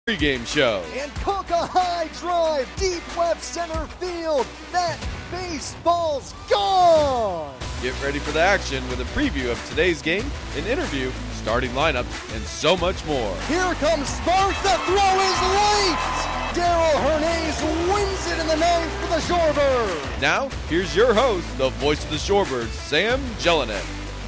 Pregame show. And Cook a high drive, deep left center field. That baseball's gone! Get ready for the action with a preview of today's game, an interview, starting lineup, and so much more. Here comes Sparks. The throw is late! Daryl Hernandez wins it in the ninth for the Shorebirds. Now, here's your host, the voice of the Shorebirds, Sam Jelinek.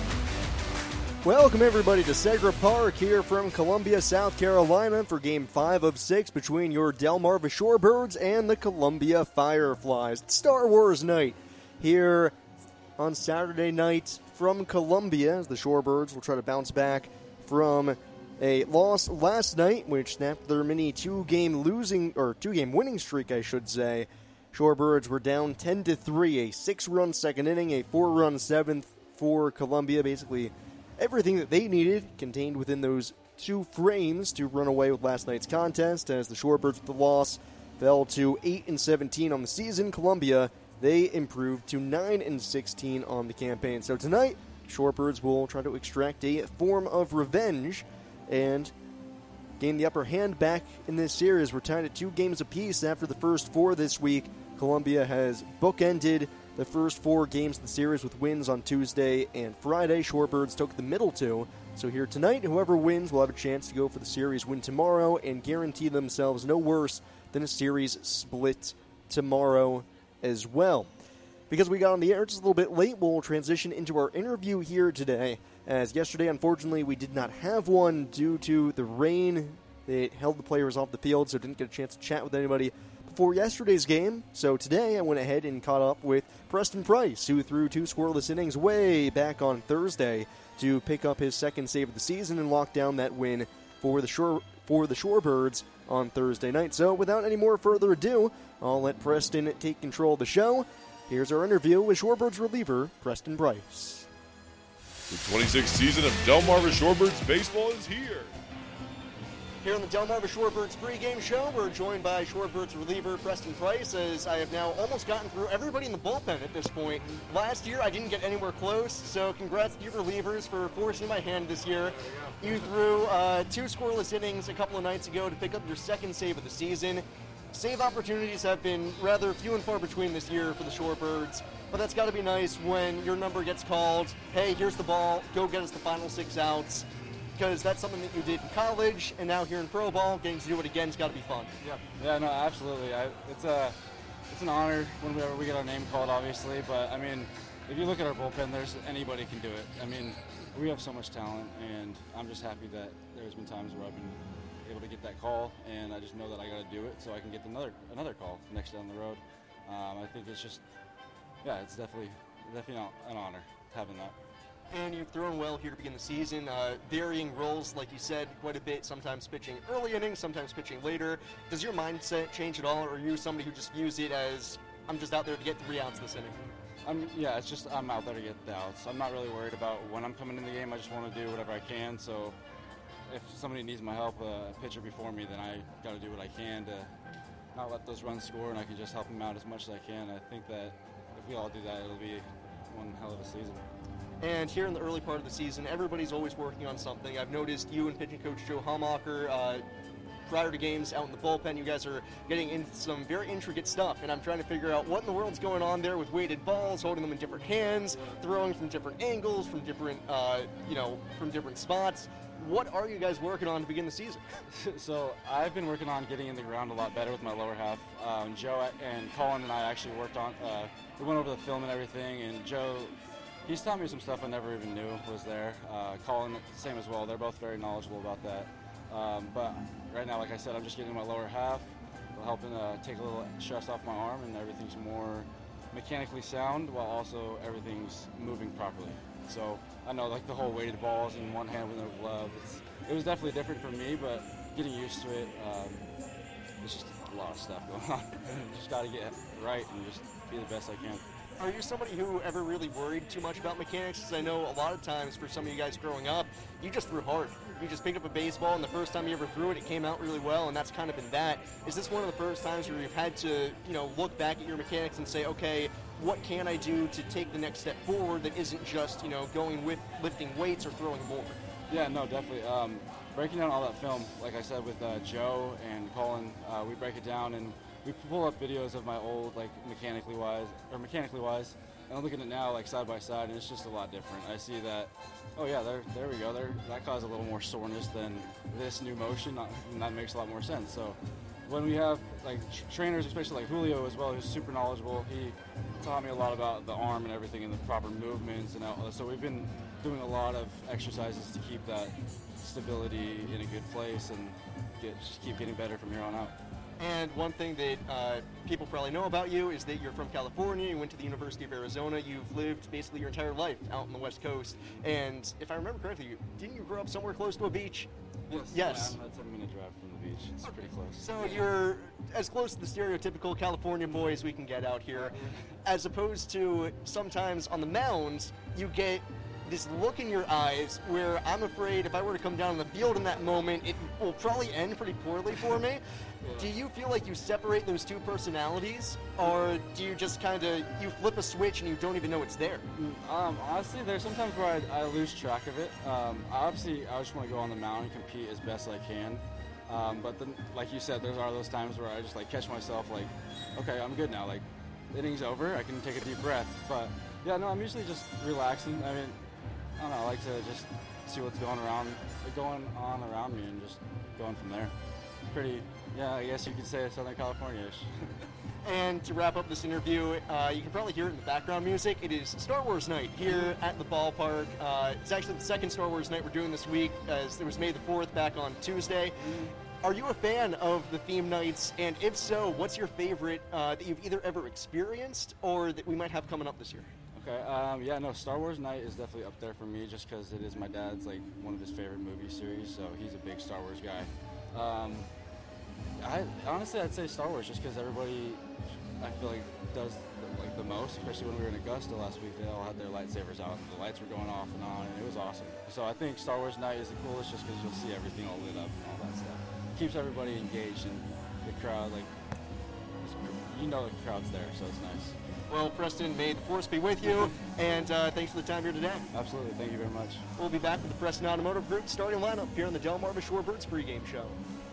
Welcome everybody to Segra Park here from Columbia, South Carolina for Game 5 of 6 between your Delmarva Shorebirds and the Columbia Fireflies. It's Star Wars night here on Saturday night from Columbia as the Shorebirds will try to bounce back from a loss last night, which snapped their mini two-game winning streak, I should say. Shorebirds were down 10-3, a 6-run second inning, a 4-run seventh for Columbia, basically everything that they needed contained within those two frames to run away with last night's contest. As the Shorebirds with the loss fell to 8-17 on the season, Columbia, they improved to 9-16 on the campaign. So tonight, Shorebirds will try to extract a form of revenge and gain the upper hand back in this series. We're tied at 2 games apiece after the first 4 this week. Columbia has bookended the first 4 games of the series with wins on Tuesday and Friday. Shorebirds took the middle 2. So here tonight, whoever wins will have a chance to go for the series win tomorrow and guarantee themselves no worse than a series split tomorrow as well. Because we got on the air just a little bit late, we'll transition into our interview here today. As yesterday, unfortunately, we did not have one due to the rain. It held the players off the field, so didn't get a chance to chat with anybody before yesterday's game. So today I went ahead and caught up with Preston Price, who threw 2 scoreless innings way back on Thursday to pick up his second save of the season and lock down that win for the Shorebirds on Thursday night. So without any more further ado, I'll let Preston take control of the show. Here's our interview with Shorebirds reliever Preston Price. The 26th season of Delmarva Shorebirds baseball is here. Here on the Delmarva Shorebirds pregame show, we're joined by Shorebirds reliever Preston Price, as I have now almost gotten through everybody in the bullpen at this point. Last year, I didn't get anywhere close, so congrats to you relievers for forcing my hand this year. You threw 2 scoreless innings a couple of nights ago to pick up your second save of the season. Save opportunities have been rather few and far between this year for the Shorebirds, but that's got to be nice when your number gets called. Hey, here's the ball, go get us the final 6 outs. Because that's something that you did in college, and now here in pro ball, getting to do it again has got to be fun. Yeah, no, absolutely. It's an honor whenever we get our name called, obviously. But I mean, if you look at our bullpen, anybody can do it. I mean, we have so much talent, and I'm just happy that there's been times where I've been able to get that call, and I just know that I got to do it so I can get another call next down the road. I think it's just, it's definitely an honor having that. And you've thrown well here to begin the season. Varying roles, like you said, quite a bit, sometimes pitching early innings, sometimes pitching later. Does your mindset change at all, or are you somebody who just views it as, I'm just out there to get 3 outs this inning? It's just I'm out there to get the outs. I'm not really worried about when I'm coming in the game. I just want to do whatever I can. So if somebody needs my help, a pitcher before me, then I got to do what I can to not let those runs score, and I can just help them out as much as I can. I think that if we all do that, it'll be one hell of a season. And here in the early part of the season, everybody's always working on something. I've noticed you and pitching coach Joe Hamacher, prior to games out in the bullpen, you guys are getting into some very intricate stuff, and I'm trying to figure out what in the world's going on there with weighted balls, holding them in different hands, throwing from different angles, from different, from different spots. What are you guys working on to begin the season? So I've been working on getting in the ground a lot better with my lower half. Joe and Colin and I actually worked on, we went over the film and everything, and Joe, he's taught me some stuff I never even knew was there. Colin, same as well. They're both very knowledgeable about that. But right now, like I said, I'm just getting my lower half, helping take a little stress off my arm, and everything's more mechanically sound while also everything's moving properly. So I know, like, the whole weighted balls in one hand with no glove, it was definitely different for me, but getting used to it, it's just a lot of stuff going on. Just got to get right and just be the best I can. Are you somebody who ever really worried too much about mechanics? Because I know a lot of times for some of you guys growing up, you just threw hard. You just picked up a baseball, and the first time you ever threw it, it came out really well, and that's kind of been that. Is this one of the first times where you've had to, look back at your mechanics and say, okay, what can I do to take the next step forward that isn't just, going with lifting weights or throwing more? Yeah, no, definitely. breaking down all that film, like I said with Joe and Colin, we break it down and we pull up videos of my old, like mechanically wise, and I'm looking at it now, like side by side, and it's just a lot different. I see that, oh yeah, there we go. That caused a little more soreness than this new motion, and that makes a lot more sense. So when we have like trainers, especially like Julio as well, who's super knowledgeable, he taught me a lot about the arm and everything and the proper movements, and so we've been doing a lot of exercises to keep that stability in a good place and just keep getting better from here on out. And one thing that people probably know about you is that you're from California, you went to the University of Arizona, you've lived basically your entire life out on the West Coast, and if I remember correctly, didn't you grow up somewhere close to a beach? Yes. Yes. Yeah, I'm a 10-minute drive from the beach. It's pretty close. So you're as close to the stereotypical California boy as we can get out here, as opposed to sometimes on the mounds, you get this look in your eyes where I'm afraid if I were to come down on the field in that moment, it will probably end pretty poorly for me. Do you feel like you separate those two personalities, or do you just kind of, you flip a switch and you don't even know it's there? Honestly, there's sometimes where I lose track of it. Obviously, I just want to go on the mound and compete as best I can. But then, like you said, there are those times where I just like catch myself like, okay, I'm good now. Like, inning's over, I can take a deep breath. But yeah, no, I'm usually just relaxing. I mean, I don't know, I like to just see what's going on around me and just going from there. Pretty, yeah, I guess you could say Southern California-ish. And to wrap up this interview, you can probably hear it in the background music. It is Star Wars night here at the ballpark. It's actually the second Star Wars night we're doing this week, as it was May the 4th back on Tuesday. Are you a fan of the theme nights? And if so, what's your favorite that you've either ever experienced or that we might have coming up this year? Okay, yeah, no, Star Wars night is definitely up there for me just because it is my dad's, like, one of his favorite movie series, so he's a big Star Wars guy. Honestly, I'd say Star Wars just because everybody, I feel like, does the most, especially when we were in Augusta last week. They all had their lightsabers out, and the lights were going off and on, and it was awesome. So I think Star Wars night is the coolest just because you'll see everything all lit up and all that stuff. Keeps everybody engaged, and the crowd, like, you know the crowd's there, so it's nice. Well, Preston, may the force be with you, and thanks for the time here today. Absolutely, thank you very much. We'll be back with the Preston Automotive Group starting lineup here on the Delmarva Shorebirds pregame show.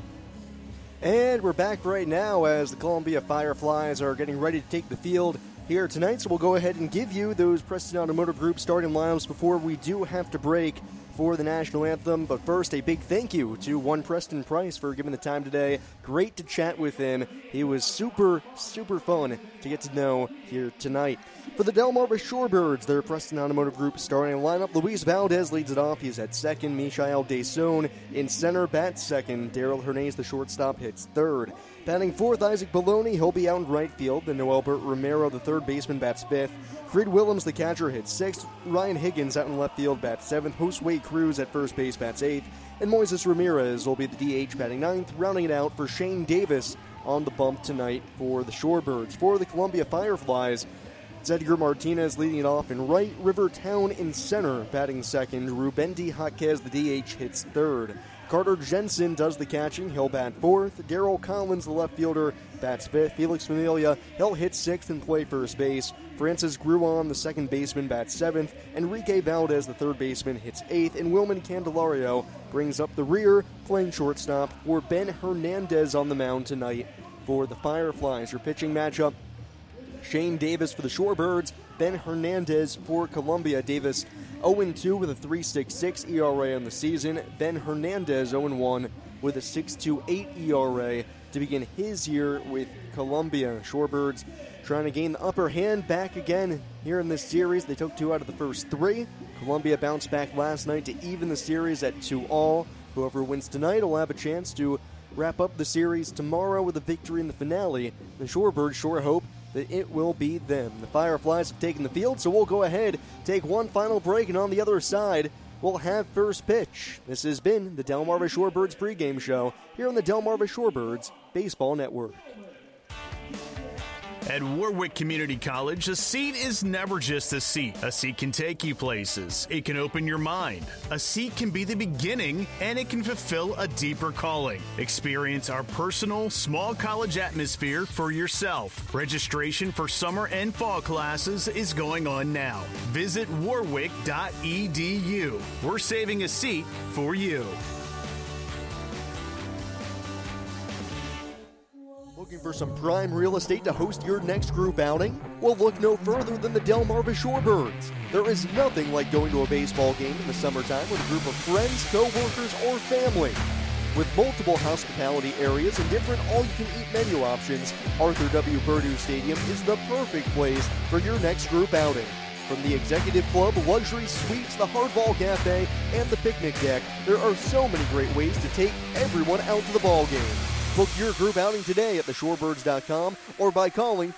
And we're back right now as the Columbia Fireflies are getting ready to take the field here tonight, so we'll go ahead and give you those Preston Automotive Group starting lineups before we do have to break for the national anthem. But first, a big thank you to one Preston Price for giving the time today. Great to chat with him. He was super, super fun to get to know here tonight. For the Delmarva Shorebirds, their Preston Automotive Group starting lineup, Luis Valdez leads it off. He's at second. Michael Desaune in center, bats second. Daryl Hernandez, the shortstop, hits third. Batting fourth, Isaac Baloney. He'll be out in right field. Then Noelbert Romero, the third baseman, bats fifth. Creed Willems, the catcher, hits sixth. Ryan Higgins out in left field, bats seventh. Josue Cruz at first base, bats eighth. And Moises Ramirez will be the DH, batting ninth. Rounding it out for Shane Davis on the bump tonight for the Shorebirds. For the Columbia Fireflies, it's Edgar Martinez leading it off in right. River Town in center, batting second. Rubendi Jaquez, the DH, hits third. Carter Jensen does the catching. He'll bat fourth. Darryl Collins, the left fielder, bats fifth. Felix Familia, he'll hit sixth and play first base. Francis Gruon, the second baseman, bats seventh. Enrique Valdez, the third baseman, hits eighth. And Wilman Candelario brings up the rear, playing shortstop for Ben Hernandez on the mound tonight for the Fireflies. Your pitching matchup, Shane Davis for the Shorebirds, Ben Hernandez for Columbia. Davis 0-2 with a 3.66 ERA on the season. Ben Hernandez 0-1 with a 6.28 ERA to begin his year with Columbia. Shorebirds trying to gain the upper hand back again here in this series. They took 2 out of the first 3. Columbia bounced back last night to even the series at 2-all. Whoever wins tonight will have a chance to wrap up the series tomorrow with a victory in the finale. The Shorebirds sure hope that it will be them. The Fireflies have taken the field, so we'll go ahead, take one final break, and on the other side, we'll have first pitch. This has been the Delmarva Shorebirds pregame show here on the Delmarva Shorebirds Baseball Network. At Warwick Community College, a seat is never just a seat. A seat can take you places. It can open your mind. A seat can be the beginning, and it can fulfill a deeper calling. Experience our personal, small college atmosphere for yourself. Registration for summer and fall classes is going on now. Visit warwick.edu. We're saving a seat for you. Looking for some prime real estate to host your next group outing? Well, look no further than the Delmarva Shorebirds. There is nothing like going to a baseball game in the summertime with a group of friends, co-workers, or family. With multiple hospitality areas and different all-you-can-eat menu options, Arthur W. Purdue Stadium is the perfect place for your next group outing. From the Executive Club, luxury suites, the Hardball Cafe, and the picnic deck, there are so many great ways to take everyone out to the ball game. Book your group outing today at theshorebirds.com or by calling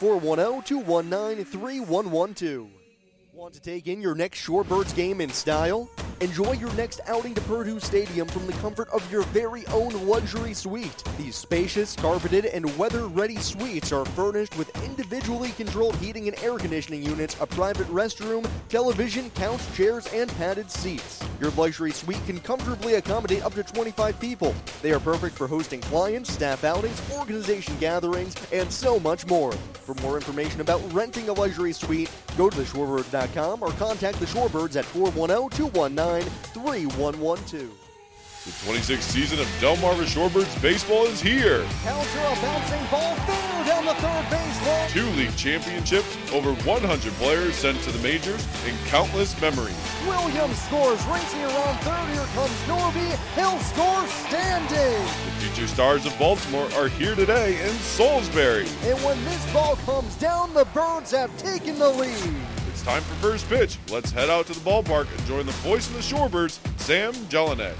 410-219-3112. Want to take in your next Shorebirds game in style? Enjoy your next outing to Purdue Stadium from the comfort of your very own luxury suite. These spacious, carpeted, and weather-ready suites are furnished with individually controlled heating and air conditioning units, a private restroom, television, couch, chairs, and padded seats. Your luxury suite can comfortably accommodate up to 25 people. They are perfect for hosting clients, staff outings, organization gatherings, and so much more. For more information about renting a luxury suite, go to theshorebirds.com or contact the Shorebirds at 410-219-3112. The 26th season of Delmarva Shorebirds baseball is here. Counter a bouncing ball fair down the third baseline. 2 league championships, over 100 players sent to the majors, and countless memories. Williams scores, racing around third. Here comes Norby. He'll score standing. The future stars of Baltimore are here today in Salisbury. And when this ball comes down, the Birds have taken the lead. It's time for first pitch. Let's head out to the ballpark and join the voice of the Shorebirds, Sam Jelinek.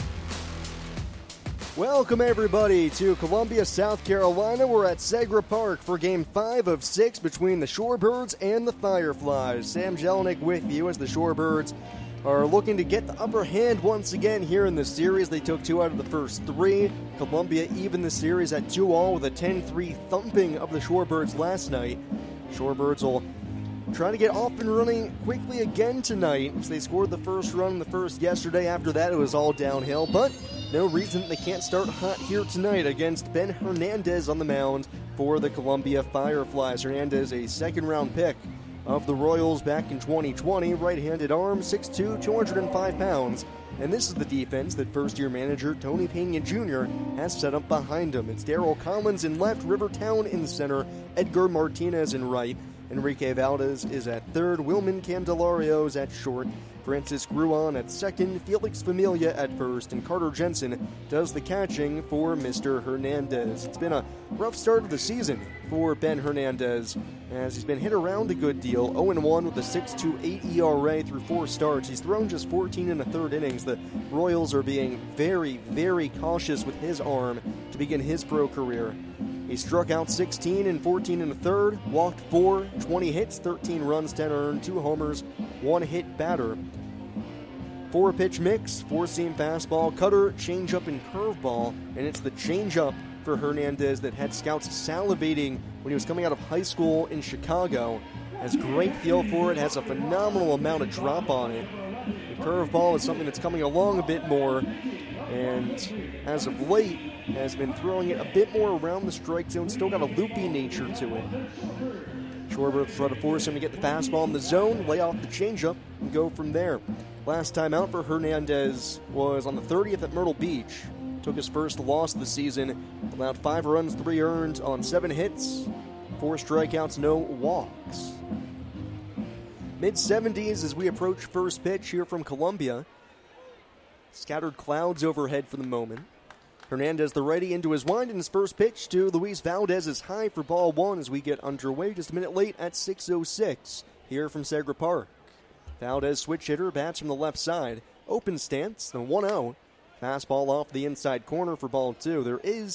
Welcome, everybody, to Columbia, South Carolina. We're at Segra Park for Game 5 of 6 between the Shorebirds and the Fireflies. Sam Jelinek with you as the Shorebirds are looking to get the upper hand once again here in the series. They took 2 out of the first 3. Columbia even the series at 2-all with a 10-3 thumping of the Shorebirds last night. Shorebirds will try to get off and running quickly again tonight. They scored the first run in the first yesterday. After that, it was all downhill, but no reason they can't start hot here tonight against Ben Hernandez on the mound for the Columbia Fireflies. Hernandez, a second-round pick of the Royals back in 2020, right-handed arm, 6'2", 205 pounds. And this is the defense that first-year manager Tony Pena Jr. has set up behind him. It's Darryl Collins in left, Rivertown in center, Edgar Martinez in right, Enrique Valdez is at third, Wilman Candelario is at short, Francis Gruon at second, Felix Familia at first, and Carter Jensen does the catching for Mr. Hernandez. It's been a rough start of the season for Ben Hernandez, as he's been hit around a good deal, 0-1 with a 6.28 ERA through 4 starts. He's thrown just 14 in the third innings. The Royals are being very, very cautious with his arm to begin his pro career. He struck out 16 and 14 in the third, walked 4, 20 hits, 13 runs, 10 earned, 2 homers, 1 hit batter. 4-pitch mix, 4-seam fastball, cutter, changeup, and curveball, and it's the changeup for Hernandez that had scouts salivating when he was coming out of high school in Chicago. Has great feel for it, has a phenomenal amount of drop on it. The curveball is something that's coming along a bit more, and as of late has been throwing it a bit more around the strike zone, still got a loopy nature to it. Shorebirds try to force him to get the fastball in the zone, lay off the changeup, and go from there. Last time out for Hernandez was on the 30th at Myrtle Beach. Took his first loss of the season, allowed 5 runs, 3 earned on 7 hits, 4 strikeouts, no walks. Mid-70s as we approach first pitch here from Columbia. Scattered clouds overhead for the moment. Hernandez, the righty, into his wind, and his first pitch to Luis Valdez is high for ball 1 as we get underway just a minute late at 6:06 here from Segra Park. Valdez, switch hitter, bats from the left side. Open stance, the 1-0. Fastball off the inside corner for ball 2. There is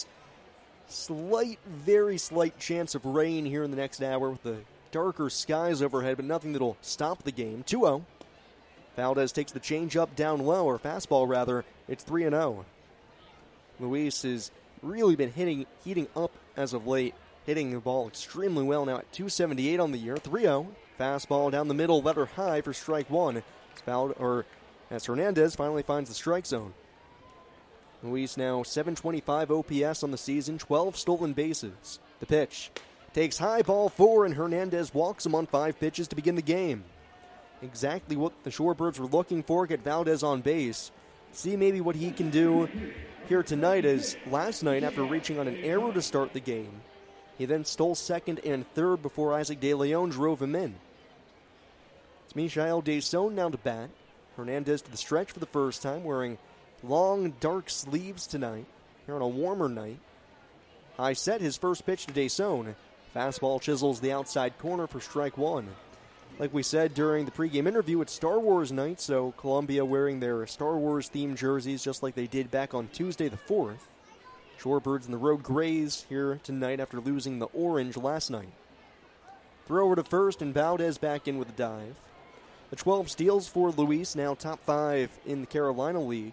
very slight chance of rain here in the next hour with the darker skies overhead, but nothing that'll stop the game. 2-0. Valdez takes the changeup down low, or fastball rather. It's 3-0. Luis has really been heating up as of late, hitting the ball extremely well now at 278 on the year. 3-0. Fastball down the middle, letter high for strike 1. As Hernandez finally finds the strike zone. Luis now 725 OPS on the season, 12 stolen bases. The pitch takes high, ball 4, and Hernandez walks him on 5 pitches to begin the game. Exactly what the Shorebirds were looking for, get Valdez on base. See maybe what he can do here tonight, as last night, after reaching on an error to start the game, He then stole second and third before Isaac De Leon drove him in. It's Michael Desaulnes now to bat. Hernandez to the stretch for the first time, wearing long, dark sleeves tonight, here on a warmer night. High set, his first pitch to Desaulnes. Fastball chisels the outside corner for strike one. Like we said during the pregame interview, it's Star Wars night, so Columbia wearing their Star Wars-themed jerseys just like they did back on Tuesday the 4th. Shorebirds in the road grays here tonight after losing the orange last night. Throw over to first, and Valdez back in with a dive. The 12 steals for Luis, now top 5 in the Carolina League.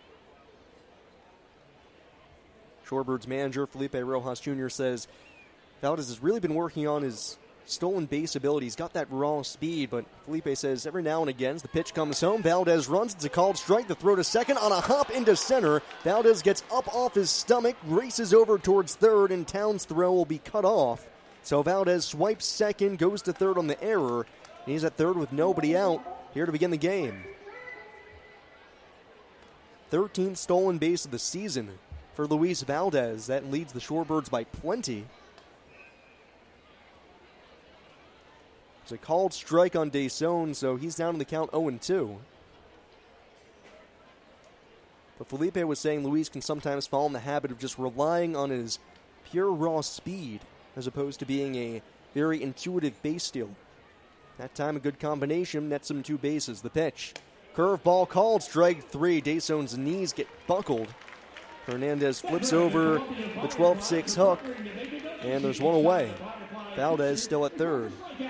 Shorebirds manager Felipe Rojas Jr. says Valdez has really been working on his stolen base ability. He's got that raw speed, but Felipe says every now and again as the pitch comes home, Valdez runs. It's a called strike. The throw to second on a hop into center. Valdez gets up off his stomach, races over towards third, and Towns' throw will be cut off. So Valdez swipes second, goes to third on the error. He's at third with nobody out here to begin the game. 13th stolen base of the season for Luis Valdez. That leads the Shorebirds by plenty. It's a called strike on Desaulnes, so he's down in the count 0-2. But Felipe was saying Luis can sometimes fall in the habit of just relying on his pure raw speed as opposed to being a very intuitive base stealer. That time a good combination, nets him 2 bases. The pitch. Curveball called, strike 3. Desaulnes' knees get buckled. Hernandez flips over the 12-6 hook, and there's one away. Valdez still at third.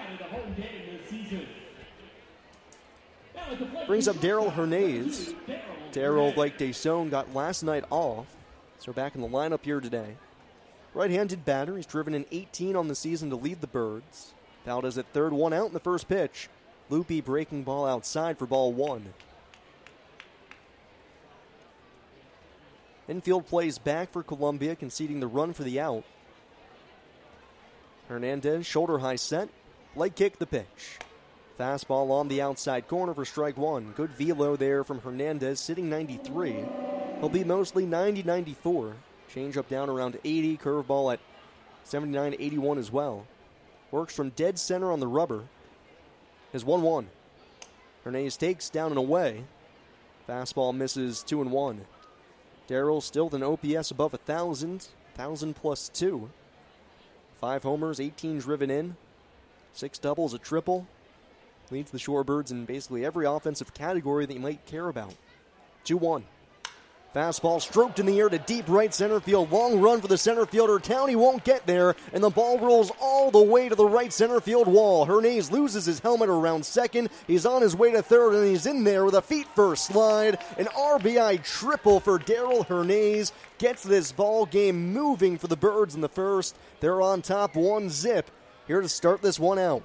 Brings up Darell Hernaiz. Darell, like Desaulnes, got last night off, so back in the lineup here today. Right-handed batter. He's driven in 18 on the season to lead the Birds. Valdez at third, 1 out in the first pitch. Loopy breaking ball outside for ball 1. Infield plays back for Columbia, conceding the run for the out. Hernandez, shoulder high set. Leg kick the pitch. Fastball on the outside corner for strike 1. Good velo there from Hernandez, sitting 93. He'll be mostly 90-94. Change up down around 80. Curveball at 79-81 as well. Works from dead center on the rubber. Is 1-1. Hernaiz takes down and away. Fastball misses 2-1. Darell still with an OPS above 1,000. 1,000 plus 2. 5 homers, 18 driven in. 6 doubles, a triple. Leads the Shorebirds in basically every offensive category that you might care about. 2-1. Fastball stroked in the air to deep right center field. Long run for the center fielder. Towney won't get there, and the ball rolls all the way to the right center field wall. Hernaiz loses his helmet around second. He's on his way to third, and he's in there with a feet-first slide. An RBI triple for Darell Hernaiz. Gets this ball game moving for the Birds in the first. They're on top 1-0 here to start this one out.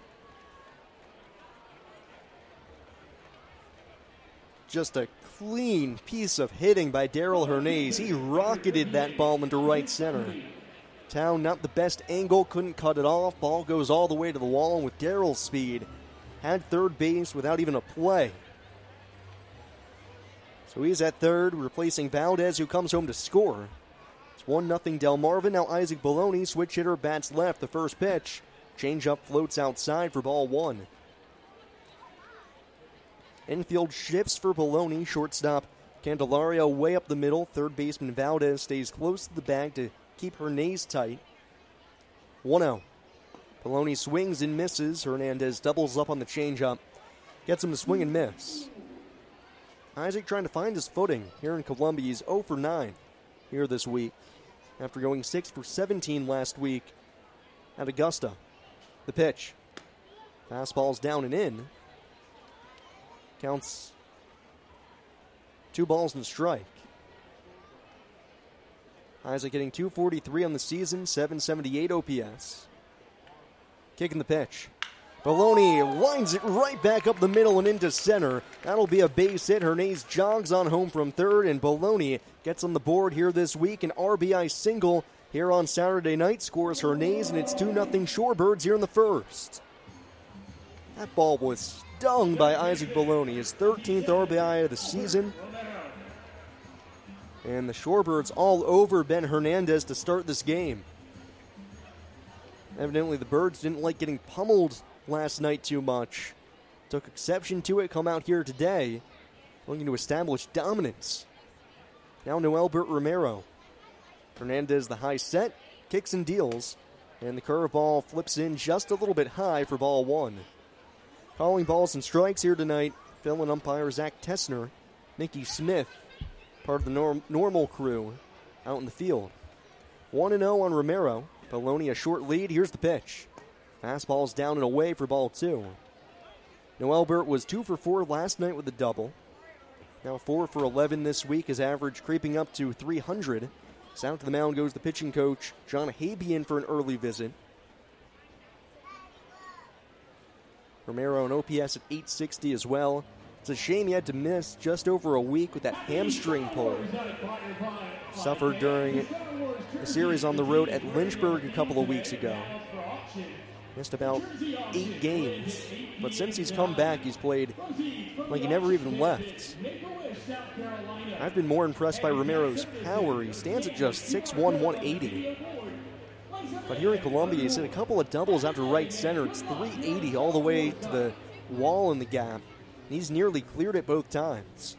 Just a clean piece of hitting by Darell Hernaiz. He rocketed that ball into right center. Town, not the best angle, couldn't cut it off. Ball goes all the way to the wall, and with Darrell's speed, had third base without even a play. So he's at third, replacing Valdez, who comes home to score. It's 1-0 Delmarva. Now Isaac Bologna, switch hitter, bats left. The first pitch. Changeup floats outside for ball 1. Infield shifts for Bologna. Shortstop Candelario way up the middle. Third baseman Valdez stays close to the bag to keep Hernaiz tight. 1-0. Bologna swings and misses. Hernandez doubles up on the changeup. Gets him to swing and miss. Isaac trying to find his footing here in Columbia. He's 0 for 9 here this week after going 6 for 17 last week at Augusta. The pitch. Fastball's down and in. Counts 2 balls and a strike. Isaac hitting .243 on the season, .778 OPS. Kicking the pitch. Bologna lines it right back up the middle and into center. That'll be a base hit. Hernaiz jogs on home from third, and Bologna gets on the board here this week. An RBI single here on Saturday night scores Hernaiz, and it's 2-0 Shorebirds here in the first. That ball was stung by Isaac Bologna, his 13th RBI of the season. And the Shorebirds all over Ben Hernandez to start this game. Evidently, the Birds didn't like getting pummeled last night too much. Took exception to it, come out here today, looking to establish dominance. Now Noelbert Romero. Hernandez the high set, kicks and deals, and the curveball flips in just a little bit high for ball one. Calling balls and strikes here tonight, fill-in umpire Zach Tessner, Mickey Smith, part of the normal crew out in the field. 1-0 on Romero. Poloni a short lead. Here's the pitch. Fastball's down and away for ball two. Noelbert was 2 for 4 last night with a double. Now 4 for 11 this week, his average creeping up to 300. South to the mound goes the pitching coach, John Habian, for an early visit. Romero an OPS at 860 as well. It's a shame he had to miss just over a week with that hamstring pull. Suffered during a series on the road at Lynchburg a couple of weeks ago. Missed about 8 games. But since he's come back, he's played like he never even left. I've been more impressed by Romero's power. He stands at just 6'1", 180. But here in Columbia, he's hit a couple of doubles out to right center. It's 380 all the way to the wall in the gap. He's nearly cleared it both times.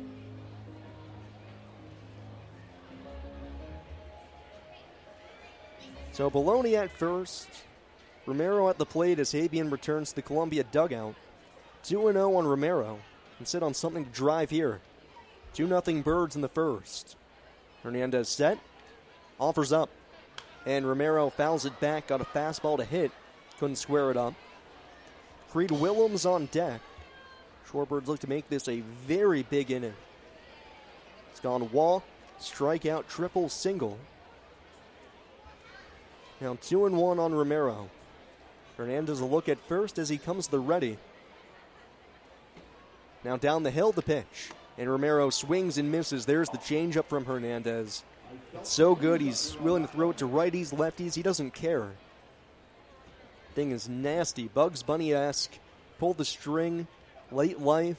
So Poloni at first. Romero at the plate as Habian returns to the Columbia dugout. 2-0 on Romero. Can sit on something to drive here. 2-0 Birds in the first. Hernandez set. Offers up. And Romero fouls it back. Got a fastball to hit. Couldn't square it up. Creed Willems on deck. Shorebirds look to make this a very big inning. It's gone walk, strikeout, triple, single. Now 2-1 on Romero. Hernandez a look at first as he comes to the ready. Now down the hill the pitch. And Romero swings and misses. There's the changeup from Hernandez. It's so good, he's willing to throw it to righties, lefties. He doesn't care. Thing is nasty. Bugs Bunny-esque. Pulled the string. Late life.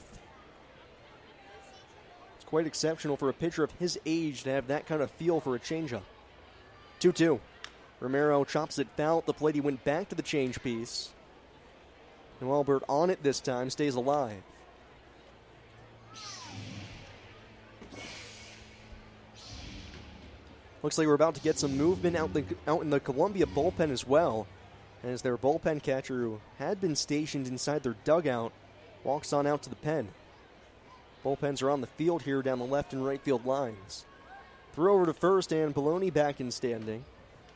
It's quite exceptional for a pitcher of his age to have that kind of feel for a changeup. 2-2. Romero chops it foul at the plate. He went back to the change piece. Noelbert on it this time, stays alive. Looks like we're about to get some movement out in the Columbia bullpen as well, as their bullpen catcher, who had been stationed inside their dugout, walks on out to the pen. Bullpens are on the field here down the left and right field lines. Throw over to first, and Poloni back in standing.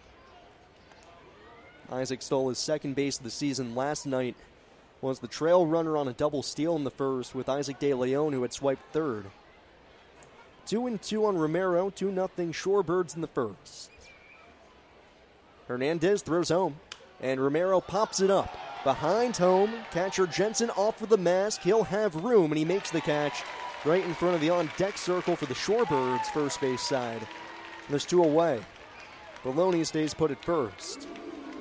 Isaac stole his second base of the season last night. Was the trail runner on a double steal in the first with Isaac De Leon, who had swiped third. 2-2 on Romero, 2-0 Shorebirds in the first. Hernandez throws home, and Romero pops it up. Behind home, catcher Jensen off with the mask. He'll have room, and he makes the catch right in front of the on-deck circle for the Shorebirds first base side. And there's 2 away. Poloni stays put at first.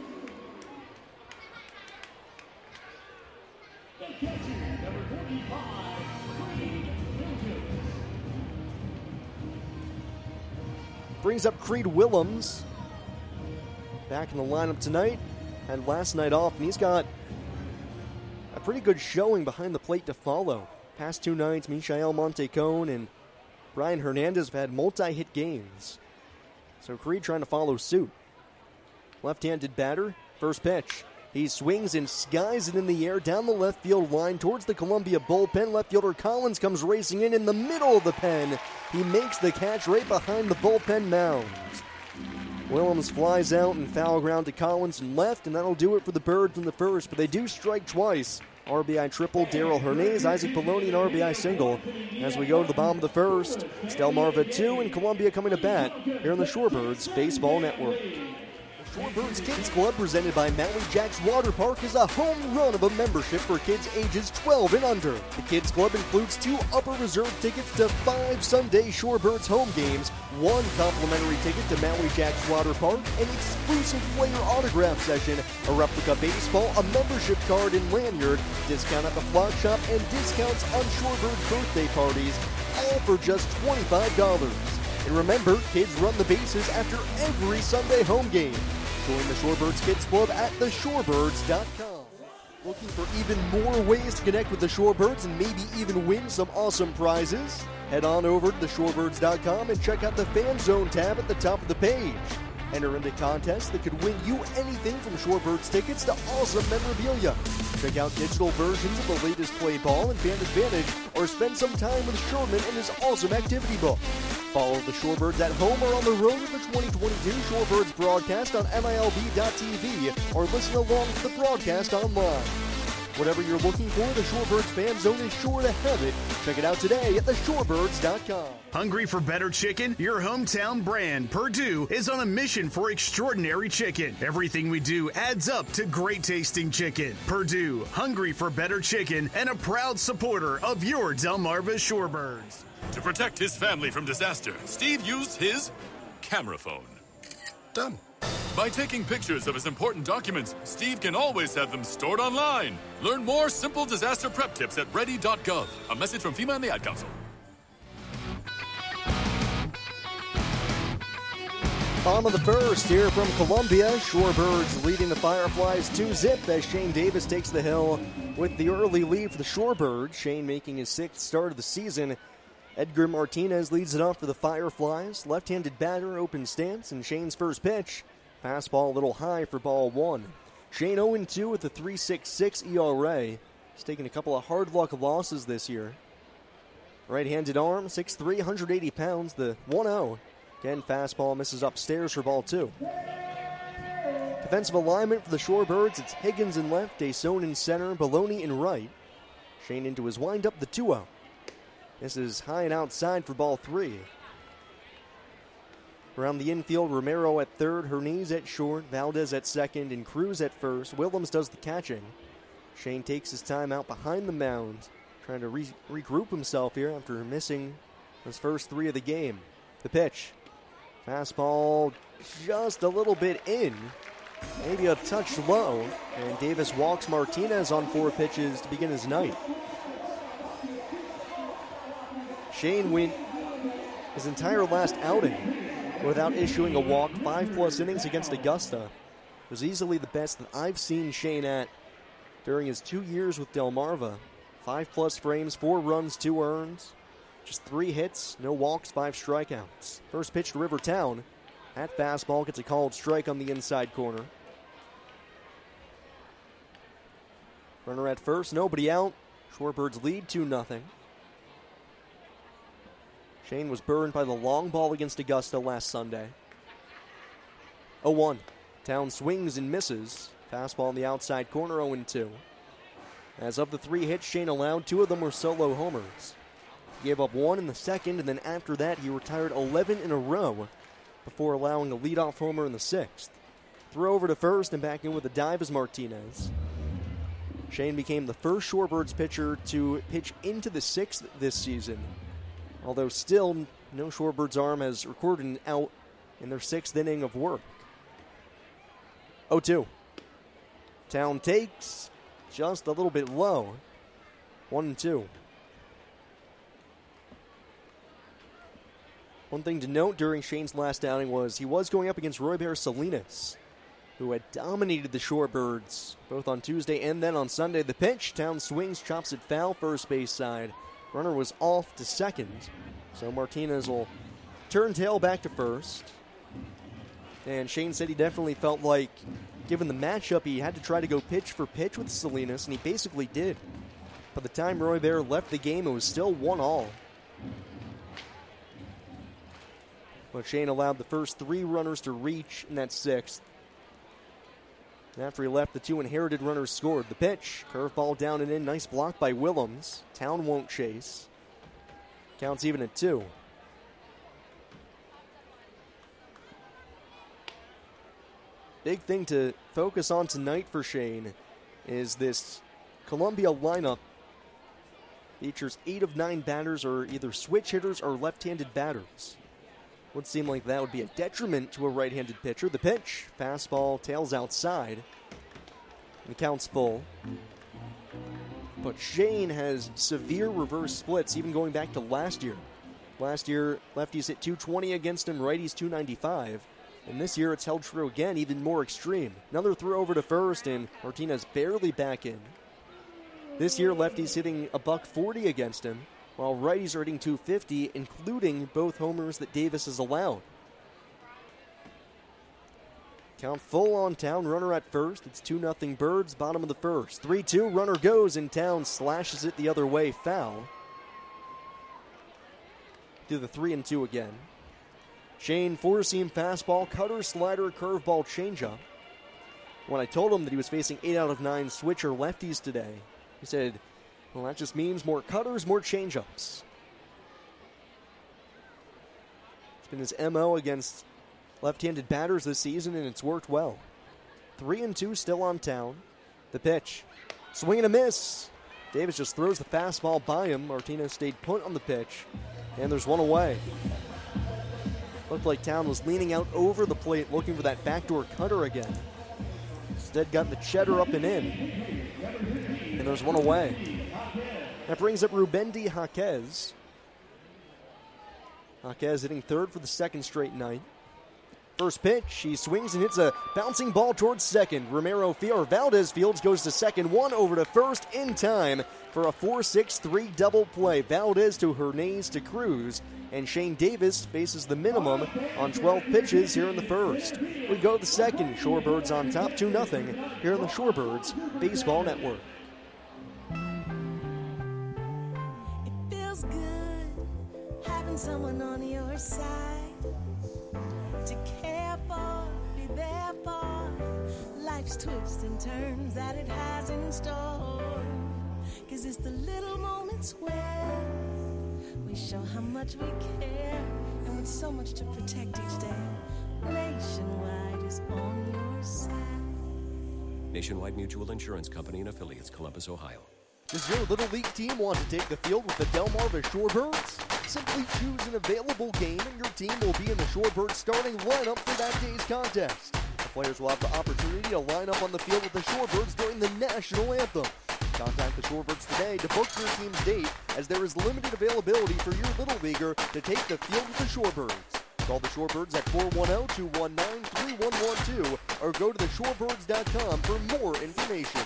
Brings up Creed Willems. Back in the lineup tonight. Had last night off, and he's got a pretty good showing behind the plate to follow. Past 2 nights, Michael Montecone and Brian Hernandez have had multi-hit games. So Creed trying to follow suit. Left-handed batter, first pitch. He swings and skies it in the air down the left field line towards the Columbia bullpen. Left fielder Collins comes racing in the middle of the pen. He makes the catch right behind the bullpen mound. Willems flies out and foul ground to Collins and left, and that'll do it for the Birds in the first, but they do strike twice. RBI triple, Daryl Hernandez, Isaac Poloni, an RBI single. As we go to the bottom of the first, it's Delmarva 2 and Columbia coming to bat here on the Shorebirds Baseball Network. Shorebirds Kids Club, presented by Maui Jacks Water Park, is a home run of a membership for kids ages 12 and under. The Kids Club includes 2 upper reserve tickets to 5 Sunday Shorebirds home games, 1 complimentary ticket to Maui Jacks Water Park, an exclusive player autograph session, a replica baseball, a membership card and lanyard, discount at the flock shop, and discounts on Shorebird birthday parties, all for just $25. And remember, kids run the bases after every Sunday home game. Join the Shorebirds Kids Club at theshorebirds.com. Looking for even more ways to connect with the Shorebirds and maybe even win some awesome prizes? Head on over to theshorebirds.com and check out the Fan Zone tab at the top of the page. Enter into contests that could win you anything from Shorebirds tickets to awesome memorabilia. Check out digital versions of the latest play ball and Fan Advantage, or spend some time with Sherman and his awesome activity book. Follow the Shorebirds at home or on the road with the 2022 Shorebirds broadcast on MILB.TV, or listen along to the broadcast online. Whatever you're looking for, the Shorebirds Fan Zone is sure to have it. Check it out today at theshorebirds.com. Hungry for better chicken? Your hometown brand, Perdue, is on a mission for extraordinary chicken. Everything we do adds up to great tasting chicken. Perdue, hungry for better chicken, and a proud supporter of your Delmarva Shorebirds. To protect his family from disaster, Steve used his camera phone. Done. By taking pictures of his important documents, Steve can always have them stored online. Learn more simple disaster prep tips at ready.gov. A message from FEMA and the Ad Council. Bottom of the first here from Columbia. Shorebirds leading the Fireflies 2-0 as Shane Davis takes the hill with the early lead for the Shorebirds. Shane making his 6th start of the season. Edgar Martinez leads it off for the Fireflies. Left-handed batter, open stance, and Shane's first pitch. Fastball a little high for ball 1. Shane 0-2 with a 3.66 ERA. He's taken a couple of hard luck losses this year. Right-handed arm, 6'3", 180 pounds, the 1-0. Again, fastball misses upstairs for ball 2. Defensive alignment for the Shorebirds, it's Higgins in left, Dason in center, Baloney in right. Shane into his windup, the 2-0. This is high and outside for ball 3. Around the infield, Romero at third, Hernes at short, Valdez at second, and Cruz at first. Willems does the catching. Shane takes his time out behind the mound, trying to regroup himself here after missing his first 3 of the game. The pitch. Fastball just a little bit in, maybe a touch low, and Davis walks Martinez on 4 pitches to begin his night. Shane went his entire last outing without issuing a walk, 5+ innings against Augusta. It was easily the best that I've seen Shane at during his 2 years with Delmarva. 5+ frames, 4 runs, 2 earns. Just 3 hits, no walks, 5 strikeouts. First pitch to Rivertown. That fastball gets a called strike on the inside corner. Runner at first, nobody out. Shorebirds lead 2-0. Shane was burned by the long ball against Augusta last Sunday. 0-1. Town swings and misses. Fastball in the outside corner, 0-2. As of the 3 hits Shane allowed, 2 of them were solo homers. He gave up 1 in the second, and then after that he retired 11 in a row before allowing a leadoff homer in the 6th. Throw over to first and back in with a dive as Martinez. Shane became the first Shorebirds pitcher to pitch into the 6th this season. Although still, no Shorebirds arm has recorded an out in their 6th inning of work. 0-2. Town takes just a little bit low. 1-2. One thing to note during Shane's last outing was he was going up against Roybear Salinas, who had dominated the Shorebirds both on Tuesday and then on Sunday. The pitch, Town swings, chops it foul, first base side. Runner was off to second, so Martinez will turn tail back to first. And Shane said he definitely felt like, given the matchup, he had to try to go pitch for pitch with Salinas, and he basically did. By the time Roybear left the game, it was still 1-1. But Shane allowed the first 3 runners to reach in that 6th. And after he left, the 2 inherited runners scored. The pitch, curveball down and in, nice block by Willems. Town won't chase. Counts even at 2. Big thing to focus on tonight for Shane is this Columbia lineup. Features 8 of 9 batters are either switch hitters or left-handed batters. Would seem like that would be a detriment to a right-handed pitcher. The pitch, fastball, tails outside. And the count's full. But Shane has severe reverse splits, even going back to last year. Last year, lefties hit 220 against him, righties 295. And this year it's held true again, even more extreme. Another throw over to first, and Martinez barely back in. This year, lefties hitting $140 against him, while righties are hitting $250, including both homers that Davis has allowed. Count full on Town, runner at first. It's 2-0 Birds, bottom of the first. 3-2, runner goes, and Town slashes it the other way, foul. Do the 3-2 again. Shane, four-seam fastball, cutter, slider, curveball, changeup. When I told him that he was facing 8 out of 9 switcher lefties today, he said, well, that just means more cutters, more changeups. It's been his MO against left-handed batters this season, and it's worked well. 3-2 still on Town. The pitch. Swing and a miss. Davis just throws the fastball by him. Martinez stayed put on the pitch, and there's one away. Looked like Town was leaning out over the plate looking for that backdoor cutter again. Instead got the cheddar up and in. And there's one away. That brings up Rubendi Jaquez. Jaquez hitting third for the second straight night. First pitch, he swings and hits a bouncing ball towards second. Valdez fields, goes to second, one over to first in time for a 4-6-3 double play. Valdez to Hernandez to Cruz, and Shane Davis faces the minimum on 12 pitches here in the first. We go to the second. Shorebirds on top, 2-0 here on the Shorebirds Baseball Network. It feels good having someone on your side to care for, be there for life's twists and turns that it has in store. 'Cause it's the little moments where we show how much we care, and with so much to protect each day, Nationwide is on your side. Nationwide Mutual Insurance Company and affiliates, Columbus, Ohio. Does your Little League team want to take the field with the Delmarva Shorebirds? Simply choose an available game and your team will be in the Shorebirds starting lineup for that day's contest. The players will have the opportunity to line up on the field with the Shorebirds during the national anthem. Contact the Shorebirds today to book your team's date, as there is limited availability for your Little Leaguer to take the field with the Shorebirds. Call the Shorebirds at 410-219-3112 or go to theshorebirds.com for more information.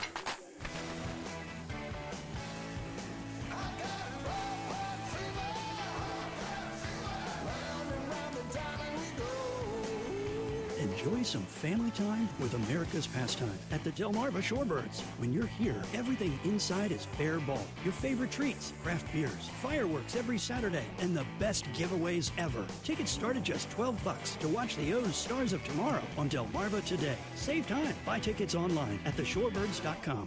Enjoy some family time with America's pastime at the Delmarva Shorebirds. When you're here, everything inside is fair ball. Your favorite treats, craft beers, fireworks every Saturday, and the best giveaways ever. Tickets start at just $12 to watch the O's Stars of Tomorrow on Delmarva today. Save time. Buy tickets online at theshorebirds.com.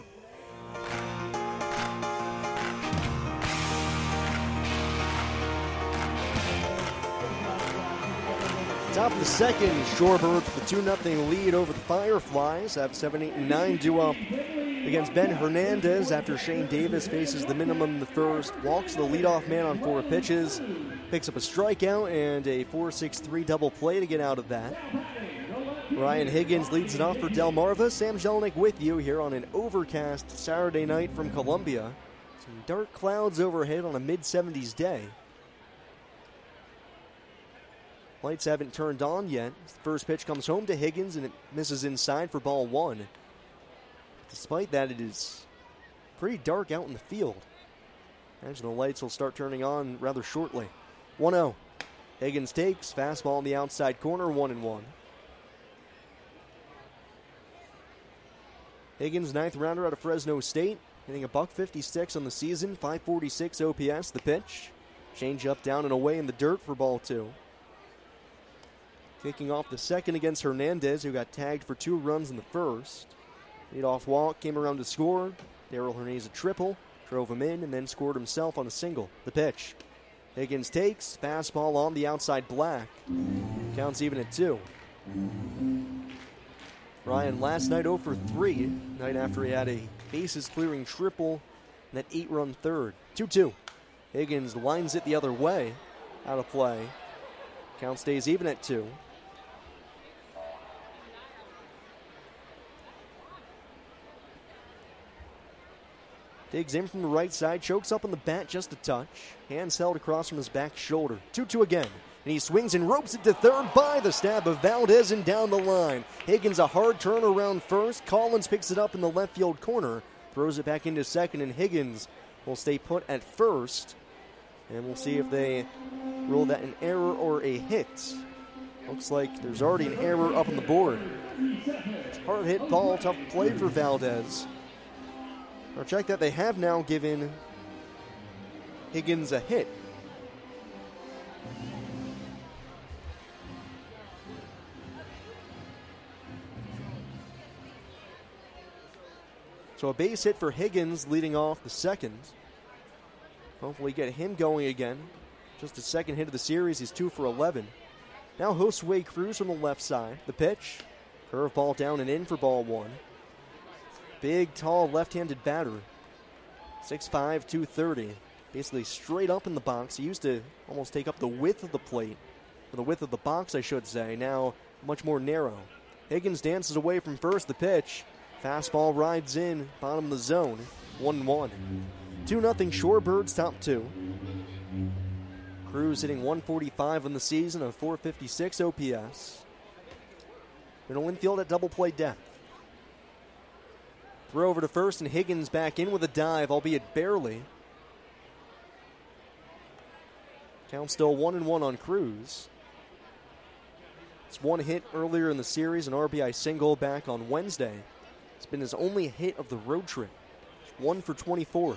Top of the second, Shorebirds with a 2-0 lead over the Fireflies. Have 7, 8, and 9 due up against Ben Hernandez after Shane Davis faces the minimum in the first. Walks the leadoff man on 4 pitches. Picks up a strikeout and a 4-6-3 double play to get out of that. Ryan Higgins leads it off for Delmarva. Sam Jelinek with you here on an overcast Saturday night from Columbia. Some dark clouds overhead on a mid-70s day. Lights haven't turned on yet. The first pitch comes home to Higgins, and it misses inside for ball 1. Despite that, it is pretty dark out in the field. I imagine the lights will start turning on rather shortly. 1-0. Higgins takes. Fastball in the outside corner, 1-1. Higgins, 9th rounder out of Fresno State, hitting $156 on the season, 546 OPS. The pitch. Change up, down, and away in the dirt for ball 2. Kicking off the second against Hernandez, who got tagged for 2 runs in the first. Leadoff walk, came around to score. Darrell Hernandez a triple, drove him in, and then scored himself on a single. The pitch. Higgins takes, fastball on the outside black. Counts even at 2. Ryan last night 0 for 3, night after he had a bases clearing triple and that 8-run third. 2-2. Higgins lines it the other way, out of play. Count stays even at 2. Digs in from the right side, chokes up on the bat just a touch. Hands held across from his back shoulder. 2-2 again. and he swings and ropes it to third by the stab of Valdez and down the line. Higgins a hard turn around first. Collins picks it up in the left field corner, throws it back into second, and Higgins will stay put at first. And we'll see if they rule that an error or a hit. Looks like there's already an error up on the board. It's a hard hit ball, tough play for Valdez. I'll check that they have now given Higgins a hit. So a base hit for Higgins leading off the second. Hopefully get him going again. Just his second hit of the series. He's 2 for 11. Now Josue Cruz from the left side. The pitch. Curveball down and in for ball one. Big, tall, left-handed batter. 6'5", 230. Basically straight up in the box. He used to almost take up the width of the plate. Or the width of the box, I should say. Now much more narrow. Higgins dances away from first. The pitch. Fastball rides in. Bottom of the zone. 1-1. 2-0 Shorebirds, top two. Cruz hitting 145 on the season, a 456 OPS. Middle infield at double play depth. Throw over to first, and Higgins back in with a dive, albeit barely. Count still 1-1 on Cruz. It's one hit earlier in the series, an RBI single back on Wednesday. It's been his only hit of the road trip. 1 for 24.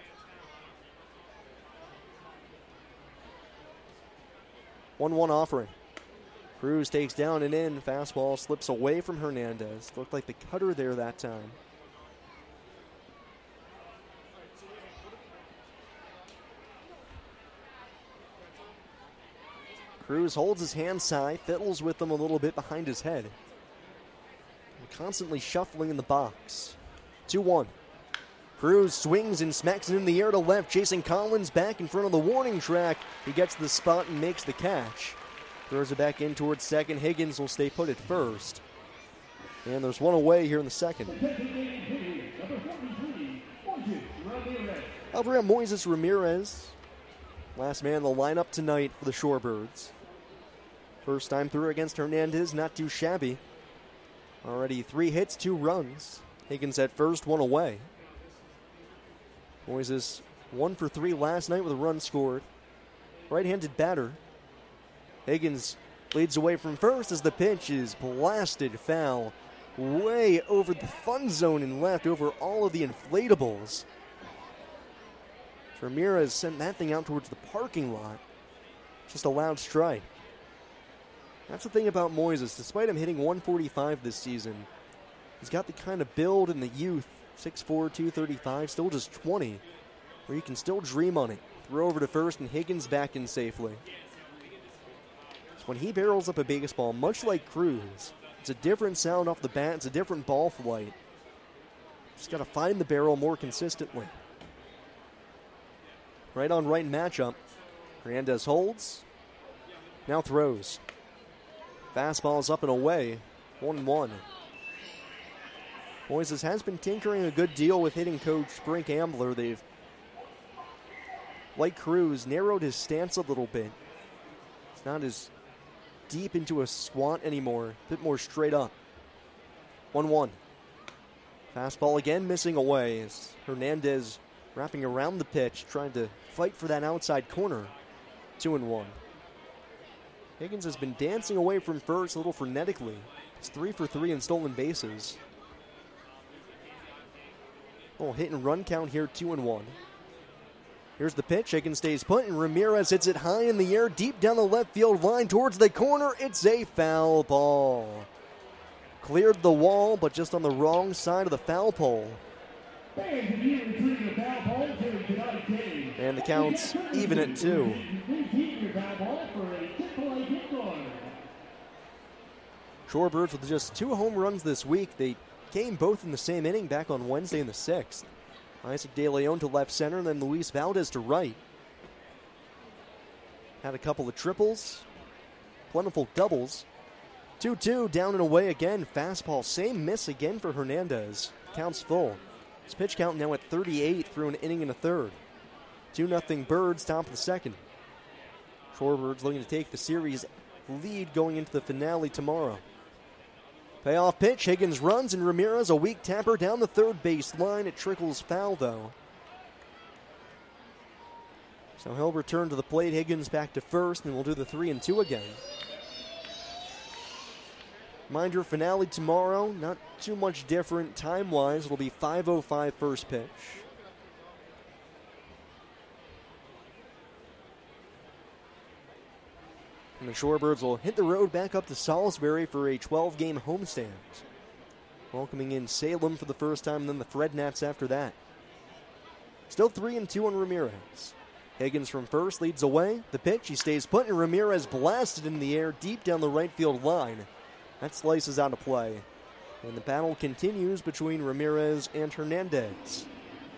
1-1 offering. Cruz takes down and in. Fastball slips away from Hernandez. Looked like the cutter there that time. Cruz holds his hands high, fiddles with them a little bit behind his head. Constantly shuffling in the box. 2-1. Cruz swings and smacks it in the air to left, chasing Collins back in front of the warning track. He gets to the spot and makes the catch. Throws it back in towards second. Higgins will stay put at first. And there's one away here in the second. Abraham Moises Ramirez, last man in the lineup tonight for the Shorebirds. First time through against Hernandez, not too shabby. Already 3 hits, 2 runs. Higgins at first, 1 away. Moises 1 for 3 last night with a run scored. Right-handed batter. Higgins leads away from first as the pitch is blasted foul way over the fun zone and left over all of the inflatables. Ramirez sent that thing out towards the parking lot. Just a loud strike. That's the thing about Moises. Despite him hitting 145 this season, he's got the kind of build in the youth. 6'4", 235, still just 20, where you can still dream on it. Throw over to first, and Higgins back in safely. So when he barrels up a baseball, much like Cruz, it's a different sound off the bat. It's a different ball flight. Just got to find the barrel more consistently. Right on right matchup. Hernandez holds. Now throws. Fastball is up and away. 1-1. Moises has been tinkering a good deal with hitting coach Brink Ambler. They've, like Cruz, narrowed his stance a little bit. It's not as deep into a squat anymore. A bit more straight up. 1-1. Fastball again missing away as Hernandez wrapping around the pitch, trying to fight for that outside corner. 2-1. Higgins has been dancing away from first a little frenetically. It's 3 for 3 in stolen bases. Little hit and run count here, 2-1. Here's the pitch. Higgins stays put, and Ramirez hits it high in the air, deep down the left field line towards the corner. It's a foul ball. Cleared the wall, but just on the wrong side of the foul pole. And the count's even at 2. Shorebirds with just 2 home runs this week. They came both in the same inning back on Wednesday in the 6th. Isaac De Leon to left center, and then Luis Valdez to right. Had a couple of triples, plentiful doubles. 2-2, down and away again. Fastball, same miss again for Hernandez. Count's full. His pitch count now at 38 through an inning and a third. 2-0 Birds, top of the second. Shorebirds looking to take the series lead going into the finale tomorrow. Payoff pitch, Higgins runs, and Ramirez, a weak tapper down the third base line. It trickles foul, though. So he'll return to the plate. Higgins back to first, and we'll do the 3-2 again. Reminder, finale tomorrow, not too much different time-wise. It'll be 5:05 first pitch. And the Shorebirds will hit the road back up to Salisbury for a 12-game homestand. Welcoming in Salem for the first time, and then the Fred Nats after that. Still 3-2 on Ramirez. Higgins from first leads away. The pitch, he stays put, and Ramirez blasted in the air deep down the right field line. That slices out of play. And the battle continues between Ramirez and Hernandez.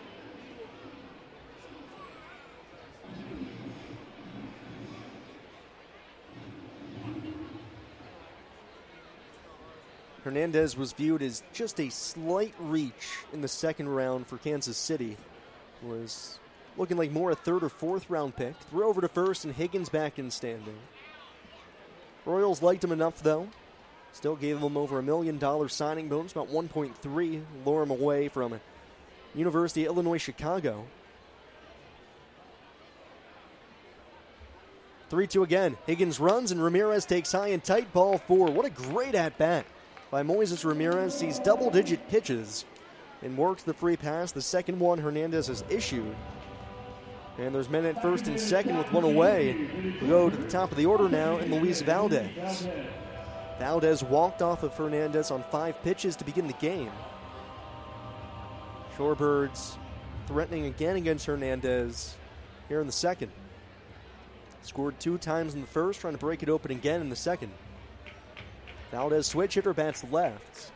Hernandez was viewed as just a slight reach in the second round for Kansas City. Was looking like more a third or fourth round pick. Threw over to first, and Higgins back in standing. Royals liked him enough, though. Still gave him over $1 million signing bonus, about 1.3, lure him away from University of Illinois Chicago. 3-2 again. Higgins runs, and Ramirez takes high and tight, ball 4. What a great at-bat by Moises Ramirez. Sees double-digit pitches and works the free pass. The second one Hernandez has issued. And there's men at first and second with one away. We go to the top of the order now, and Luis Valdez. Valdez walked off of Hernandez on 5 pitches to begin the game. Shorebirds threatening again against Hernandez here in the second. Scored 2 times in the first, trying to break it open again in the second. Valdez switch hitter, bats left.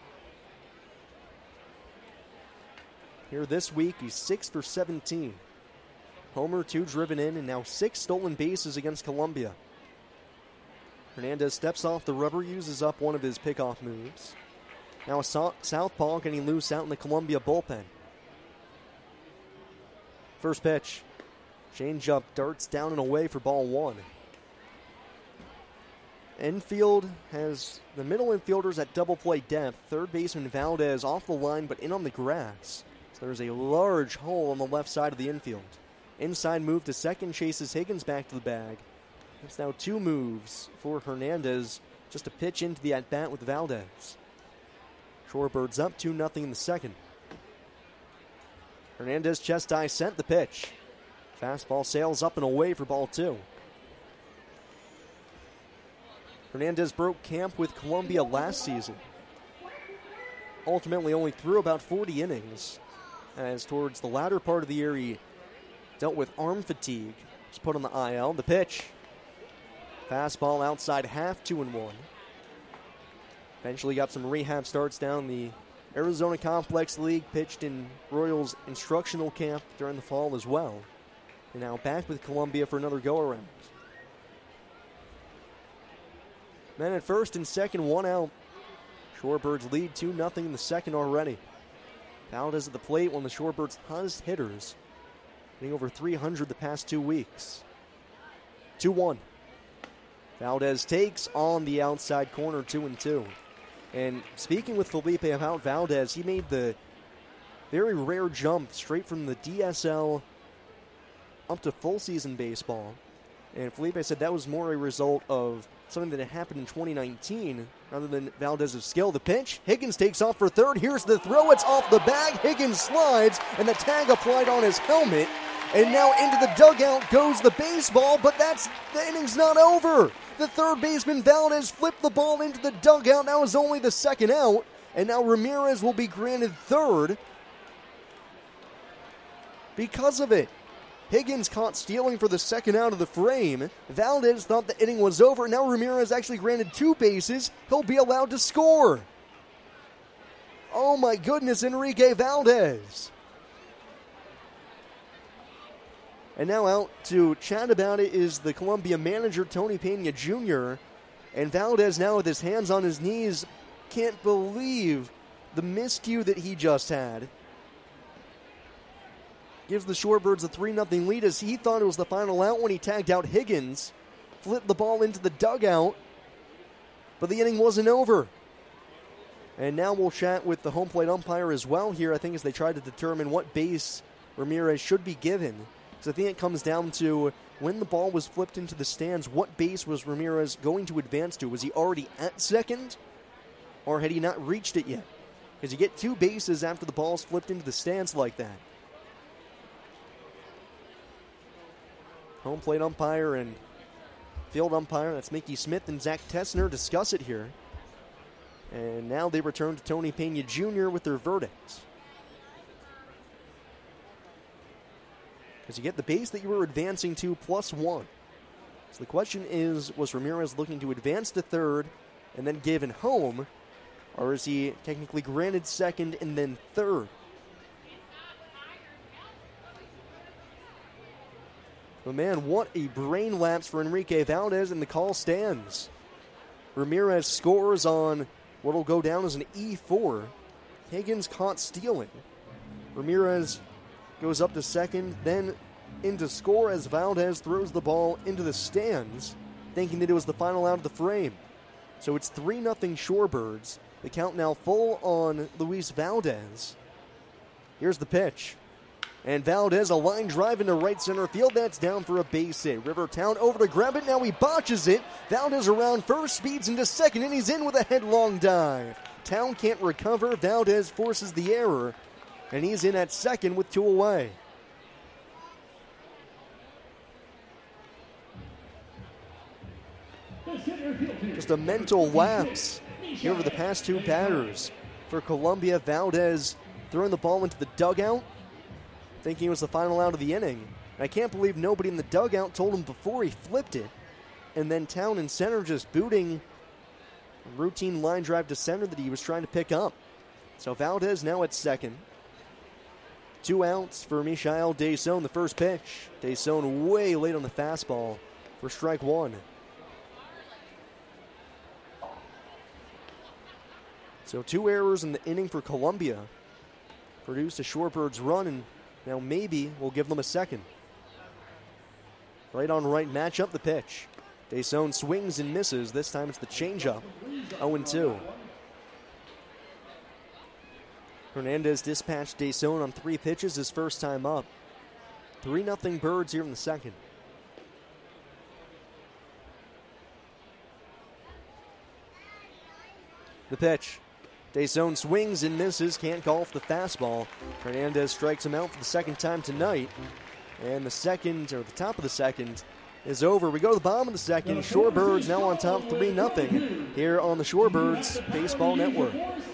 Here this week, he's 6 for 17. Homer, 2 driven in, and now 6 stolen bases against Columbia. Hernandez steps off the rubber, uses up one of his pickoff moves. Now a southpaw getting loose out in the Columbia bullpen. First pitch. Changeup darts down and away for ball 1. Infield has the middle infielders at double play depth. Third baseman Valdez off the line but in on the grass. So there's a large hole on the left side of the infield. Inside move to second, chases Higgins back to the bag. It's now 2 moves for Hernandez just to pitch into the at-bat with Valdez. Shorebirds up 2-0 in the second. Hernandez chest high sent the pitch. Fastball sails up and away for ball 2. Hernandez broke camp with Columbia last season. Ultimately only threw about 40 innings, as towards the latter part of the year he dealt with arm fatigue. Was put on the IL. The pitch. Fastball outside half, 2-1. Eventually got some rehab starts down the Arizona Complex League, pitched in Royals instructional camp during the fall as well. And now back with Columbia for another go-around. Men at first and second, 1 out. Shorebirds lead 2-0 in the second already. Valdez at the plate, one of the Shorebirds' hottest hitters, hitting over 300 the past 2 weeks. 2-1. Valdez takes on the outside corner, 2-2. And speaking with Felipe about Valdez, he made the very rare jump straight from the DSL up to full season baseball. And Felipe said that was more a result of something that had happened in 2019 rather than Valdez's skill. The pitch, Higgins takes off for third. Here's the throw, it's off the bag. Higgins slides, and the tag applied on his helmet. And now into the dugout goes the baseball, but the inning's not over. The third baseman Valdez flipped the ball into the dugout. That was only the second out, and now Ramirez will be granted third because of it. Higgins caught stealing for the second out of the frame. Valdez thought the inning was over. Now Ramirez actually granted 2 bases. He'll be allowed to score. Oh my goodness, Enrique Valdez. And now out to chat about it is the Columbia manager, Tony Pena Jr. And Valdez now with his hands on his knees can't believe the miscue that he just had. gives the Shorebirds a 3-0 lead as he thought it was the final out when he tagged out Higgins. Flipped the ball into the dugout, but the inning wasn't over. And now we'll chat with the home plate umpire as well here, I think, as they try to determine what base Ramirez should be given. Because I think it comes down to when the ball was flipped into the stands, what base was Ramirez going to advance to? Was he already at second, or had he not reached it yet? Because you get 2 bases after the ball's flipped into the stands like that. Home plate umpire and field umpire, that's Mickey Smith and Zach Tessner, discuss it here. And now they return to Tony Pena Jr. with their verdict. Because you get the base that you were advancing to +1. So the question is, was Ramirez looking to advance to third and then given home, or is he technically granted second and then third? But man, what a brain lapse for Enrique Valdez, and the call stands. Ramirez scores on what will go down as an E4. Higgins caught stealing. Ramirez goes up to second, then into score as Valdez throws the ball into the stands, thinking that it was the final out of the frame. So it's 3-0 Shorebirds. The count now full on Luis Valdez. Here's the pitch. And Valdez, a line drive into right center field. That's down for a base hit. Rivertown over to grab it. Now he botches it. Valdez around first, speeds into second, and he's in with a headlong dive. Town can't recover. Valdez forces the error, and he's in at second with 2 away. Just a mental lapse here over the past 2 batters for Columbia. Valdez throwing the ball into the dugout, thinking it was the final out of the inning. And I can't believe nobody in the dugout told him before he flipped it. And then Town and center just booting a routine line drive to center that he was trying to pick up. So Valdez now at second. 2 outs for Michael Deson, the first pitch. Deson way late on the fastball for strike 1. So 2 errors in the inning for Columbia. Produced a Shorebirds run, and now maybe we'll give them a second. Right on right matchup, the pitch. Deson swings and misses. This time it's the changeup. 0-2. Hernandez dispatched Deson on 3 pitches his first time up. 3-0 Birds here in the second. The pitch. Deson swings and misses, can't golf the fastball. Hernandez strikes him out for the second time tonight. And the top of the second is over. We go to the bottom of the second. Shorebirds now on top 3-0 here on the Shorebirds Baseball Network.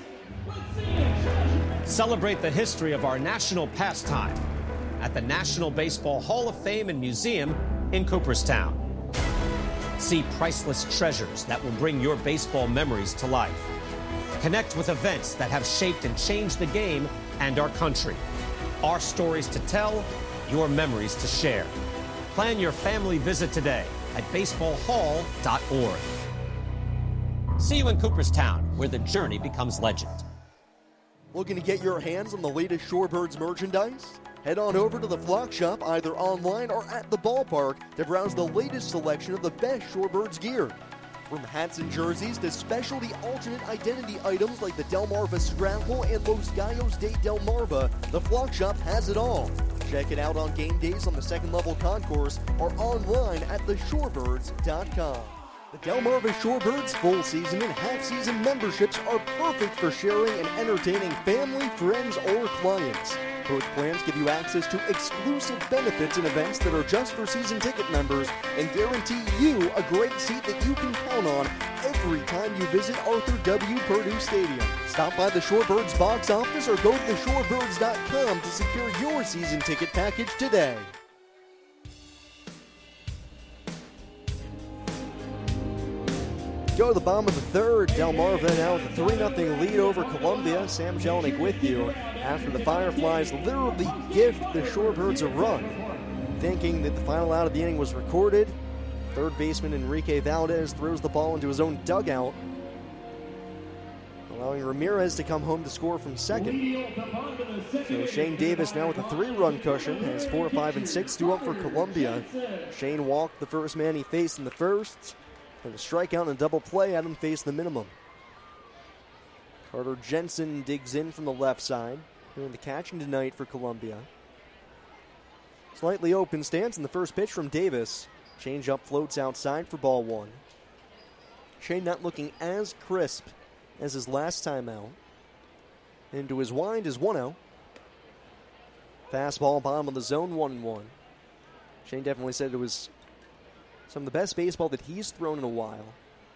Celebrate the history of our national pastime at the National Baseball Hall of Fame and Museum in Cooperstown. See priceless treasures that will bring your baseball memories to life. Connect with events that have shaped and changed the game and our country. Our stories to tell, your memories to share. Plan your family visit today at baseballhall.org. See you in Cooperstown, where the journey becomes legend. Looking to get your hands on the latest Shorebirds merchandise? Head on over to the Flock Shop, either online or at the ballpark, to browse the latest selection of the best Shorebirds gear. From hats and jerseys to specialty alternate identity items like the Delmarva Scrapple and Los Gallos de Delmarva, the Flock Shop has it all. Check it out on game days on the second level concourse or online at theshorebirds.com. The Delmarva Shorebirds full season and half season memberships are perfect for sharing and entertaining family, friends, or clients. Both plans give you access to exclusive benefits and events that are just for season ticket members and guarantee you a great seat that you can count on every time you visit Arthur W. Purdue Stadium. Stop by the Shorebirds box office or go to theshorebirds.com to secure your season ticket package today. Go to the bottom of the third. Delmarva now with a 3-0 lead over Columbia. Sam Jelinek with you after the Fireflies literally gift the Shorebirds a run, thinking that the final out of the inning was recorded. Third baseman Enrique Valdez throws the ball into his own dugout. allowing Ramirez to come home to score from second. So Shane Davis now with a 3-run cushion, has 4, 5, and 6 due up for Columbia. Shane walked the first man he faced in the first, and a strikeout and a double play had him face the minimum. Carter Jensen digs in from the left side, doing the catching tonight for Columbia. Slightly open stance in the first pitch from Davis. Change-up floats outside for ball 1. Shane not looking as crisp as his last time out. Into his wind is 1-0. Fastball bottom of the zone, 1-1. Shane definitely said it was some of the best baseball that he's thrown in a while.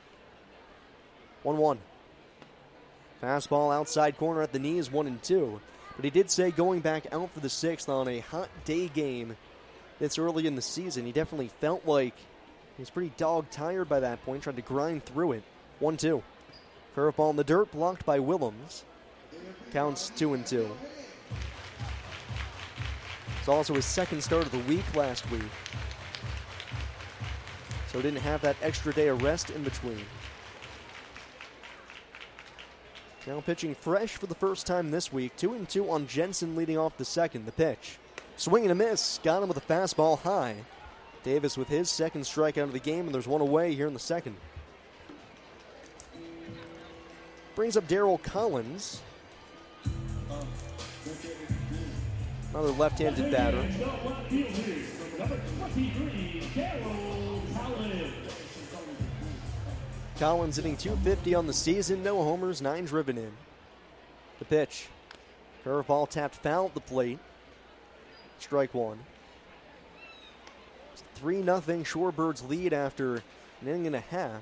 1-1. Fastball outside corner at the knees, 1-2. But he did say going back out for the 6th on a hot day game this early in the season, he definitely felt like he was pretty dog-tired by that point, trying to grind through it. 1-2. Curveball in the dirt, blocked by Willems. Counts 2-2. It's also his second start of the week last week, so didn't have that extra day of rest in between. Now pitching fresh for the first time this week. 2-2 on Jensen leading off the second. The pitch. Swing and a miss. Got him with a fastball high. Davis with his second strikeout of the game, and there's one away here in the second. Brings up Darryl Collins. Another left-handed batter. Collins hitting .250 on the season, no homers, 9 driven in. The pitch. Curveball tapped foul at the plate. Strike 1. It's 3-0 Shorebirds lead after an inning and a half.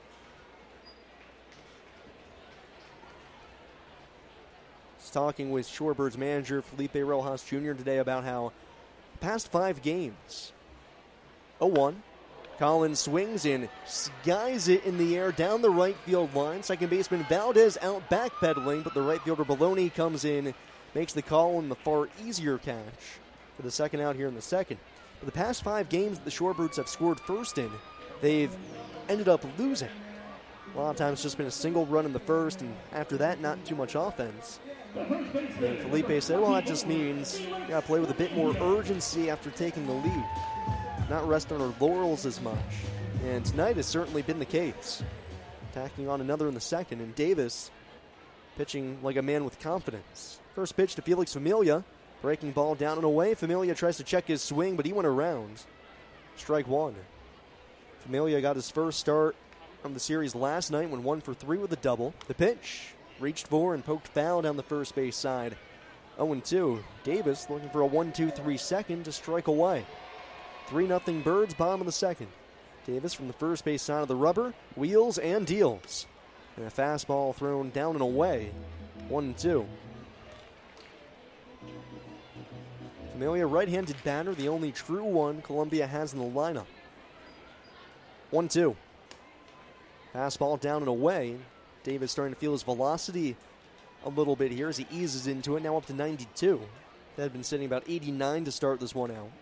Just talking with Shorebirds manager Felipe Rojas Jr. today about how the past 5 games, 0-1. Collins swings and skies it in the air down the right field line. Second baseman Valdez out backpedaling, but the right fielder Baloney comes in, makes the call and the far easier catch for the second out here in the second. But the past 5 games that the Shorebirds have scored first in, they've ended up losing. A lot of times it's just been a single run in the first, and after that, not too much offense. And Felipe said, well, that just means you got to play with a bit more urgency after taking the lead. Not rest on our laurels as much. And tonight has certainly been the case. Tacking on another in the second, and Davis pitching like a man with confidence. First pitch to Felix Familia. Breaking ball down and away. Familia tries to check his swing, but he went around. Strike 1. Familia got his first start from the series last night when 1 for 3 with a double. The pitch reached for and poked foul down the first base side. 0-2. Davis looking for a 1-2-3 second to strike away. 3-0 Birds, bottom of the second. Davis from the first base side of the rubber, wheels and deals. And a fastball thrown down and away. 1-2. Familia, right-handed batter, the only true one Columbia has in the lineup. 1-2. Fastball down and away. Davis starting to feel his velocity a little bit here as he eases into it, now up to 92. That had been sitting about 89 to start this one out.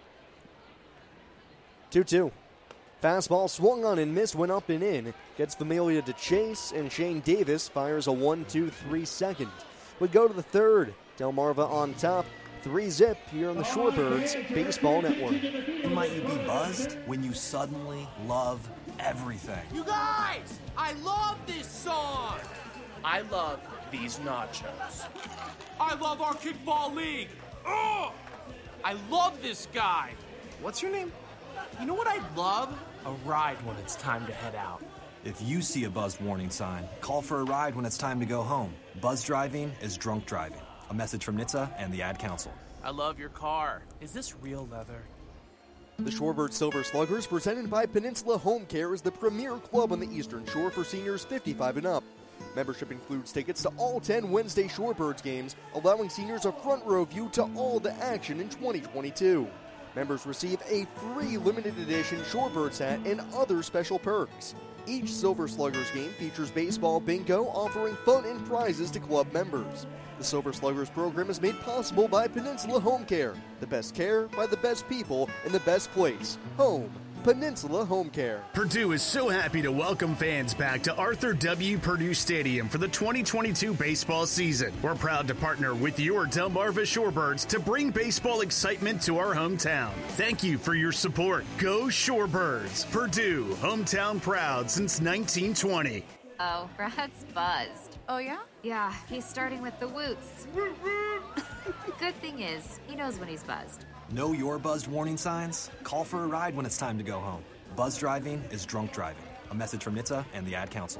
2-2. Fastball swung on and missed, went up and in. Gets Familia to chase, and Shane Davis fires a 1-2-3 second. We go to the third. Delmarva on top. 3-zip here on the Shorebirds Baseball Network. Might you be buzzed when you suddenly love everything? You guys, I love this song. I love these nachos. I love our kickball league. Oh, I love this guy. What's your name? You know what I'd love? A ride when it's time to head out. If you see a buzzed warning sign, call for a ride when it's time to go home. Buzz driving is drunk driving. A message from NHTSA and the Ad Council. I love your car. Is this real leather? The Shorebird Silver Sluggers, presented by Peninsula Home Care, is the premier club on the Eastern Shore for seniors 55 and up. Membership includes tickets to all 10 Wednesday Shorebirds games, allowing seniors a front row view to all the action in 2022. Members receive a free limited edition Shorebirds hat and other special perks. Each Silver Sluggers game features baseball bingo, offering fun and prizes to club members. The Silver Sluggers program is made possible by Peninsula Home Care. The best care by the best people in the best place. Home Peninsula Home Care. Purdue is so happy to welcome fans back to Arthur W. Purdue Stadium for the 2022 baseball season. We're proud to partner with your Delmarva Shorebirds to bring baseball excitement to our hometown. Thank you for your support. Go Shorebirds. Purdue, hometown proud since 1920. Oh, Brad's buzzed. Oh, yeah? Yeah, he's starting with the woots. Good thing is, he knows when he's buzzed. Know your buzzed warning signs? Call for a ride when it's time to go home. Buzz driving is drunk driving. A message from NHTSA and the Ad Council.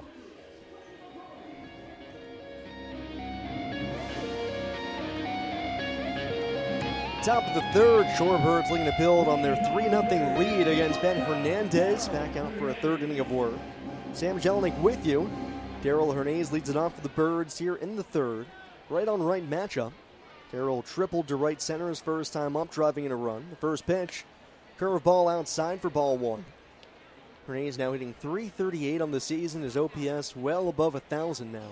Top of the third, Shorebirds looking to build on their 3-0 lead against Ben Hernandez. Back out for a third inning of work. Sam Jelinek with you. Daryl Hernandez leads it off for the Birds here in the third. Right on right matchup. Daryl tripled to right center his first time up, driving in a run. The first pitch, curveball outside for ball one. Hernandez now hitting .338 on the season. His OPS well above 1,000 now.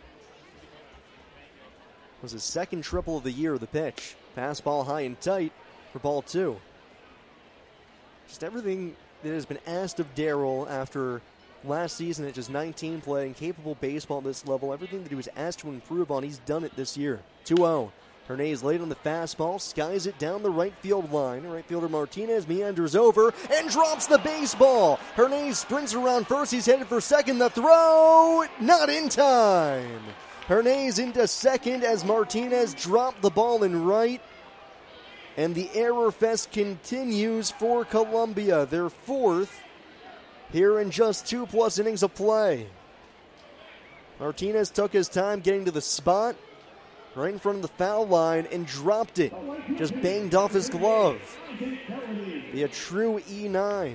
Was his second triple of the year. The pitch, fastball high and tight for ball two. Just everything that has been asked of Daryl after last season at just 19, playing capable baseball at this level. Everything that he was asked to improve on, he's done it this year. 2-0. Hernandez late on the fastball, skies it down the right field line. Right fielder Martinez meanders over and drops the baseball. Hernandez sprints around first. He's headed for second. The throw, not in time. Hernandez into second as Martinez dropped the ball in right. And the error fest continues for Columbia. Their fourth here in just 2+ innings of play. Martinez took his time getting to the spot right in front of the foul line and dropped it. Just banged off his glove. Be a true E9.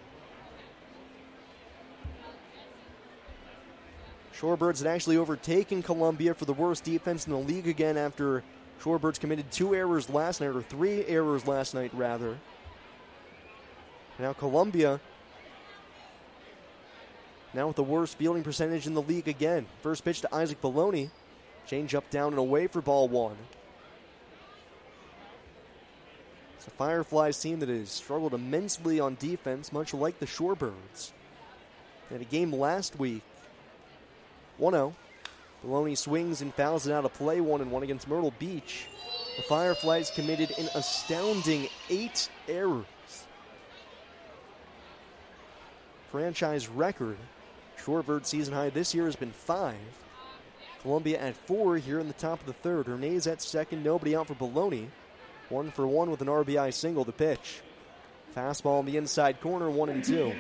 Shorebirds had actually overtaken Columbia for the worst defense in the league again after Shorebirds committed 2 errors last night, or 3 errors last night rather. Now Columbia now with the worst fielding percentage in the league again. First pitch to Isaac Baloney. Change up down and away for ball one. It's a Fireflies team that has struggled immensely on defense, much like the Shorebirds. They had a game last week. 1-0. Baloney swings and fouls it out of play. 1-1 against Myrtle Beach. The Fireflies committed an astounding 8 errors. Franchise record. Shorebird season high this year has been 5. Columbia at 4 here in the top of the third. Hernandez at second, nobody out for Baloney. 1 for 1 with an RBI single. The pitch. Fastball in the inside corner, 1-2.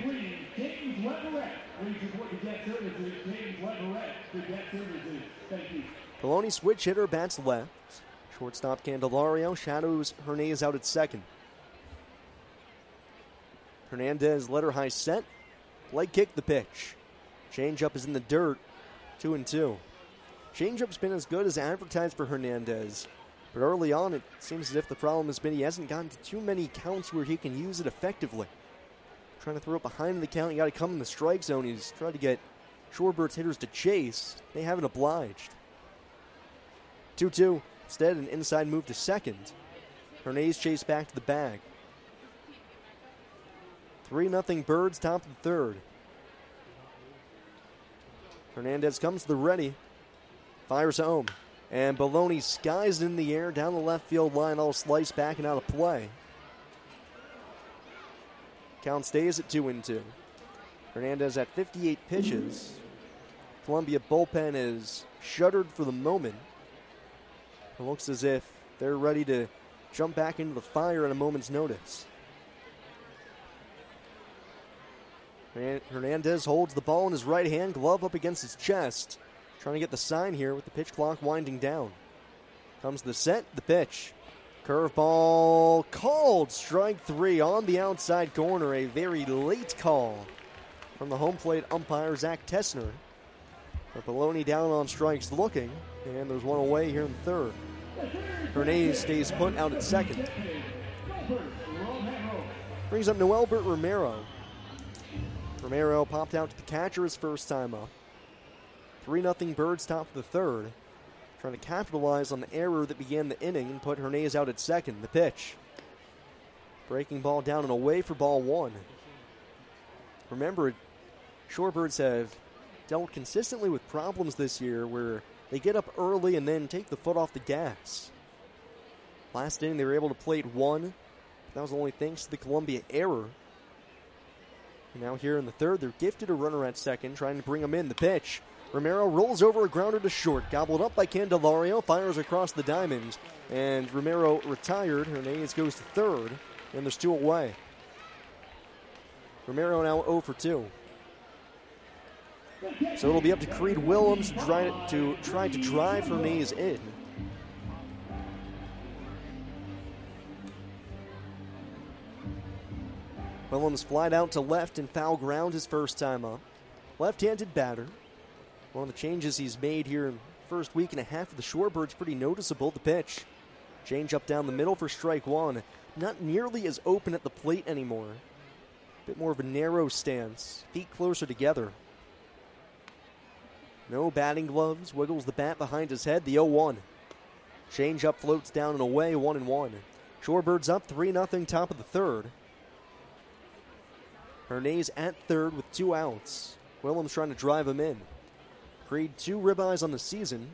Baloney switch hitter, bats left. Shortstop Candelario shadows Hernandez out at second. Hernandez letter high set. Leg kick the pitch. Changeup is in the dirt. 2-2. Changeup's been as good as advertised for Hernandez. But early on, it seems as if the problem has been he hasn't gotten to too many counts where he can use it effectively. Trying to throw it behind the count, you got to come in the strike zone. He's tried to get Shorebirds hitters to chase. They haven't obliged. 2-2. Instead, an inside move to second. Hernandez chased back to the bag. 3-0 Birds, top of the third. Hernandez comes to the ready. Fires home. And Baloney skies in the air down the left field line, all sliced back and out of play. Count stays at 2-2. Hernandez at 58 pitches. Columbia bullpen is shuttered for the moment. It looks as if they're ready to jump back into the fire at a moment's notice. Hernandez holds the ball in his right hand, glove up against his chest. Trying to get the sign here with the pitch clock winding down. Comes the set, the pitch. Curveball called. Strike 3 on the outside corner. A very late call from the home plate umpire, Zach Tessner. But Baloney down on strikes looking, and there's one away here in the third. Hernandez stays put out at second. Brings up Noelbert Romero. Romero popped out to the catcher his first time up. 3-0 Birds, top of the third. Trying to capitalize on the error that began the inning and put Hernandez out at second. The pitch. Breaking ball down and away for ball one. remember, Shorebirds have dealt consistently with problems this year where they get up early and then take the foot off the gas. Last inning, they were able to plate one. That was only thanks to the Columbia error. And now here in the third, they're gifted a runner at second, trying to bring him in. The pitch. Romero rolls over a grounder to short. Gobbled up by Candelario, fires across the diamond. And Romero retired. Hernandez goes to third, and there's two away. Romero now 0 for 2. So it'll be up to Creed Willems to try to drive Hernandez in. Willems flied out to left and foul ground his first time up. Left-handed batter. One of the changes he's made here in the first week and a half of the Shorebirds, pretty noticeable. The pitch. Change up down the middle for strike one. Not nearly as open at the plate anymore. A bit more of a narrow stance. Feet closer together. No batting gloves. Wiggles the bat behind his head. The 0-1. Change up floats down and away. 1-1. Shorebirds up 3-0 top of the third. Hernandez at third with 2 outs. Willems trying to drive him in. Creed 2 ribeyes on the season.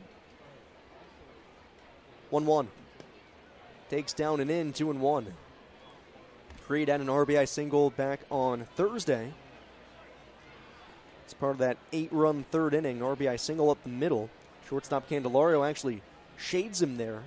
1-1. Takes down and in, 2-1. Creed had an RBI single back on Thursday. It's part of that 8-run third inning. RBI single up the middle. Shortstop Candelario actually shades him there.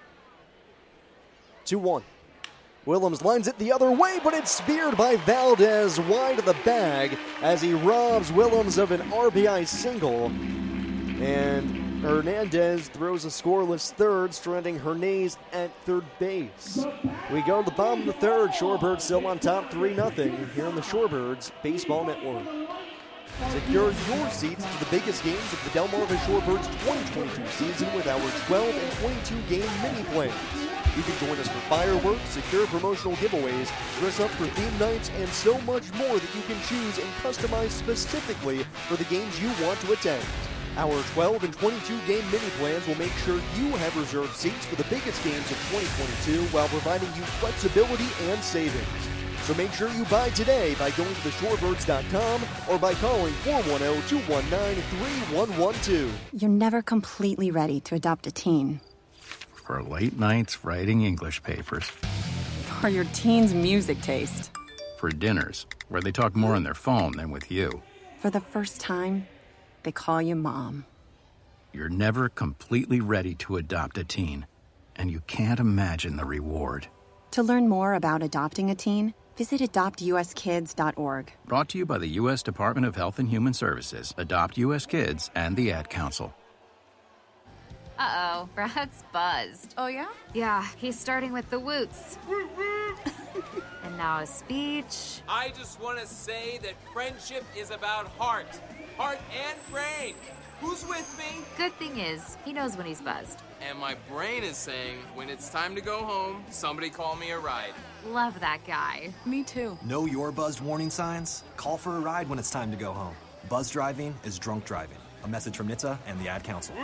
2-1. Willems lines it the other way, but it's speared by Valdez wide of the bag as he robs Willems of an RBI single. And Hernandez throws a scoreless third, stranding Hernandez at third base. We go to the bottom of the third. Shorebirds still on top 3-0 here on the Shorebirds Baseball Network. Secure your seats to the biggest games of the Delmarva Shorebirds 2022 season with our 12 and 22 game mini plans. You can join us for fireworks, secure promotional giveaways, dress up for theme nights, and so much more that you can choose and customize specifically for the games you want to attend. Our 12 and 22 game mini plans will make sure you have reserved seats for the biggest games of 2022 while providing you flexibility and savings. So make sure you buy today by going to theshorebirds.com or by calling 410-219-3112. You're never completely ready to adopt a teen. For late nights writing English papers. For your teen's music taste. For dinners, where they talk more on their phone than with you. For the first time, they call you Mom. You're never completely ready to adopt a teen, and you can't imagine the reward. To learn more about adopting a teen, visit adoptuskids.org. Brought to you by the U.S. Department of Health and Human Services, Adopt U.S. Kids, and the Ad Council. Uh-oh, Brad's buzzed. Oh, yeah? Yeah, he's starting with the woots. And now a speech. I just want to say that friendship is about heart and brain. Who's with me? Good thing is, he knows when he's buzzed. And my brain is saying, when it's time to go home, somebody call me a ride. Love that guy. Me too. Know your buzzed warning signs? Call for a ride when it's time to go home. Buzz driving is drunk driving. A message from NHTSA and the Ad Council.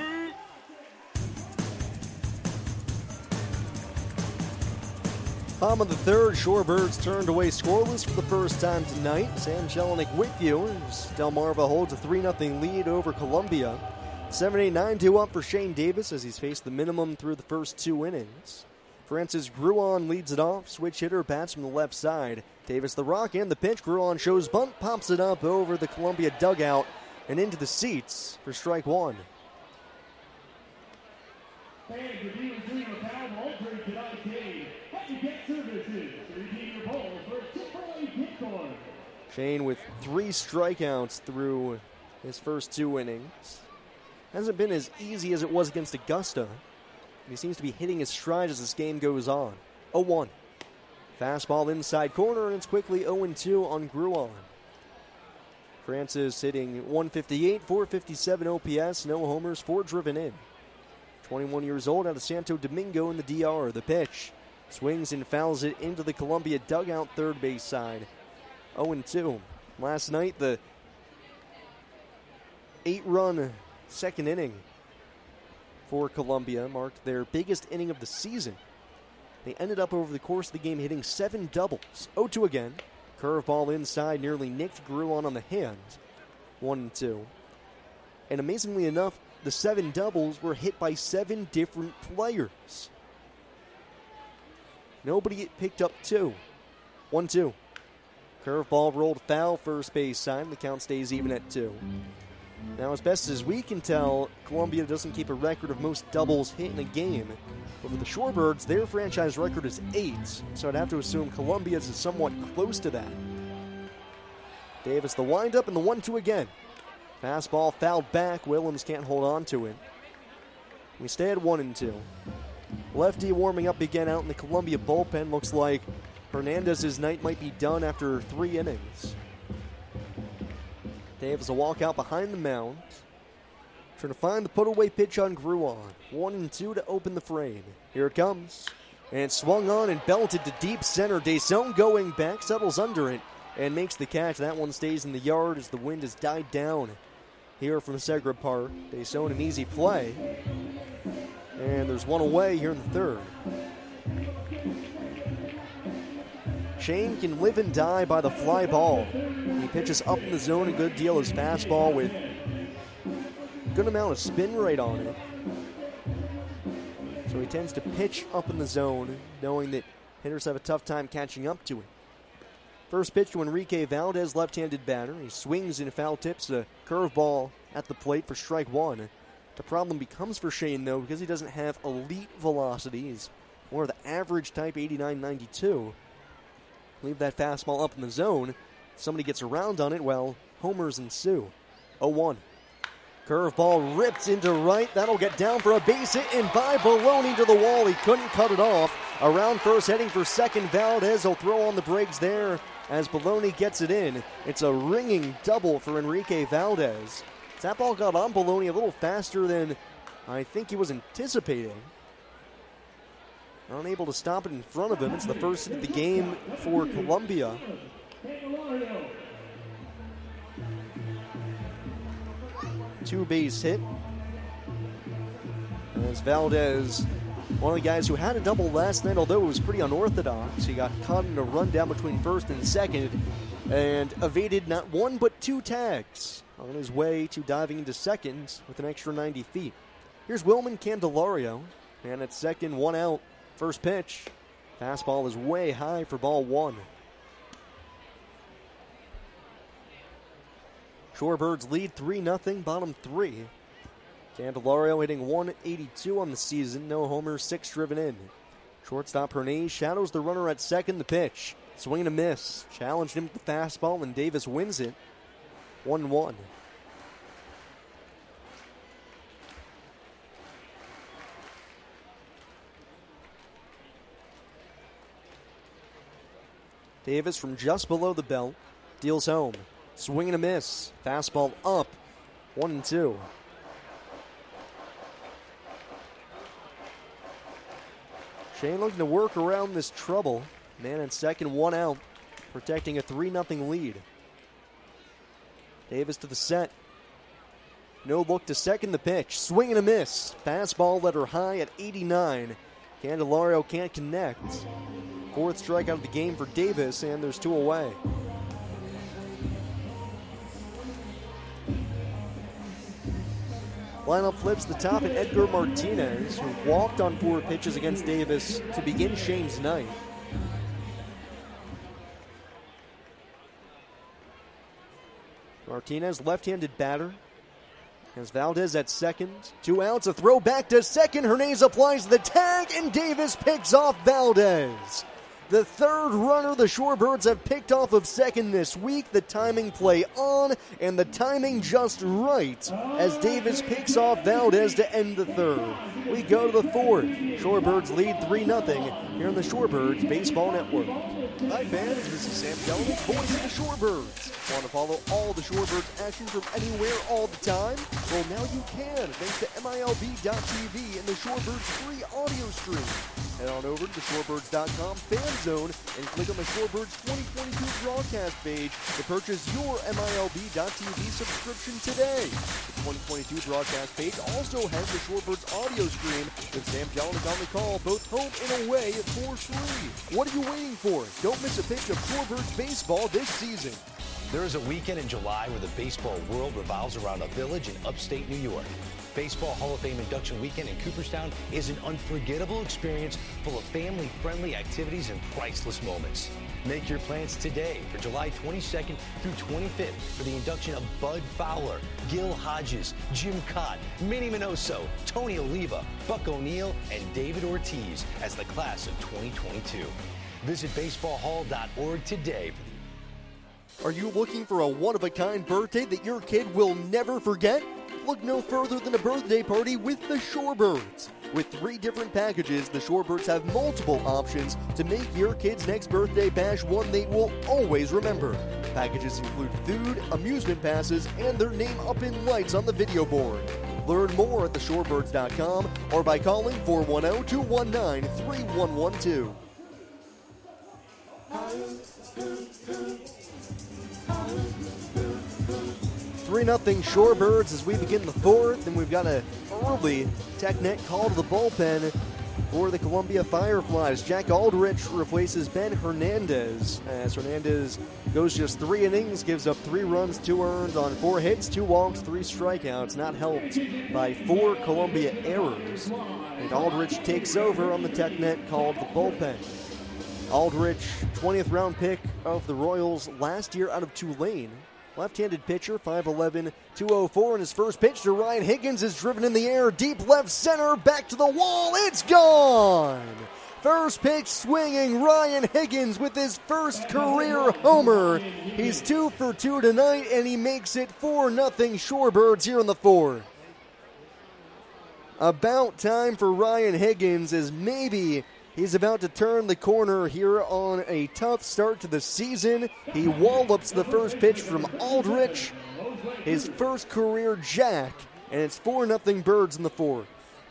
Bottom of the third, Shorebirds turned away scoreless for the first time tonight. Sam Jelinek with you as Delmarva holds a 3-0 lead over Columbia. 7-8-9-2 up for Shane Davis as he's faced the minimum through the first 2 innings. Francis Gruon leads it off. Switch hitter bats from the left side. Davis the rock and the pitch. Gruon shows bunt, pops it up over the Columbia dugout and into the seats for strike one. Shane with 3 strikeouts through his first 2 innings. Hasn't been as easy as it was against Augusta. He seems to be hitting his stride as this game goes on. 0-1. Fastball inside corner, and it's quickly 0-2 on Gruon. Francis hitting 158, 457 OPS, no homers, 4 driven in. 21 years old out of Santo Domingo in the DR. The pitch swings and fouls it into the Columbia dugout third base side. 0-2. Last night, the 8-run second inning for Columbia marked their biggest inning of the season. They ended up over the course of the game hitting 7 doubles. 0-2 again. Curveball inside nearly nicked Gruon on the hand. 1-2. And amazingly enough, the 7 doubles were hit by 7 different players. Nobody picked up 2. 1-2. Curveball rolled foul, first base side. The count stays even at 2. Now, as best as we can tell, Columbia doesn't keep a record of most doubles hit in a game. But for the Shorebirds, their franchise record is 8, so I'd have to assume Columbia's is somewhat close to that. Davis the windup and the 1-2 again. Fastball fouled back. Willems can't hold on to it. We stay at 1-2. Lefty warming up again out in the Columbia bullpen. Looks like Hernandez's night might be done after 3 innings. Davis a walk out behind the mound. Trying to find the put-away pitch on Gruon. 1-2 to open the frame. Here it comes. And swung on and belted to deep center. Deson going back, settles under it, and makes the catch. That one stays in the yard as the wind has died down here from Segra Park. Deson an easy play. And there's one away here in the third. Shane can live and die by the fly ball. He pitches up in the zone a good deal. His fastball with a good amount of spin rate on it. So he tends to pitch up in the zone, knowing that hitters have a tough time catching up to it. First pitch to Enrique Valdez, left-handed batter. He swings and foul tips a curveball at the plate for strike 1. The problem becomes for Shane, though, because he doesn't have elite velocity. He's more of the average type 89-92. Leave that fastball up in the zone. Somebody gets around on it, well, homers ensue. 0-1. Curveball ripped into right. That'll get down for a base hit, and by Baloney to the wall. He couldn't cut it off. Around first, heading for second. Valdez will throw on the brakes there as Baloney gets it in. It's a ringing double for Enrique Valdez. That ball got on Baloney a little faster than I think he was anticipating. Unable to stop it in front of him. It's the first hit of the game for Columbia. Two-base hit. As Valdez, one of the guys who had a double last night, although it was pretty unorthodox. He got caught in a run down between first and second and evaded not 1 but 2 tags on his way to diving into second with an extra 90 feet. Here's Wilman Candelario, and at second, 1 out. First pitch. Fastball is way high for ball 1. Shorebirds lead 3-0, bottom 3. Candelario hitting 182 on the season, no homers, 6 driven in. Shortstop Hernandez shadows the runner at second. The pitch. Swing and a miss. Challenged him with the fastball, and Davis wins it. 1-1. Davis from just below the belt deals home. Swing and a miss. Fastball up. 1-2. Shane looking to work around this trouble. Man at second, 1 out. Protecting a 3-0 lead. Davis to the set. No look to second. The pitch. Swing and a miss. Fastball let her high at 89. Candelario can't connect. 4th strikeout of the game for Davis, and there's 2 away. Lineup flips the top, and Edgar Martinez, who walked on 4 pitches against Davis to begin Shane's night. Martinez, left-handed batter. Has Valdez at second. 2 outs, a throw back to second. Hernandez applies the tag, and Davis picks off Valdez. The 3rd runner the Shorebirds have picked off of second this week. The timing play on, and the timing just right as Davis picks off Valdez to end the 3rd. We go to the 4th. Shorebirds lead 3-0 here on the Shorebirds Baseball Network. Hi fans, this is Sam Kelly, voice of the Shorebirds. Want to follow all the Shorebirds action from anywhere all the time? Well, now you can, thanks to MILB.TV and the Shorebirds free audio stream. Head on over to the Shorebirds.com fan zone and click on the Shorebirds 2022 broadcast page to purchase your MILB.TV subscription today. The 2022 broadcast page also has the Shorebirds audio stream with Sam Jelinek on the call, both home and away for free. What are you waiting for? Don't miss a pitch of Shorebirds baseball this season. There is a weekend in July where the baseball world revolves around a village in upstate New York. Baseball Hall of Fame induction weekend in Cooperstown is an unforgettable experience full of family-friendly activities and priceless moments. Make your plans today for July 22nd through 25th for the induction of Bud Fowler, Gil Hodges, Jim Cott, Minnie Minoso, Tony Oliva, Buck O'Neil, and David Ortiz as the class of 2022. Visit baseballhall.org today. Are you looking for a one-of-a-kind birthday that your kid will never forget? Look no further than a birthday party with the Shorebirds. With 3 different packages, the Shorebirds have multiple options to make your kid's next birthday bash one they will always remember. Packages include food, amusement passes, and their name up in lights on the video board. Learn more at theshorebirds.com or by calling 410-219-3112. 3-0 Shorebirds as we begin the 4th, and we've got an early TechNet call to the bullpen for the Columbia Fireflies. Jack Aldrich replaces Ben Hernandez as Hernandez goes just 3 innings, gives up 3 runs, 2 earned on 4 hits, 2 walks, 3 strikeouts, not helped by 4 Columbia errors. And Aldrich takes over on the TechNet call to the bullpen. Aldrich, 20th round pick of the Royals last year out of Tulane. Left-handed pitcher, 5'11", 204, and his first pitch to Ryan Higgins is driven in the air, deep left center, back to the wall, it's gone! First pitch swinging, Ryan Higgins with his first career homer. He's 2 for 2 tonight, and he makes it 4-0 Shorebirds here in the 4th. About time for Ryan Higgins, as maybe he's about to turn the corner here on a tough start to the season. He wallops the first pitch from Aldrich, his first career jack, and it's 4-0 Birds in the 4th.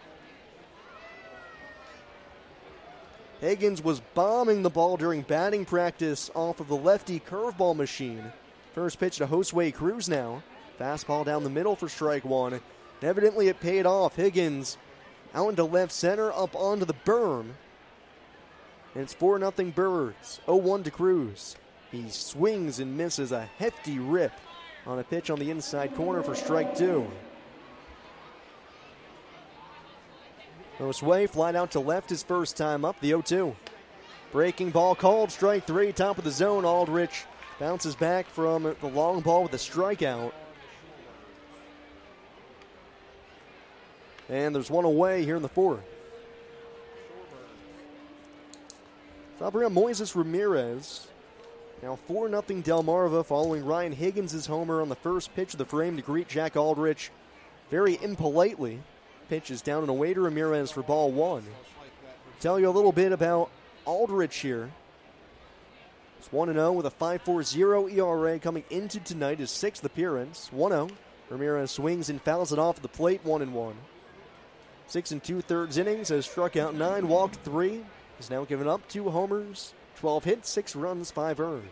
Higgins was bombing the ball during batting practice off of the lefty curveball machine. First pitch to Josue Cruz now. Fastball down the middle for strike 1. And evidently it paid off. Higgins out into left center, up onto the berm. And it's 4-0 Birds. 0-1 to Cruz. He swings and misses a hefty rip on a pitch on the inside corner for strike 2. Josue flied out to left his first time up, the 0-2. Breaking ball called, strike 3, top of the zone. Aldrich bounces back from the long ball with a strikeout. And there's one away here in the 4th. Fabriel Moises Ramirez. Now 4-0 Delmarva following Ryan Higgins' homer on the first pitch of the frame to greet Jack Aldrich. Very impolitely. Pitch is down and away to Ramirez for ball 1. Tell you a little bit about Aldrich here. It's 1-0 with a 5.40 ERA coming into tonight, his 6th appearance. 1-0. Ramirez swings and fouls it off at the plate, 1-1. 6 2/3 innings, has struck out 9, walked 3. He's now given up 2 homers, 12 hits, 6 runs, 5 earned.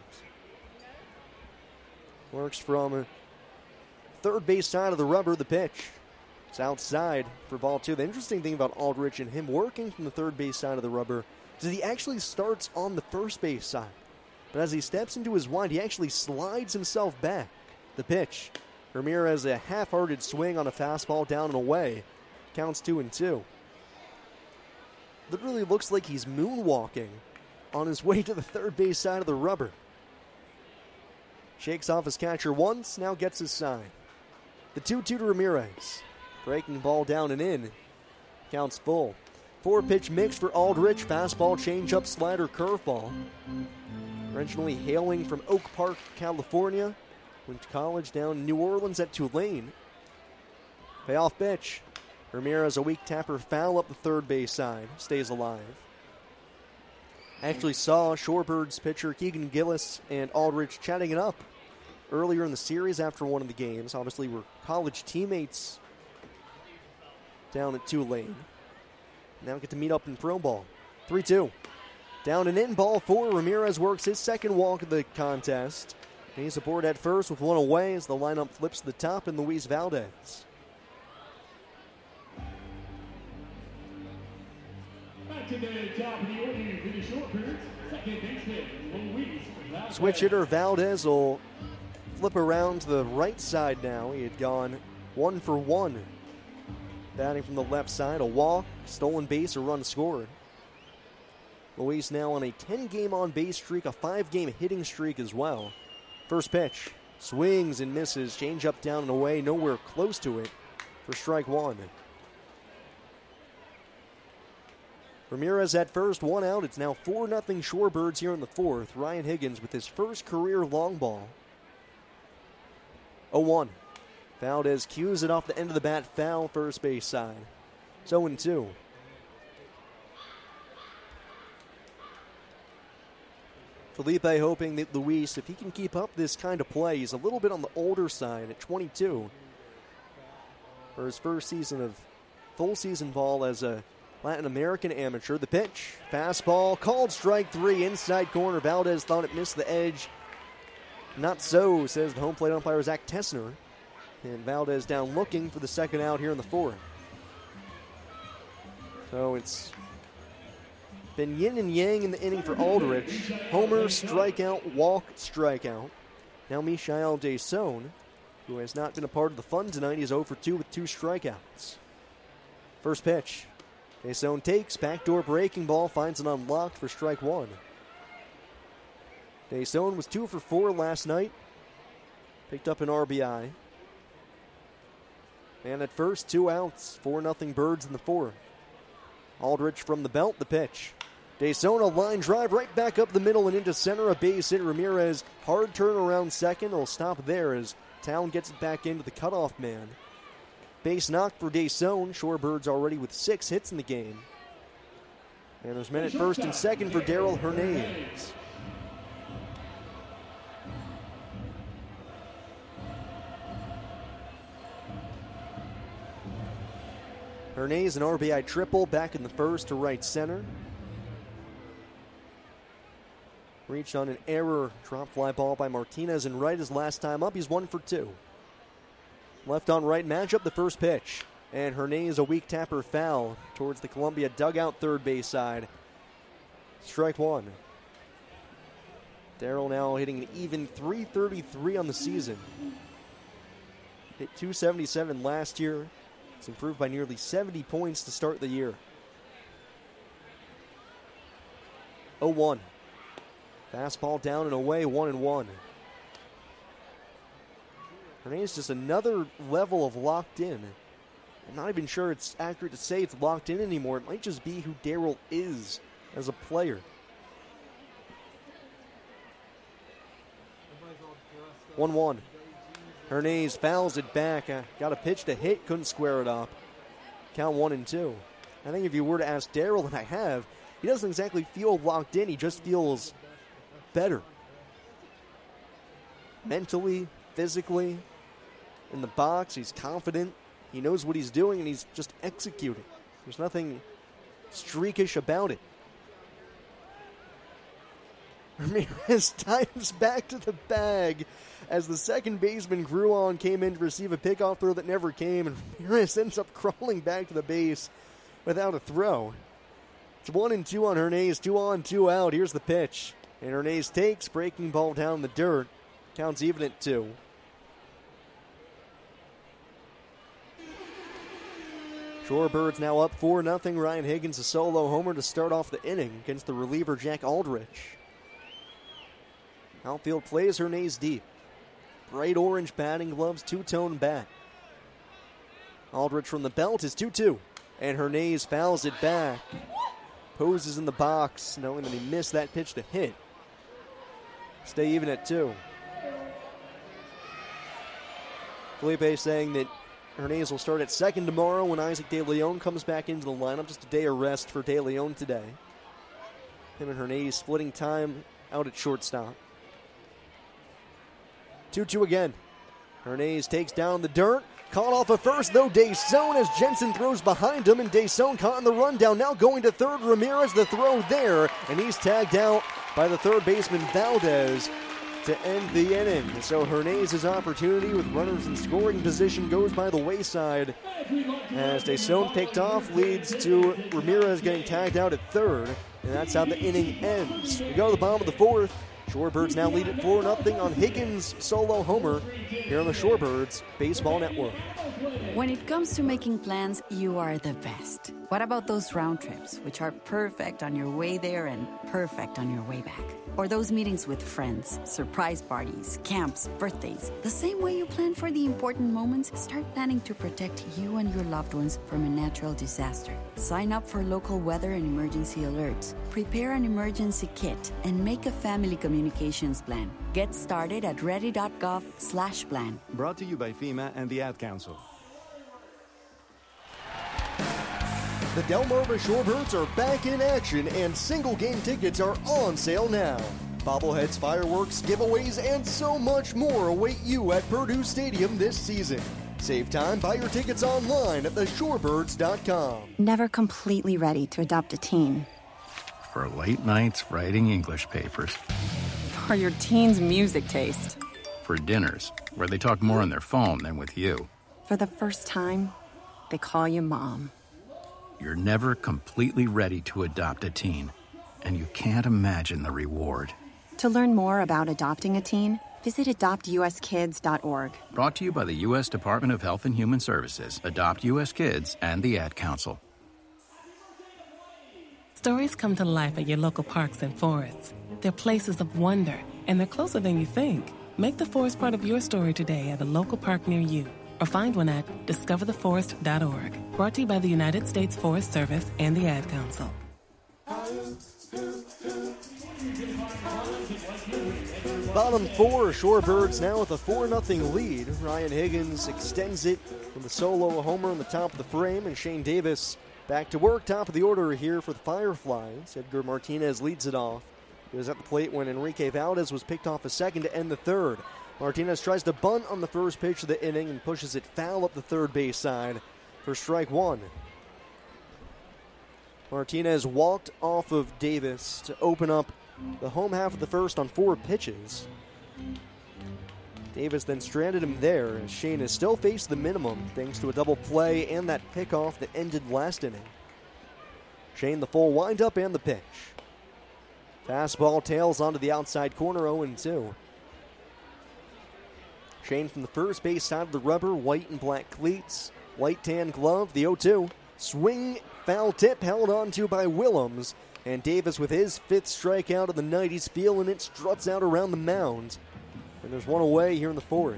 Works from third base side of the rubber, the pitch. It's outside for ball 2. The interesting thing about Aldrich and him working from the third base side of the rubber is he actually starts on the first base side. But as he steps into his wind, he actually slides himself back. The pitch. Ramirez a half-hearted swing on a fastball down and away. Counts 2-2. Literally looks like he's moonwalking on his way to the third base side of the rubber. Shakes off his catcher once, now gets his sign. The 2-2 to Ramirez. Breaking ball down and in. Counts full. 4-pitch mix for Aldrich. Fastball, changeup, slider, curveball. Originally hailing from Oak Park, California. Went to college down in New Orleans at Tulane. Payoff pitch. Ramirez a weak tapper foul up the third base side. Stays alive. Actually saw Shorebirds pitcher Keegan Gillis and Aldrich chatting it up earlier in the series after one of the games. Obviously were college teammates down at Tulane. Now get to meet up in pro ball. 3-2. Down and in, ball 4. Ramirez works his second walk of the contest. He's aboard at first with one away as the lineup flips to the top and Luis Valdez. Back to the top of the order for the Shorebirds, second baseman, Luis Valdez. Switch hitter Valdez will flip around to the right side now. He had gone 1 for 1. Batting from the left side, a walk, stolen base, a run scored. Luis now on a 10-game on-base streak, a 5-game hitting streak as well. First pitch, swings and misses, change up, down and away, nowhere close to it for strike 1. Ramirez at first, 1 out. It's now 4-0 Shorebirds here in the 4th. Ryan Higgins with his first career long ball. 0-1. Valdez cues it off the end of the bat, foul first base side. It's 0-2. Felipe hoping that Luis, if he can keep up this kind of play, he's a little bit on the older side at 22. For his first season of full season ball as a Latin American amateur. The pitch, fastball, called strike 3, inside corner. Valdez thought it missed the edge. Not so, says the home plate umpire Zach Tessner. And Valdez down looking for the second out here in the 4th. So it's been yin and yang in the inning for Aldrich. Homer, strikeout, walk, strikeout. Now Michael Deson, who has not been a part of the fun tonight, he's 0 for 2 with 2 strikeouts. First pitch. Deson takes, backdoor breaking ball, finds it unlocked for strike 1. Deson was 2 for 4 last night. Picked up an RBI. And at first, 2 outs, 4-0 Birds in the 4th. Aldrich from the belt, the pitch. Deson, a line drive right back up the middle and into center, a base hit. Ramirez, hard turn around second. He'll stop there as Town gets it back into the cutoff man. Base knock for Deson. Shorebirds already with 6 hits in the game. And there's men at first and second for Daryl Hernandez. Hernandez, an RBI triple, back in the first to right center. Reached on an error, drop fly ball by Martinez, and right his last time up, he's 1 for 2. Left on right matchup, the first pitch. And Hernandez, a weak tapper foul towards the Columbia dugout third base side. Strike 1. Darryl now hitting an even .333 on the season. Hit .277 last year. It's improved by nearly 70 points to start the year. 0-1. Fastball down and away, 1-1. Hernandez just another level of locked in. I'm not even sure it's accurate to say it's locked in anymore. It might just be who Daryl is as a player. 1-1. Hernandez fouls it back. Got a pitch to hit, couldn't square it up. Count 1-2. I think if you were to ask Daryl, and I have, he doesn't exactly feel locked in. He just feels better. Mentally, physically, in the box, he's confident. He knows what he's doing, and he's just executing. There's nothing streakish about it. Ramirez dives back to the bag as the second baseman Gruon came in to receive a pickoff throw that never came, and Ramirez ends up crawling back to the base without a throw. It's 1-2 on Hernandez, 2 on, 2 out. Here's the pitch. And Hernandez takes, breaking ball down the dirt. Counts even at 2. Shorebirds now up 4-0. Ryan Higgins a solo homer to start off the inning against the reliever Jack Aldrich. Outfield plays Hernandez deep. Bright orange batting gloves, two-tone bat. Aldrich from the belt is 2-2. And Hernandez fouls it back. Poses in the box, knowing that he missed that pitch to hit. Stay even at 2. Felipe saying that Hernandez will start at second tomorrow when Isaac De Leon comes back into the lineup. Just a day of rest for De Leon today. Him and Hernandez splitting time out at shortstop. 2-2 again. Hernandez takes down the dirt, caught off at first, though, Deson as Jensen throws behind him, and Deson caught in the rundown. Now going to third, Ramirez, the throw there, and he's tagged out by the third baseman, Valdez, to end the inning. So Hernandez's opportunity with runners in scoring position goes by the wayside as Deson picked off, leads to Ramirez getting tagged out at third, and that's how the inning ends. We go to the bottom of the fourth. Shorebirds now lead it 4-0 on Higgins' solo homer here on the Shorebirds Baseball Network. When it comes to making plans, you are the best. What about those round trips, which are perfect on your way there and perfect on your way back? Or those meetings with friends, surprise parties, camps, birthdays. The same way you plan for the important moments, start planning to protect you and your loved ones from a natural disaster. Sign up for local weather and emergency alerts. Prepare an emergency kit and make a family communications plan. Get started at ready.gov/plan. Brought to you by FEMA and the Ad Council. The Delmarva Shorebirds are back in action, and single-game tickets are on sale now. Bobbleheads, fireworks, giveaways, and so much more await you at Purdue Stadium this season. Save time, buy your tickets online at theshorebirds.com. Never completely ready to adopt a teen. For late nights writing English papers. For your teen's music taste. For dinners where they talk more on their phone than with you. For the first time, they call you mom. You're never completely ready to adopt a teen, and you can't imagine the reward. To learn more about adopting a teen, visit adoptuskids.org. Brought to you by the U.S. Department of Health and Human Services, Adopt U.S. Kids, and the Ad Council. Stories come to life at your local parks and forests. They're places of wonder, and they're closer than you think. Make the forest part of your story today at a local park near you, or find one at discovertheforest.org. Brought to you by the United States Forest Service and the Ad Council. Bottom four, Shorebirds now with a 4-0 lead. Ryan Higgins extends it with a solo homer on the top of the frame, and Shane Davis back to work, top of the order here for the Fireflies. Edgar Martinez leads it off. He was at the plate when Enrique Valdez was picked off a second to end the third. Martinez tries to bunt on the first pitch of the inning and pushes it foul up the third base side for strike one. Martinez walked off of Davis to open up the home half of the first on 4 pitches. Davis then stranded him there as Shane has still faced the minimum thanks to a double play and that pickoff that ended last inning. Shane the full windup and the pitch. Fastball tails onto the outside corner, 0-2. Shane from the first base side of the rubber, white and black cleats, white tan glove, the 0-2. Swing, foul tip held on to by Willems, and Davis with his 5th strikeout of the night. He's feeling it, struts out around the mound, and there's one away here in the 4th.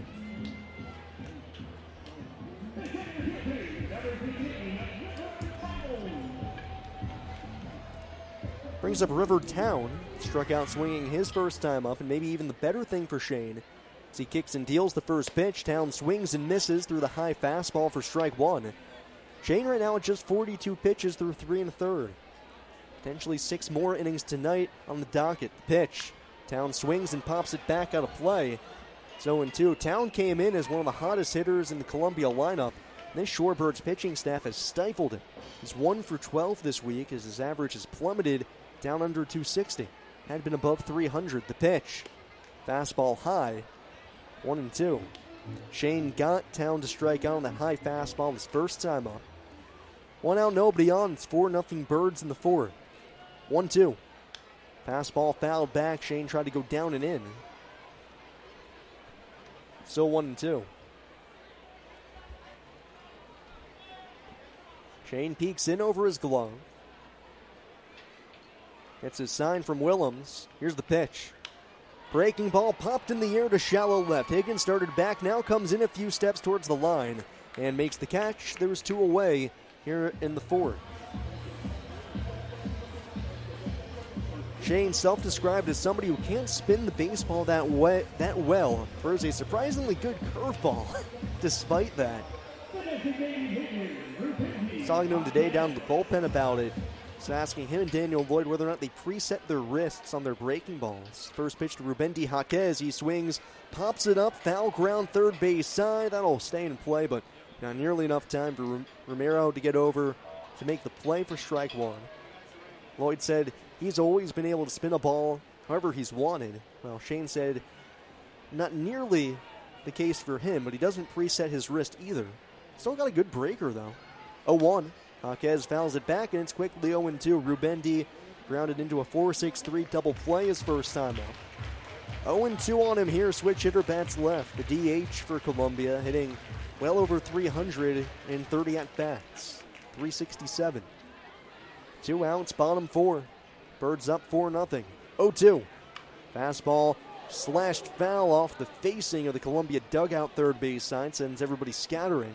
Brings up River Town, struck out swinging his first time up, and maybe even the better thing for Shane as he kicks and deals the first pitch. Town swings and misses through the high fastball for strike one. Shane right now at just 42 pitches through 3 1/3. Potentially 6 more innings tonight on the docket. The pitch. Town swings and pops it back out of play. It's 0-2. Town came in as one of the hottest hitters in the Columbia lineup. This Shorebirds pitching staff has stifled him. He's 1 for 12 this week as his average has plummeted down under 260. Had been above 300. The pitch. Fastball high. 1-2. Shane got Town to strike out on that high fastball his first time up. 1 out, nobody on. It's 4-0 Birds in the 4th. 1-2. Fastball fouled back. Shane tried to go down and in. Still 1-2. Shane peeks in over his glove. Gets his sign from Willems. Here's the pitch. Breaking ball popped in the air to shallow left. Higgins started back, now comes in a few steps towards the line and makes the catch. There's 2 away here in the 4th. Shane, self-described as somebody who can't spin the baseball that well, throws a surprisingly good curveball despite that. Talking to him today down at the bullpen about it. So asking him and Daniel Lloyd whether or not they preset their wrists on their breaking balls. First pitch to Ruben Jaquez. He swings, pops it up, foul ground third base side. That'll stay in play, but Not nearly enough time for Romero to get over to make the play for strike one. Lloyd said he's always been able to spin a ball however he's wanted. Well, Shane said not nearly the case for him, but he doesn't preset his wrist either. Still got a good breaker, though. 0-1. Jaquez fouls it back, and it's quickly 0-2. Rubendi grounded into a 4-6-3 double play his first time, though. 0-2 on him here. Switch hitter bats left. The DH for Columbia hitting well over 330 at-bats. 367. 2 outs, bottom 4. Birds up 4-0. 0-2. Fastball slashed foul off the facing of the Columbia dugout third base side, sends everybody scattering.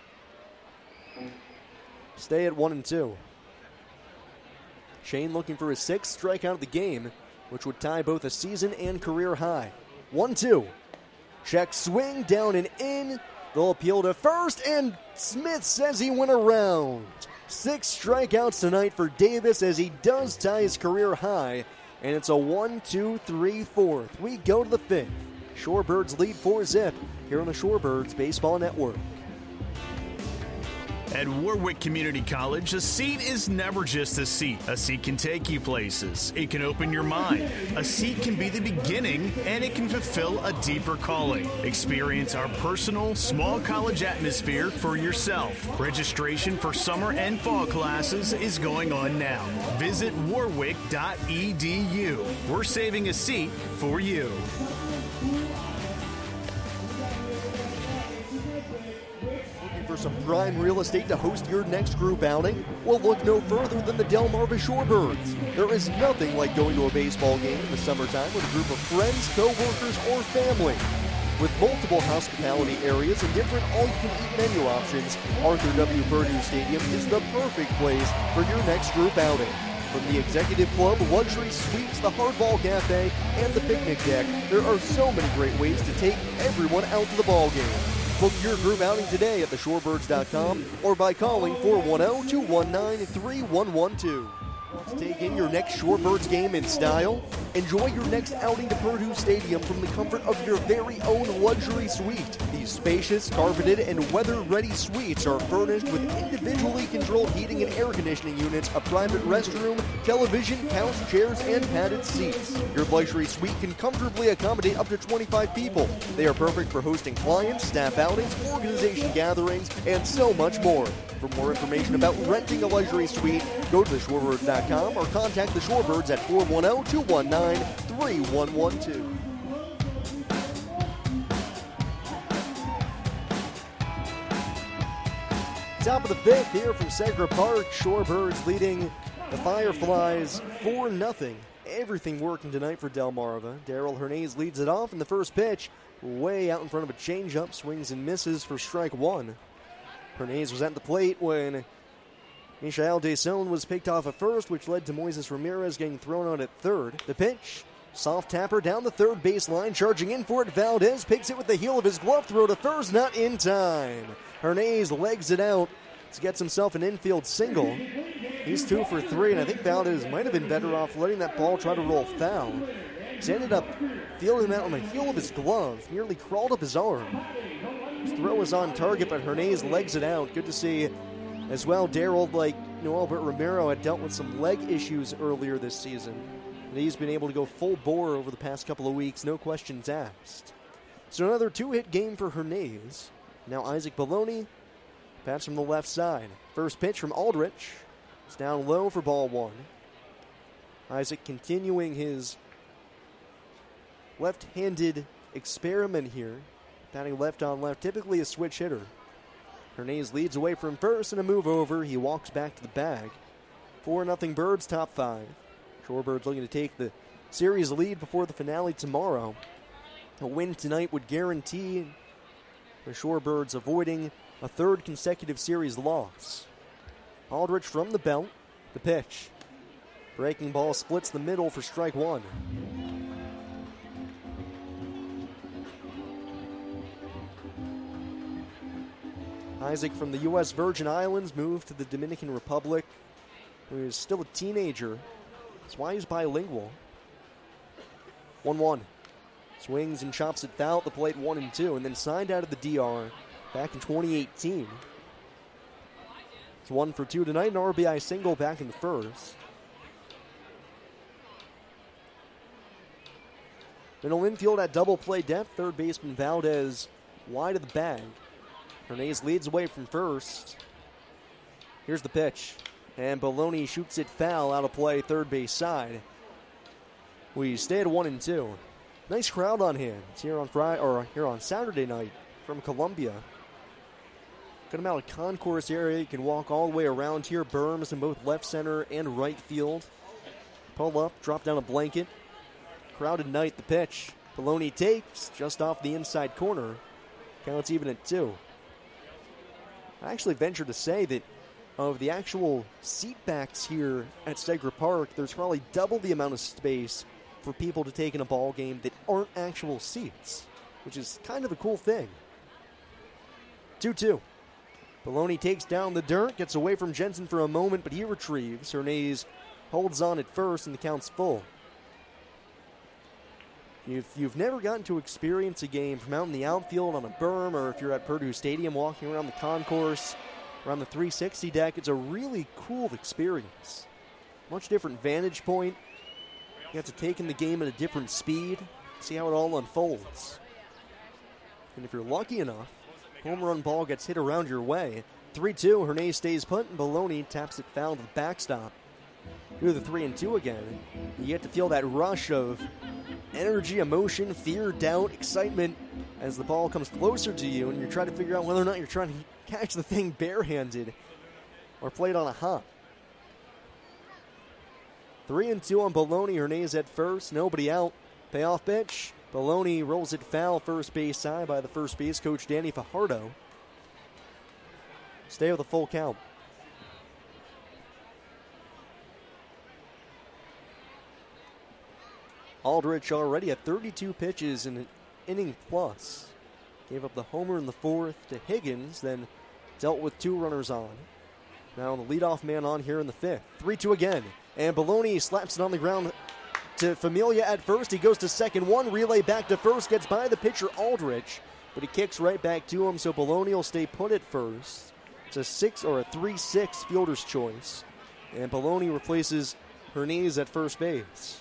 Stay at 1-2. Shane looking for his 6th strikeout of the game, which would tie both a season and career high. 1-2. Check swing, down and in. They'll appeal to first, and Smith says he went around. 6 strikeouts tonight for Davis as he does tie his career high, and it's a 1-2-3-4. We go to the 5th. Shorebirds lead 4-0 here on the Shorebirds Baseball Network. At Warwick Community College, a seat is never just a seat. A seat can take you places. It can open your mind. A seat can be the beginning, and it can fulfill a deeper calling. Experience our personal, small college atmosphere for yourself. Registration for summer and fall classes is going on now. Visit warwick.edu. We're saving a seat for you. For some prime real estate to host your next group outing? Well, look no further than the Delmarva Shorebirds. There is nothing like going to a baseball game in the summertime with a group of friends, co-workers, or family. With multiple hospitality areas and different all-you-can-eat menu options, Arthur W. Purdue Stadium is the perfect place for your next group outing. From the Executive Club, luxury suites, the Hardball Cafe, and the picnic deck, there are so many great ways to take everyone out to the ball game. Book your group outing today at theshorebirds.com or by calling 410-219-3112. To take in your next Shorebirds game in style, enjoy your next outing to Purdue Stadium from the comfort of your very own luxury suite. These spacious, carpeted, and weather-ready suites are furnished with individually controlled heating and air conditioning units, a private restroom, television, couch, chairs, and padded seats. Your luxury suite can comfortably accommodate up to 25 people. They are perfect for hosting clients, staff outings, organization gatherings, and so much more. For more information about renting a luxury suite, go to theshorebirds.com or contact the Shorebirds at 410-219-3112. Top of the 5th here from Segra Park. Shorebirds leading the Fireflies 4-0. Everything working tonight for Delmarva. Daryl Hernandez leads it off in the first pitch. Way out in front of a changeup. Swings and misses for strike one. Hernandez was at the plate when Michael Deson was picked off at first, which led to Moises Ramirez getting thrown out at third. The pitch, soft tapper down the third baseline, charging in for it. Valdez picks it with the heel of his glove throw to first, not in time. Hernandez legs it out to get himself an infield single. He's 2 for 3, and I think Valdez might have been better off letting that ball try to roll foul. He ended up fielding that on the heel of his glove, nearly crawled up his arm. His throw was on target, but Hernandez legs it out. Good to see as well. Daryl, like Albert Romero, had dealt with some leg issues earlier this season. And he's been able to go full bore over the past couple of weeks, no questions asked. So another 2-hit game for Hernandez. Now Isaac Baloney bats from the left side. First pitch from Aldrich. It's down low for ball one. Isaac continuing his left-handed experiment here. Batting left on left, typically a switch hitter. Hernandez leads away from first and a move over. He walks back to the bag. 4-0 Birds, top 5. Shorebirds looking to take the series lead before the finale tomorrow. A win tonight would guarantee the Shorebirds avoiding a third consecutive series loss. Aldrich from the belt. The pitch. Breaking ball splits the middle for strike one. Isaac from the U.S. Virgin Islands moved to the Dominican Republic. He was still a teenager. That's why he's bilingual. 1-1. Swings and chops it foul at the plate 1-2, and then signed out of the DR back in 2018. It's 1 for 2 tonight, an RBI single back in the first. Middle infield at double play depth. Third baseman Valdez wide of the bag. Hernandez leads away from first. Here's the pitch. And Baloney shoots it foul out of play, third base side. We stay at 1-2. Nice crowd on hand. It's here on here on Saturday night from Columbia. Good amount of concourse area. You can walk all the way around here. Berms in both left center and right field. Pull up, drop down a blanket. Crowded night, the pitch. Baloney takes just off the inside corner. Counts even at 2. I actually venture to say that of the actual seat backs here at Steger Park, there's probably double the amount of space for people to take in a ball game that aren't actual seats, which is kind of a cool thing. 2-2. Baloney takes down the dirt, gets away from Jensen for a moment, but he retrieves. Hernandez holds on at first, and the count's full. If you've never gotten to experience a game from out in the outfield on a berm, or if you're at Purdue Stadium walking around the concourse, around the 360 deck, it's a really cool experience. Much different vantage point. You have to take in the game at a different speed, see how it all unfolds. And if you're lucky enough, home run ball gets hit around your way. 3-2, Hernandez stays put, and Baloney taps it foul to the backstop. Do the 3-2 again. You get to feel that rush of energy, emotion, fear, doubt, excitement as the ball comes closer to you, and you're trying to figure out whether or not you're trying to catch the thing barehanded or play it on a hop. 3-2 on Baloney. Hernandez at first, nobody out. Payoff pitch. Baloney rolls it foul, first base side by the first base coach Danny Fajardo. Stay with a full count. Aldrich already at 32 pitches in an inning plus. Gave up the homer in the fourth to Higgins, then dealt with 2 runners on. Now the leadoff man on here in the fifth. 3-2 again. And Baloney slaps it on the ground to Familia at first. He goes to second, one relay back to first, gets by the pitcher Aldrich, but he kicks right back to him, so Baloney will stay put at first. It's a 3-6 fielder's choice. And Baloney replaces Hernandez at first base.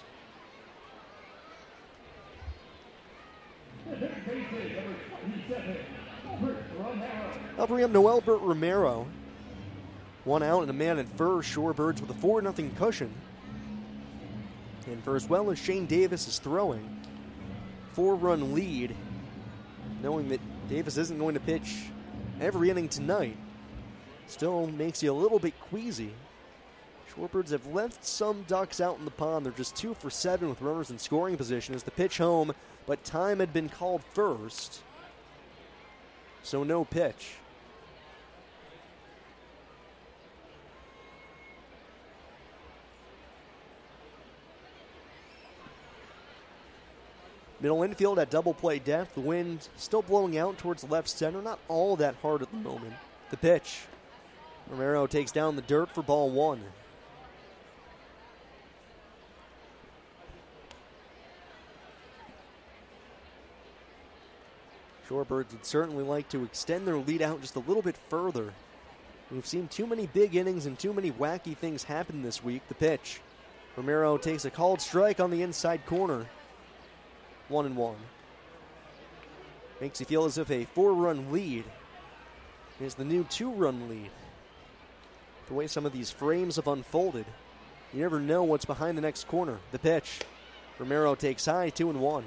I'll bring up Noelbert Romero. 1 out and a man at first. Shorebirds with a 4-0 cushion. And for as well as Shane Davis is throwing, 4-run lead, knowing that Davis isn't going to pitch every inning tonight, still makes you a little bit queasy. Shorebirds have left some ducks out in the pond. They're just 2 for 7 with runners in scoring position as the pitch home, but time had been called first, so no pitch. Middle infield at double play depth. The wind still blowing out towards left center. Not all that hard at the moment. The pitch. Romero takes down the dirt for ball 1. Shorebirds would certainly like to extend their lead out just a little bit further. We've seen too many big innings and too many wacky things happen this week. The pitch. Romero takes a called strike on the inside corner. 1-1. Makes you feel as if a 4-run lead is the new 2-run lead. The way some of these frames have unfolded, you never know what's behind the next corner. The pitch. Romero takes high, 2-1.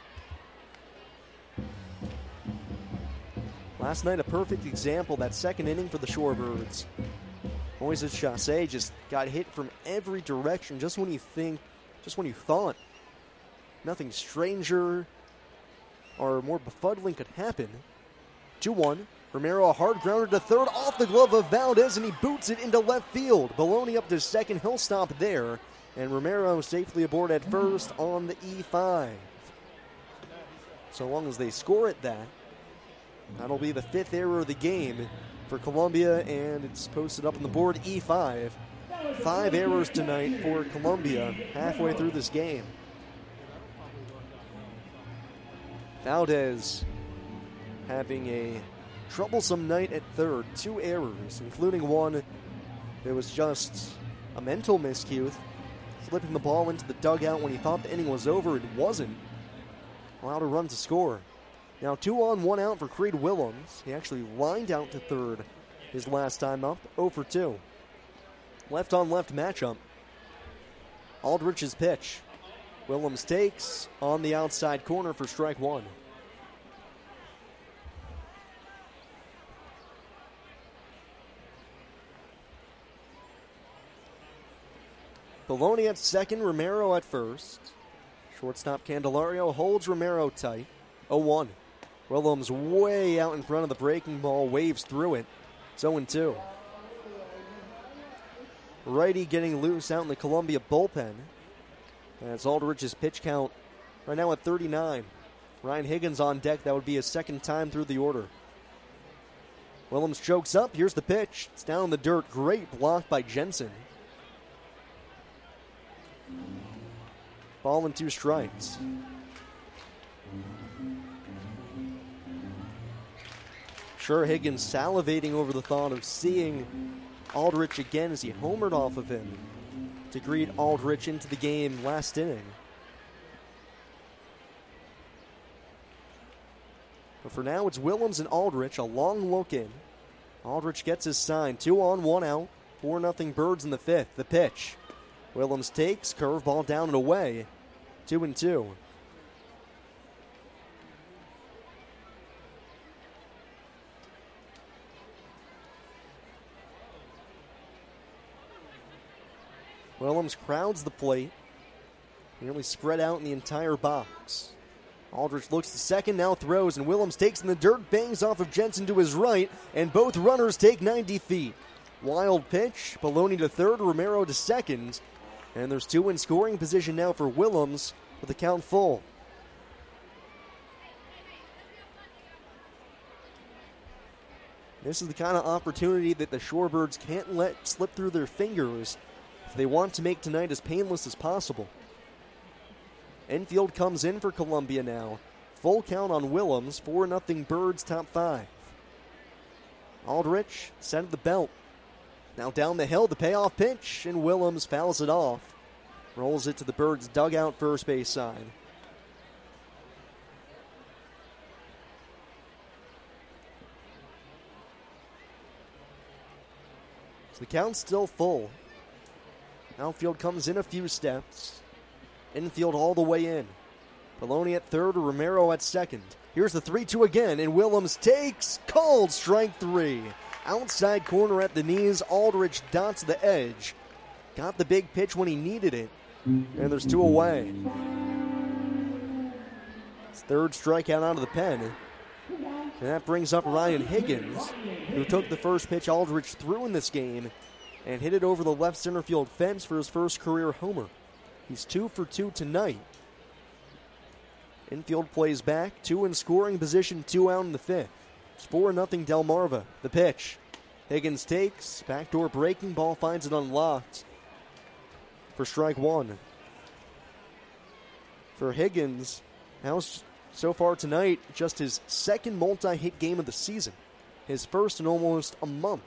Last night, a perfect example, that second inning for the Shorebirds. Moises Chassé just got hit from every direction, just when you thought nothing stranger or more befuddling could happen. 2-1. Romero a hard grounder to third off the glove of Valdez, and he boots it into left field. Baloney up to second. He'll stop there. And Romero safely aboard at first on the E5. So long as they score at that, that'll be the 5th error of the game for Columbia, and it's posted up on the board, E5. 5 errors tonight for Columbia halfway through this game. Valdez having a troublesome night at third. 2 errors, including one that was just a mental miscue, slipping the ball into the dugout when he thought the inning was over. It wasn't. Allowed a run to score. Now 2 on, 1 out for Creed Willems. He actually lined out to third his last time up, 0 for 2. Left on left matchup. Aldrich's pitch. Willems takes on the outside corner for strike 1. Poloni at second, Romero at first. Shortstop Candelario holds Romero tight. 0-1. Willems way out in front of the breaking ball, waves through it. It's 0-2. Righty getting loose out in the Columbia bullpen. That's Aldrich's pitch count right now at 39. Ryan Higgins on deck. That would be his second time through the order. Willems chokes up. Here's the pitch. It's down in the dirt. Great block by Jensen. Ball and 2 strikes. Sure, Higgins salivating over the thought of seeing Aldrich again as he homered off of him to greet Aldrich into the game last inning. But for now, it's Willems and Aldrich. A long look in. Aldrich gets his sign. 2 on, 1 out. 4-0 Birds in the 5th. The pitch. Willems takes, curveball down and away. 2-2. Willems crowds the plate, nearly spread out in the entire box. Aldrich looks to second, now throws, and Willems takes in the dirt, bangs off of Jensen to his right, and both runners take 90 feet. Wild pitch, Poloni to third, Romero to second, and there's 2 in scoring position now for Willems with the count full. This is the kind of opportunity that the Shorebirds can't let slip through their fingers if they want to make tonight as painless as possible. Enfield comes in for Columbia now. Full count on Willems, 4-0 Birds, top 5. Aldrich sent the belt. Now down the hill, the payoff pitch, and Willems fouls it off. Rolls it to the Birds' dugout first base side. So the count's still full. Outfield comes in a few steps. Infield all the way in. Poloni at third, Romero at second. Here's the 3-2 again, and Willems takes, called strike 3. Outside corner at the knees, Aldrich dots the edge. Got the big pitch when he needed it, and there's 2 away. His third strikeout out of the pen. And that brings up Ryan Higgins, who took the first pitch Aldrich threw in this game and hit it over the left center field fence for his first career homer. He's 2 for 2 tonight. Infield plays back, 2 in scoring position, 2 out in the 5th. It's 4-0 Delmarva. The pitch. Higgins takes, backdoor breaking ball, finds it unlocked for strike 1. For Higgins, now so far tonight, just his second multi-hit game of the season. His first in almost a month.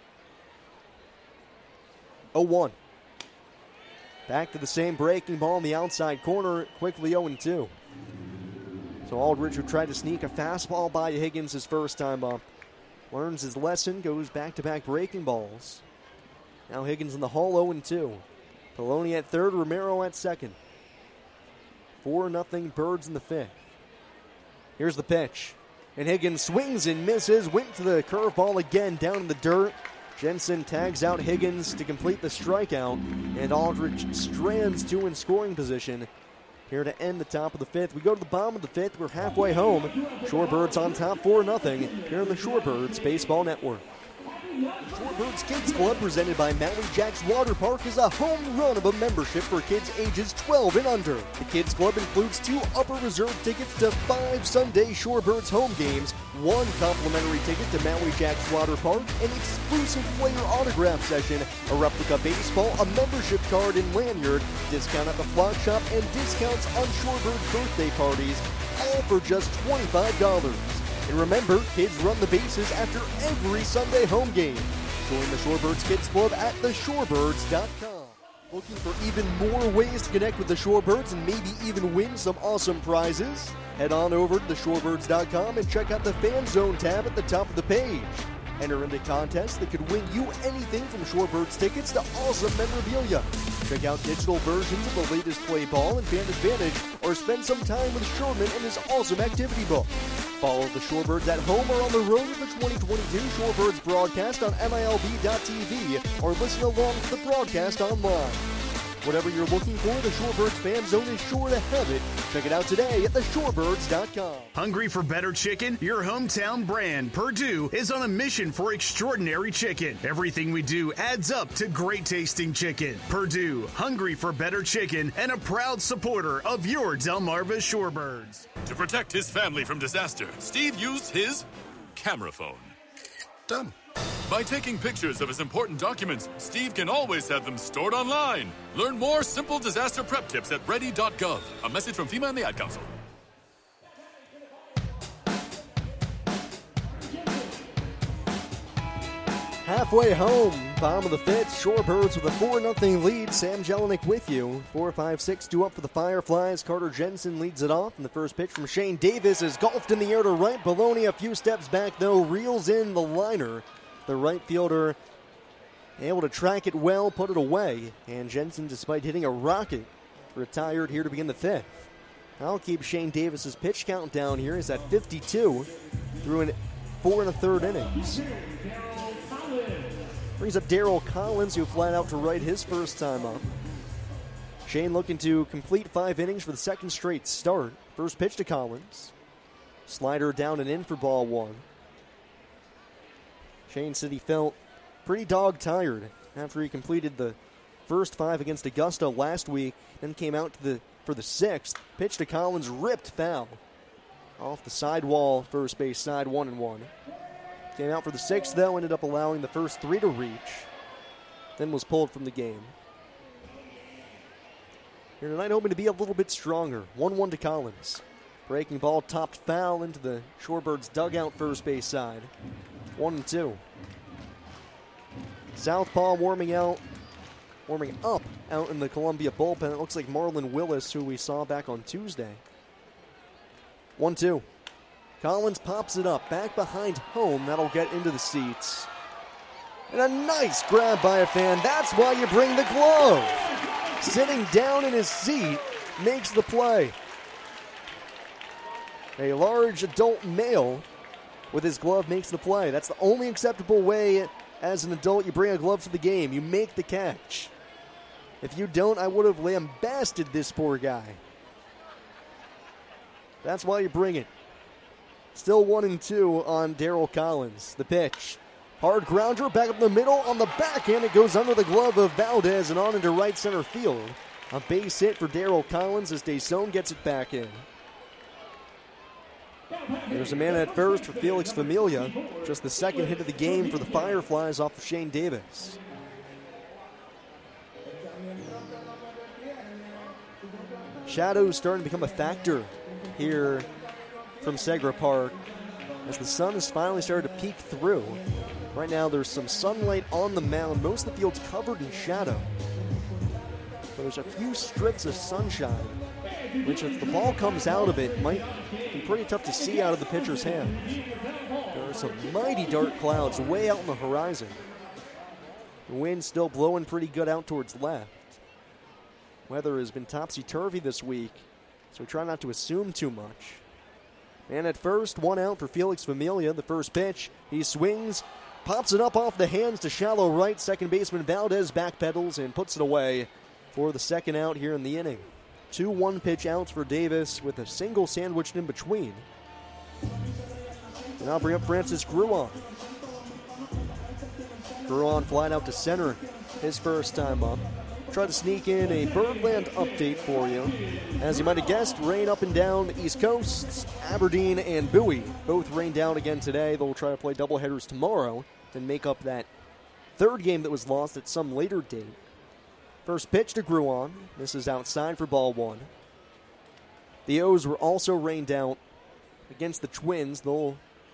0-1. Back to the same breaking ball in the outside corner, quickly 0-2. So Aldrich, who tried to sneak a fastball by Higgins his first time up, learns his lesson, goes back-to-back breaking balls. Now Higgins in the hall, 0-2. Poloni at third, Romero at second. 4-0 Birds in the 5th. Here's the pitch. And Higgins swings and misses, went to the curveball again down in the dirt. Jensen tags out Higgins to complete the strikeout, and Aldrich strands 2 in scoring position here to end the top of the 5th. We go to the bottom of the 5th. We're halfway home. Shorebirds on top 4-0 here on the Shorebirds Baseball Network. Shorebirds Kids Club, presented by Maui Jacks Water Park, is a home run of a membership for kids ages 12 and under. The Kids Club includes 2 upper reserve tickets to 5 Sunday Shorebirds home games, 1 complimentary ticket to Maui Jacks Water Park, an exclusive player autograph session, a replica baseball, a membership card and lanyard, discount at the flock shop, and discounts on Shorebird birthday parties, all for just $25. And remember, kids run the bases after every Sunday home game. Join the Shorebirds Kids Club at theshorebirds.com. Looking for even more ways to connect with the Shorebirds and maybe even win some awesome prizes? Head on over to theshorebirds.com and check out the Fan Zone tab at the top of the page. Enter into contests that could win you anything from Shorebirds tickets to awesome memorabilia. Check out digital versions of the latest play ball and Fan Advantage, or spend some time with Sherman and his awesome activity book. Follow the Shorebirds at home or on the road with the 2022 Shorebirds broadcast on MILB.TV, or listen along to the broadcast online. Whatever you're looking for, the Shorebirds Fan Zone is sure to have it. Check it out today at theshorebirds.com. Hungry for better chicken? Your hometown brand, Purdue, is on a mission for extraordinary chicken. Everything we do adds up to great tasting chicken. Purdue, hungry for better chicken, and a proud supporter of your Delmarva Shorebirds. To protect his family from disaster, Steve used his camera phone. Done. By taking pictures of his important documents, Steve can always have them stored online. Learn more simple disaster prep tips at ready.gov. A message from FEMA and the Ad Council. Halfway home, bottom of the fifth, Shorebirds with a 4-0 lead. Sam Jelinek with you. 4-5-6-2 up for the Fireflies. Carter Jensen leads it off, and the first pitch from Shane Davis is golfed in the air to right. Baloney a few steps back, though, reels in the liner. The right fielder able to track it well, put it away. And Jensen, despite hitting a rocket, retired here to begin the fifth. I'll keep Shane Davis's pitch count down here. He's at 52 through an 4 1/3 innings. Brings up Darryl Collins, who flat out to right his first time up. Shane looking to complete 5 innings for the second straight start. First pitch to Collins. Slider down and in for ball 1. Shane said he felt pretty dog-tired after he completed the first 5 against Augusta last week, then came out for the 6th. Pitch to Collins, ripped foul. Off the sidewall, first base side, 1-1. Came out for the 6th, though, ended up allowing the first 3 to reach, then was pulled from the game. Here tonight, hoping to be a little bit stronger. 1-1 to Collins. Breaking ball topped foul into the Shorebirds dugout first base side. 1-2. Southpaw warming up out in the Columbia bullpen. It looks like Marlon Willis, who we saw back on Tuesday. 1-2. Collins pops it up, back behind home. That'll get into the seats. And a nice grab by a fan. That's why you bring the glove. Sitting down in his seat, makes the play. A large adult male with his glove makes the play. That's the only acceptable way as an adult you bring a glove to the game. You make the catch. If you don't, I would have lambasted this poor guy. That's why you bring it. Still 1-2 on Darryl Collins. The pitch. Hard grounder back up the middle. On the backhand, it goes under the glove of Valdez and on into right center field. A base hit for Darryl Collins as Deson gets it back in. There's a man at first for Felix Familia. Just the second hit of the game for the Fireflies off of Shane Davis. Shadows starting to become a factor here from Segra Park as the sun has finally started to peek through. Right now there's some sunlight on the mound. Most of the field's covered in shadow. But there's a few strips of sunshine, which if the ball comes out of it, might be pretty tough to see out of the pitcher's hand. There are some mighty dark clouds way out on the horizon. The wind's still blowing pretty good out towards left. Weather has been topsy-turvy this week, so we try not to assume too much. And at first, 1 out for Felix Familia. The first pitch, he swings, pops it up off the hands to shallow right. Second baseman Valdez backpedals and puts it away for the second out here in the inning. 2 1-pitch outs for Davis with a single sandwiched in between. And I'll bring up Francis Gruon. Gruon flying out to center his first time up. Try to sneak in a Birdland update for you. As you might have guessed, rain up and down the East Coast. Aberdeen and Bowie both rained down again today. They'll try to play doubleheaders tomorrow and make up that third game that was lost at some later date. First pitch to Gruon. This is outside for ball 1. The O's were also rained out against the Twins. They'll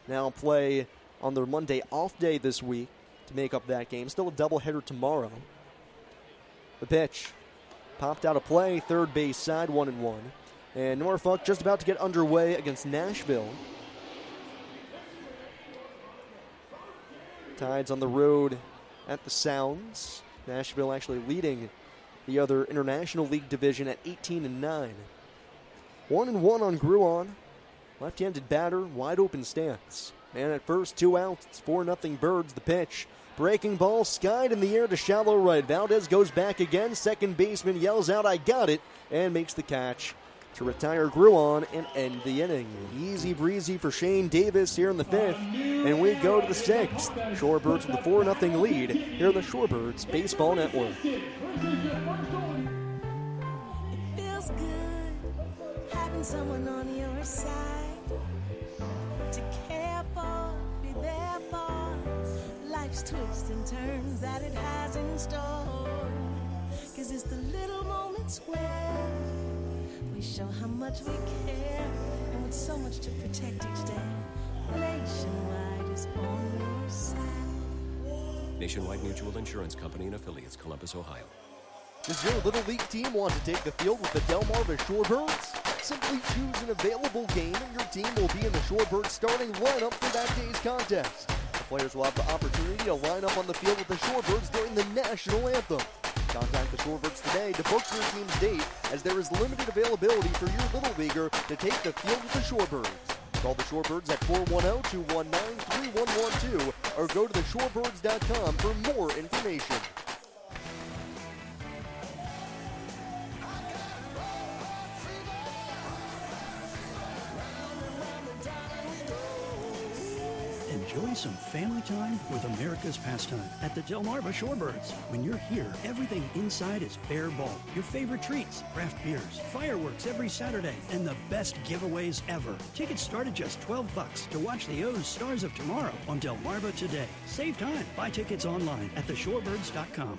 now play on their Monday off day this week to make up that game. Still a doubleheader tomorrow. The pitch popped out of play, third base side, 1-1. And Norfolk just about to get underway against Nashville. Tides on the road at the Sounds. Nashville actually leading the other International League division at 18-9. 1-1 on Gruon. Left-handed batter, wide open stance. Man at first, 2 outs. It's 4-0 Birds. The pitch. Breaking ball skied in the air to shallow right. Valdez goes back again. Second baseman yells out, "I got it," and makes the catch to retire Gruon and end the inning. Easy breezy for Shane Davis here in the 5th, and we go to the 6th. Shorebirds with a 4-0 lead here on the Shorebirds Baseball Network. It feels good having someone on your side to care for, be there for life's twists and turns that it has in store. 'Cause it's the little moments where we show how much we care, and with so much to protect each day, Nationwide is on your side. Nationwide Mutual Insurance Company and Affiliates, Columbus, Ohio. Does your Little League team want to take the field with the Delmarva Shorebirds? Simply choose an available game and your team will be in the Shorebirds starting lineup for that day's contest. The players will have the opportunity to line up on the field with the Shorebirds during the national anthem. Contact the Shorebirds today to book your team's date, as there is limited availability for your Little Leaguer to take the field with the Shorebirds. Call the Shorebirds at 410-219-3112 or go to theshorebirds.com for more information. Enjoy some family time with America's pastime at the Delmarva Shorebirds. When you're here, everything inside is fair ball. Your favorite treats, craft beers, fireworks every Saturday, and the best giveaways ever. Tickets start at just $12 to watch the O's Stars of Tomorrow on Delmarva today. Save time. Buy tickets online at theshorebirds.com.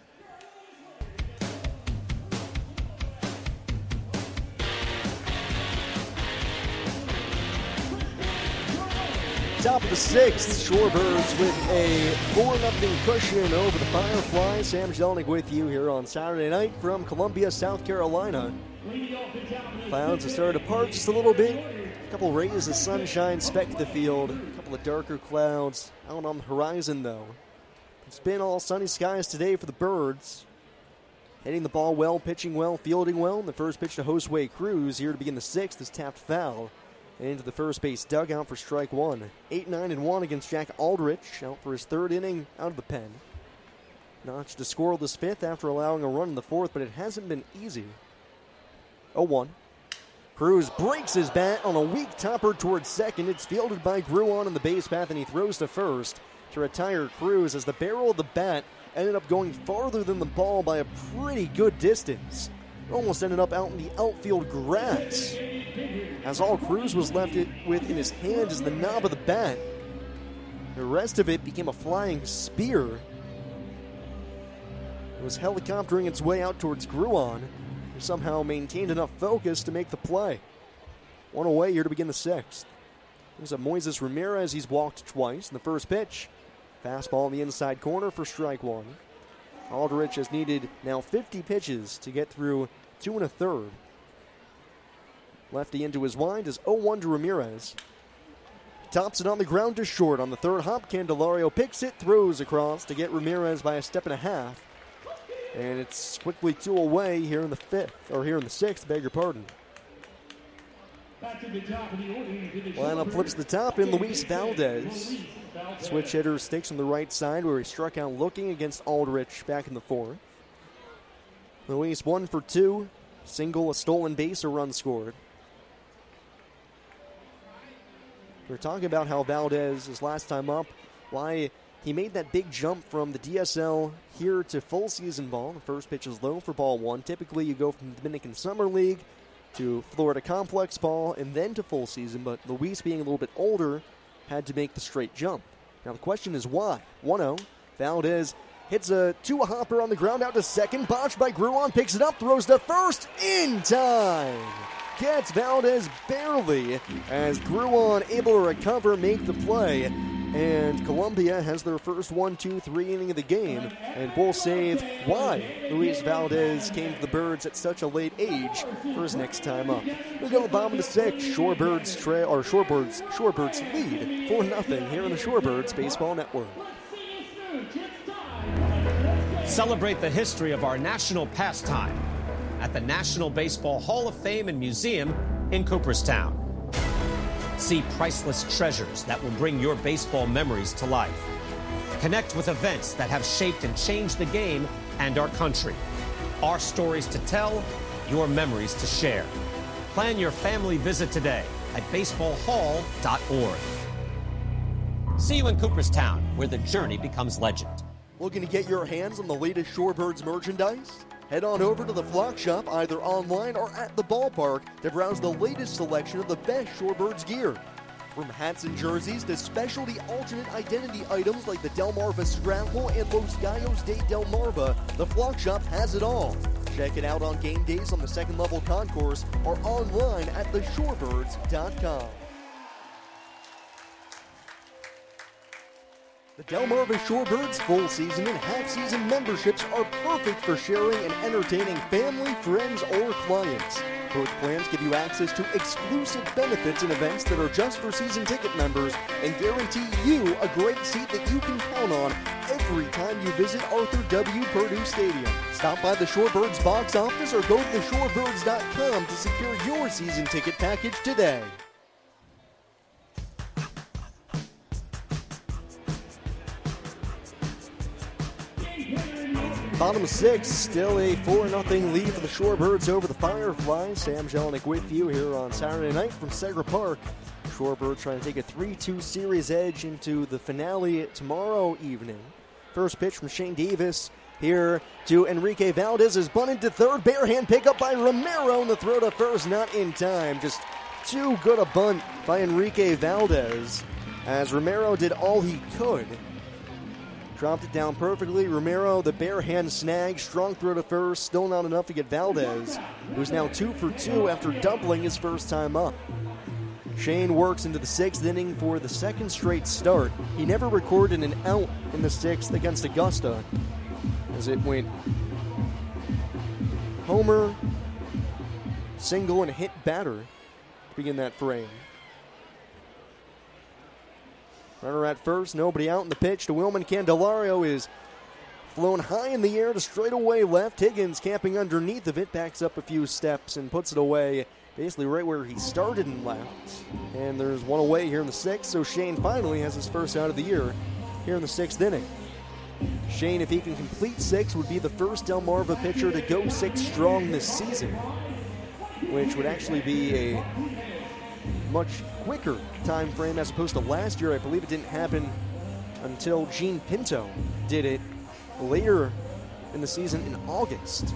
Top of the 6th, Shorebirds with a 4-0 cushion over the Fireflies. Sam Jelinek with you here on Saturday night from Columbia, South Carolina. Clouds have started to part just a little bit. A couple rays of sunshine speck the field. A couple of darker clouds out on the horizon, though. It's been all sunny skies today for the Birds. Hitting the ball well, pitching well, fielding well. And the first pitch to Josue Cruz here to begin the 6th is tapped foul into the first base dugout for strike one. 8-9-1 against Jack Aldrich, out for his 3rd inning out of the pen. Notched a scoreless 5th after allowing a run in the 4th, but it hasn't been easy. 0-1. Cruz breaks his bat on a weak topper towards second. It's fielded by Gruon on the base path, and he throws to first to retire Cruz as the barrel of the bat ended up going farther than the ball by a pretty good distance. Almost ended up out in the outfield grass, as all Cruz was left with in his hand is the knob of the bat. The rest of it became a flying spear. It was helicoptering its way out towards Gruon, who somehow maintained enough focus to make the play. One away here to begin the 6th. There's a Moises Ramirez. He's walked twice in the first pitch. Fastball in the inside corner for strike one. Aldrich has needed now 50 pitches to get through 2 1/3. Lefty into his wind is 0-1 to Ramirez. Tops it on the ground to short. On the 3rd hop, Candelario picks it, throws across to get Ramirez by a step and a half. And it's quickly 2 away here in the 5th, or here in the 6th, beg your pardon. Lineup flips the top in Luis Valdez. Switch hitter sticks on the right side where he struck out looking against Aldrich back in the 4th. Luis 1 for 2. Single, a stolen base, a run scored. We're talking about how Valdez, his last time up, why he made that big jump from the DSL here to full season ball. The first pitch is low for ball 1. Typically you go from Dominican Summer League to Florida Complex ball and then to full season, but Luis, being a little bit older, had to make the straight jump. Now the question is why? 1-0. Valdez hits a 2-hopper on the ground out to second. Botched by Gruon. Picks it up. Throws to first in time. gets Valdez barely as Gruon able to recover, make the play. And Columbia has their first 1-2-3 inning of the game. And we'll save why Luis Valdez came to the Birds at such a late age for his next time up. We go to the bottom of the sixth. Shorebirds lead 4-0 here on the Shorebirds Baseball Network. Celebrate the history of our national pastime at the National Baseball Hall of Fame and Museum in Cooperstown. See priceless treasures that will bring your baseball memories to life. Connect with events that have shaped and changed the game and our country. Our stories to tell, your memories to share. Plan your family visit today at baseballhall.org. See you in Cooperstown, where the journey becomes legend. Looking to get your hands on the latest Shorebirds merchandise? Head on over to the Flock Shop, either online or at the ballpark, to browse the latest selection of the best Shorebirds gear. From hats and jerseys to specialty alternate identity items like the Delmarva Scramble and Los Gallos de Delmarva, the Flock Shop has it all. Check it out on game days on the second level concourse or online at theshorebirds.com. The Delmarva Shorebirds full season and half season memberships are perfect for sharing and entertaining family, friends, or clients. Both plans give you access to exclusive benefits and events that are just for season ticket members and guarantee you a great seat that you can count on every time you visit Arthur W. Purdue Stadium. Stop by the Shorebirds box office or go to theshorebirds.com to secure your season ticket package today. Bottom six, still a 4-0 lead for the Shorebirds over the Fireflies. Sam Jelinek with you here on Saturday night from Segra Park. Shorebirds trying to take a 3-2 series edge into the finale tomorrow evening. First pitch from Shane Davis here to Enrique Valdez is bunted to third. Bare hand pickup by Romero, and the throw to first not in time. Just too good a bunt by Enrique Valdez as Romero did all he could. Dropped it down perfectly. Romero, the bare hand snag, strong throw to first, still not enough to get Valdez, who's now 2 for 2 after doubling his first time up. Shane works into the sixth inning for the second straight start. He never recorded an out in the sixth against Augusta, as it went homer, single, and hit batter to begin that frame. Runner at first, nobody out in the pitch to Wilman Candelario is flown high in the air to straightaway left. Higgins camping underneath of it, backs up a few steps and puts it away basically right where he started and left. And there's one away here in the sixth, so Shane finally has his first out of the year here in the sixth inning. Shane, if he can complete six, would be the first Delmarva pitcher to go 6 strong this season, which would actually be a much quicker time frame as opposed to last year. I believe it didn't happen until Gene Pinto did it later in the season in August.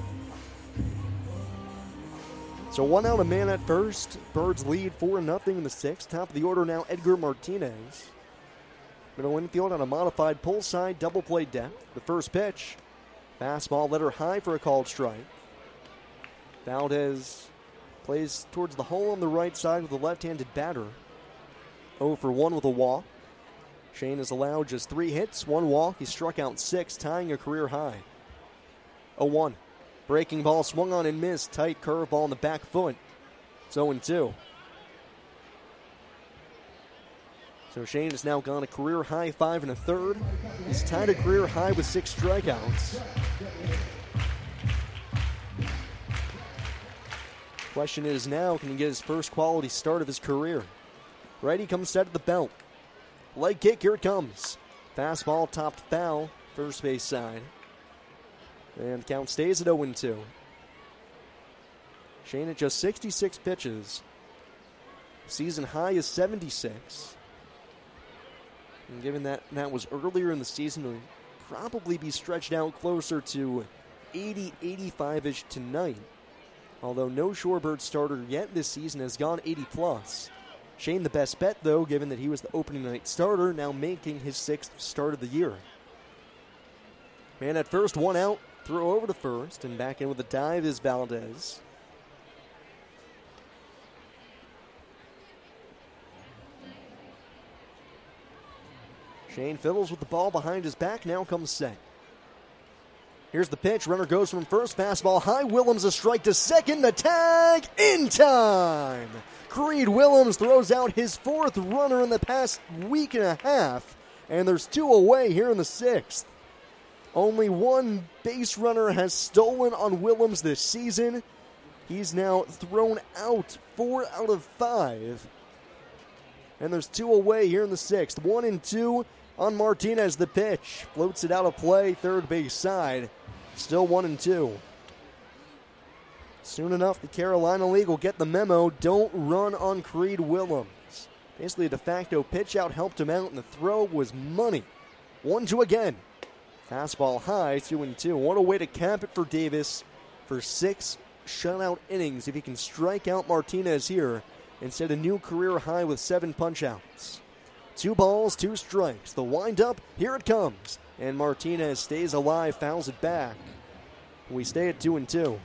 So 1 out, a man at first. Birds lead 4-0 in the sixth. Top of the order now, Edgar Martinez. Middle infield on a modified pull side, double play depth. The first pitch, fastball let her high for a called strike. Valdez plays towards the hole on the right side with a left-handed batter. 0 for 1 with a walk. Shane has allowed just 3 hits, 1 walk. He struck out 6, tying a career high. 0-1. Breaking ball swung on and missed. Tight curveball on the back foot. It's 0-2. So Shane has now gone a career high 5 1/3. He's tied a career high with 6 strikeouts. Question is now, can he get his first quality start of his career? Righty comes set at the belt. Leg kick, here it comes. Fastball topped foul, first base side. And the count stays at 0-2. Shane at just 66 pitches. Season high is 76. And given that that was earlier in the season, it would probably be stretched out closer to 80, 85-ish tonight. Although no Shorebird starter yet this season has gone 80+. Shane the best bet, though, given that he was the opening night starter, now making his 6th start of the year. Man at first, 1 out, throw over to first, and back in with a dive is Valdez. Shane fiddles with the ball behind his back. Now comes set. Here's the pitch. Runner goes from first. Fastball high. Willems a strike to second. The tag in time. Creed Willems throws out his fourth runner in the past week and a half. And there's 2 away here in the 6th. Only one base runner has stolen on Willems this season. He's now thrown out 4 out of 5. And there's 2 away here in the 6th. 1-2 on Martinez. The pitch floats it out of play, third base side. Still 1-2. Soon enough, the Carolina League will get the memo. Don't run on Creed Willems. Basically, a de facto pitch out helped him out, and the throw was money. 1-2 again. Fastball high, 2-2. What a way to cap it for Davis for 6 shutout innings. If he can strike out Martinez here and set a new career high with 7 punch-outs. 2 balls, 2 strikes. The windup, here it comes. And Martinez stays alive, fouls it back. We stay at 2-2.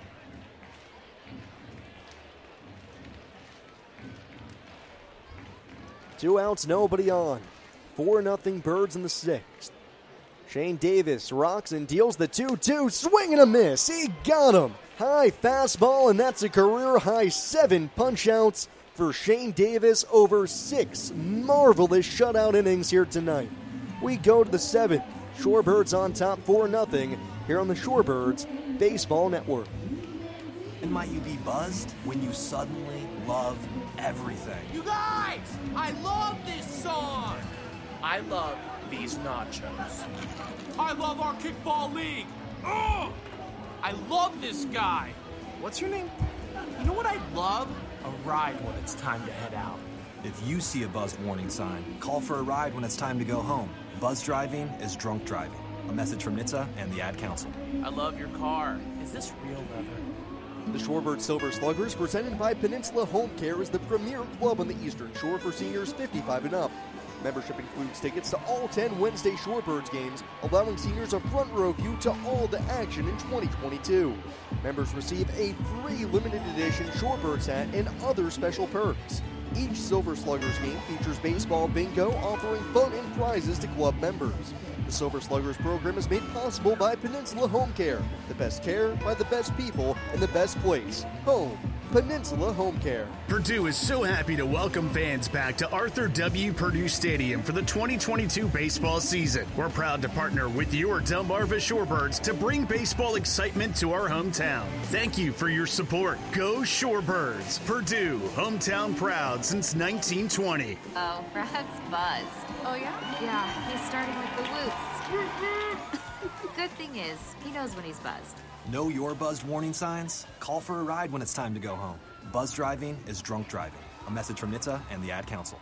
Two outs, nobody on. 4-0 Birds in the 6th. Shane Davis rocks and deals the 2-2. Swing and a miss. He got him. High fastball, and that's a career-high 7 punch-outs for Shane Davis over 6 marvelous shutout innings here tonight. We go to the 7th. Shorebirds on top 4-0 here on the Shorebirds Baseball Network. And might you be buzzed when you suddenly love everything? You guys, I love this song. I love these nachos. I love our kickball league. Ugh! I love this guy. What's your name? You know what I'd love? A ride when it's time to head out. If you see a buzzed warning sign, call for a ride when it's time to go home. Buzz driving is drunk driving. A message from NHTSA and the Ad Council. I love your car. Is this real leather? The Shorebird Silver Sluggers, presented by Peninsula Home Care, is the premier club on the Eastern Shore for seniors 55 and up. Membership includes tickets to all 10 Wednesday Shorebirds games, allowing seniors a front row view to all the action in 2022. Members receive a free limited edition Shorebirds hat and other special perks. Each Silver Sluggers game features baseball bingo, offering fun and prizes to club members. The Silver Sluggers program is made possible by Peninsula Home Care. The best care by the best people in the best place. Home. Peninsula Home Care. Purdue is so happy to welcome fans back to Arthur W. Purdue Stadium for the 2022 baseball season. We're proud to partner with your Delmarva Shorebirds to bring baseball excitement to our hometown. Thank you for your support. Go Shorebirds. Purdue, hometown proud since 1920. Oh, Brad's buzzed. Oh, yeah? Yeah, he's starting with the whoops. Good thing is, he knows when he's buzzed. Know your buzzed warning signs? Call for a ride when it's time to go home. Buzz driving is drunk driving. A message from NHTSA and the Ad Council.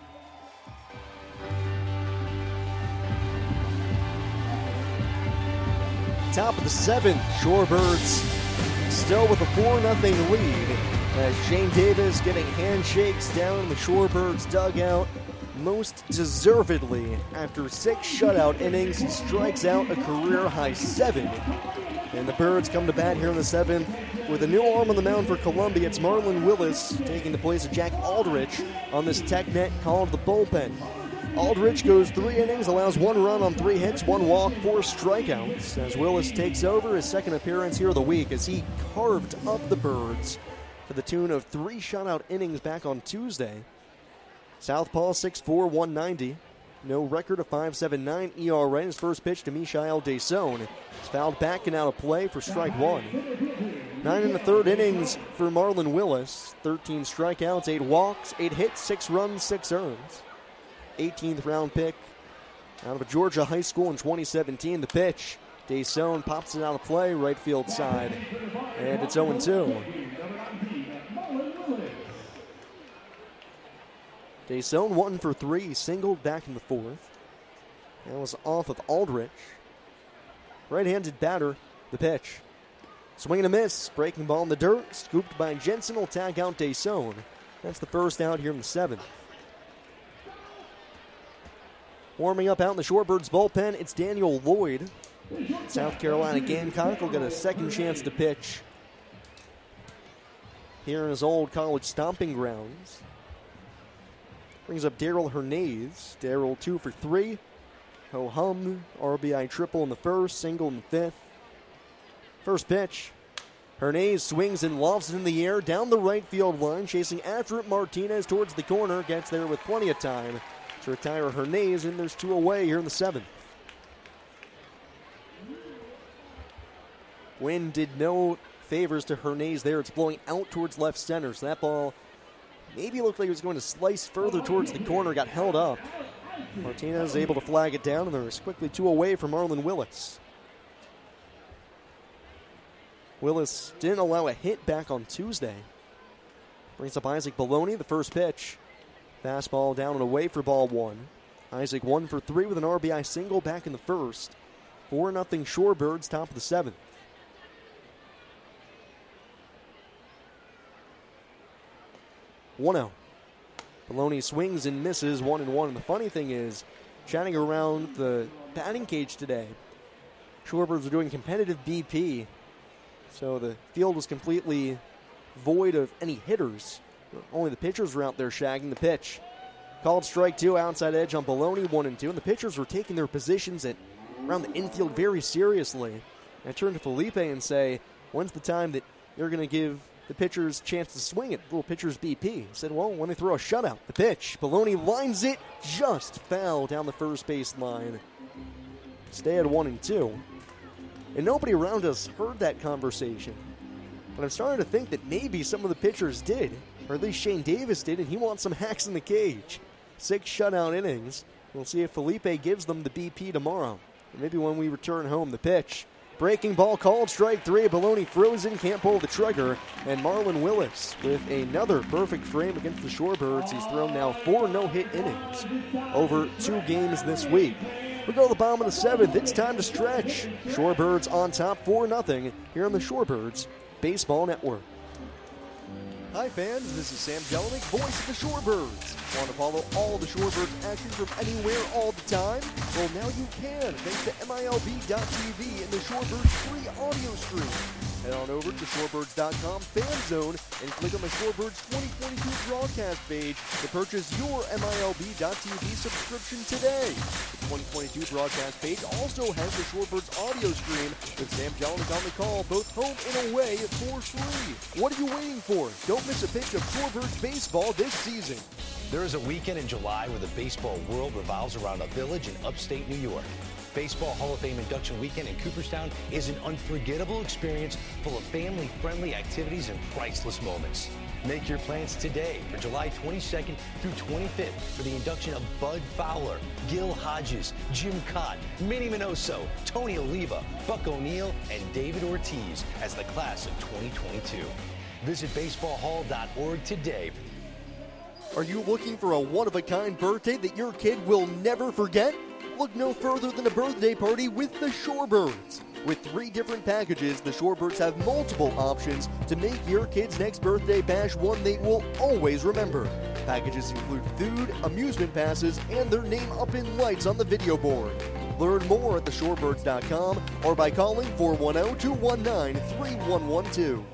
Top of the 7th, Shorebirds still with a 4-0 lead as Shane Davis getting handshakes down in the Shorebirds dugout. Most deservedly, after 6 shutout innings, he strikes out a career-high 7. And the Birds come to bat here in the 7th with a new arm on the mound for Columbia. It's Marlon Willis taking the place of Jack Aldrich on this TechNet called the bullpen. Aldrich goes 3 innings, allows 1 run on 3 hits, 1 walk, 4 strikeouts as Willis takes over his second appearance here of the week as he carved up the Birds to the tune of 3 shutout innings back on Tuesday. Southpaw 6'4", 190. No record of 5.79 ERA. His first pitch to Michael Desaune. It's fouled back and out of play for strike 1. 9 1/3 innings for Marlon Willis. 13 strikeouts, 8 walks, 8 hits, 6 runs, 6 earns. 18th round pick out of a Georgia high school in 2017. The pitch. Desaune pops it out of play, right field side. And it's 0-2. Desaune 1 for 3, singled back in the 4th. That was off of Aldrich. Right-handed batter, the pitch. Swing and a miss, breaking ball in the dirt, scooped by Jensen will tag out Desaune. That's the first out here in the 7th. Warming up out in the Shorebirds bullpen, it's Daniel Lloyd. South Carolina Gamecock will get a second chance to pitch here in his old college stomping grounds. Brings up Daryl Hernandez. Daryl 2 for 3. ho-hum, RBI triple in the first, single in the fifth. First pitch. Hernandez swings and lofts it in the air down the right field line, chasing after it. Martinez towards the corner, gets there with plenty of time to retire Hernandez, and there's 2 away here in the 7th. Wind did no favors to Hernandez there. It's blowing out towards left center, so that ball maybe looked like it was going to slice further towards the corner, got held up. Martinez is able to flag it down, and there's quickly 2 away for Marlon Willis. Willis didn't allow a hit back on Tuesday. Brings up Isaac Baloney, the first pitch. Fastball down and away for ball 1. Isaac 1 for 3 with an RBI single back in the first. 4-0 Shorebirds, top of the 7th. 1-0. Baloney swings and misses 1-1. And the funny thing is, chatting around the batting cage today, Shorebirds are doing competitive BP. So the field was completely void of any hitters. Only the pitchers were out there shagging the pitch. Called strike 2, outside edge on Baloney, 1-2. And the pitchers were taking their positions around the infield very seriously. And I turned to Felipe and say, when's the time that you're going to give the pitchers a chance to swing it? Little pitcher's BP. He said, well, when they throw a shutout. The pitch. Baloney lines it just foul down the first base line. Stay at 1-2. And nobody around us heard that conversation. But I'm starting to think that maybe some of the pitchers did, or at least Shane Davis did, and he wants some hacks in the cage. 6 shutout innings. We'll see if Felipe gives them the BP tomorrow. Or maybe when we return home, the pitch. Breaking ball called, strike 3. Baloney frozen, can't pull the trigger. And Marlon Willis with another perfect frame against the Shorebirds. He's thrown now 4 no-hit innings over 2 games this week. We go to the bottom of the 7th. It's time to stretch. Shorebirds on top 4-0 here on the Shorebirds Baseball Network. Hi fans, this is Sam Jelinek, voice of the Shorebirds. Want to follow all the Shorebirds action from anywhere all the time? Well, now you can, thanks to MILB.TV and the Shorebirds free audio stream. Head on over to shorebirds.com fan zone and click on the Shorebirds 2022 broadcast page to purchase your MILB.TV subscription today. The 2022 broadcast page also has the Shorebirds audio stream with Sam Jelinek on the call, both home and away for free. What are you waiting for? Don't miss a pitch of Shorebirds baseball this season. There is a weekend in July where the baseball world revolves around a village in upstate New York. Baseball Hall of Fame induction weekend in Cooperstown is an unforgettable experience full of family-friendly activities and priceless moments. Make your plans today for July 22nd through 25th for the induction of Bud Fowler, Gil Hodges, Jim Cott, Minnie Minoso, Tony Oliva, Buck O'Neill, and David Ortiz as the class of 2022. Visit baseballhall.org today. Are you looking for a one-of-a-kind birthday that your kid will never forget? Look no further than a birthday party with the Shorebirds. With 3 different packages, the Shorebirds have multiple options to make your kid's next birthday bash one they will always remember. Packages include food, amusement passes, and their name up in lights on the video board. Learn more at theshorebirds.com or by calling 410-219-3112.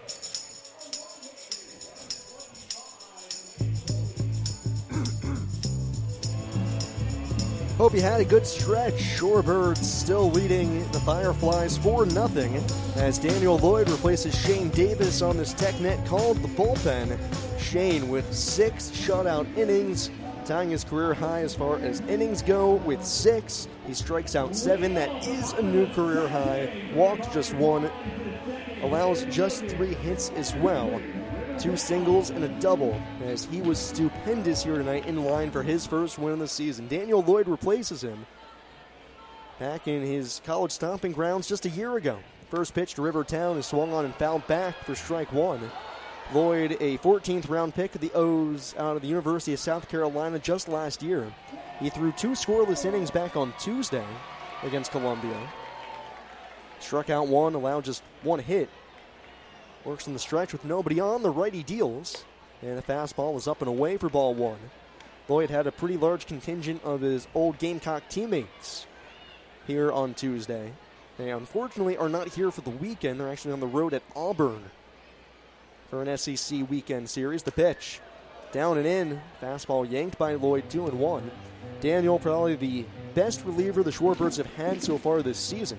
Hope you had a good stretch. Shorebirds still leading the Fireflies 4-0 as Daniel Lloyd replaces Shane Davis on this TechNet called the bullpen. Shane with 6 shutout innings, tying his career high as far as innings go with 6. He strikes out 7. That is a new career high. Walks just 1. Allows just 3 hits as well. 2 singles and a double, as he was stupendous here tonight in line for his first win of the season. Daniel Lloyd replaces him back in his college stomping grounds just a year ago. First pitch to Rivertown is swung on and fouled back for strike 1. Lloyd, a 14th round pick of the O's out of the University of South Carolina just last year. He threw 2 scoreless innings back on Tuesday against Columbia. Struck out 1, allowed just 1 hit. Works in the stretch with nobody on. The righty deals. And the fastball is up and away for ball 1. Lloyd had a pretty large contingent of his old Gamecock teammates here on Tuesday. They unfortunately are not here for the weekend. They're actually on the road at Auburn for an SEC weekend series. The pitch. Down and in. Fastball yanked by Lloyd, 2-1. Daniel, probably the best reliever the Shorebirds have had so far this season.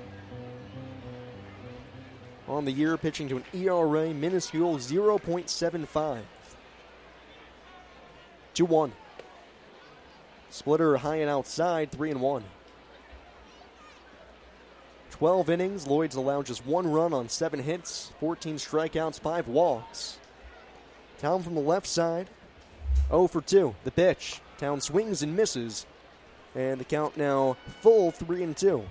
On the year, pitching to an ERA minuscule 0.75. 2-1. Splitter high and outside, 3-1. 12 innings, Lloyd's allowed just 1 run on 7 hits, 14 strikeouts, 5 walks. Town from the left side, 0 for 2. The pitch. Town swings and misses. And the count now full 3-2.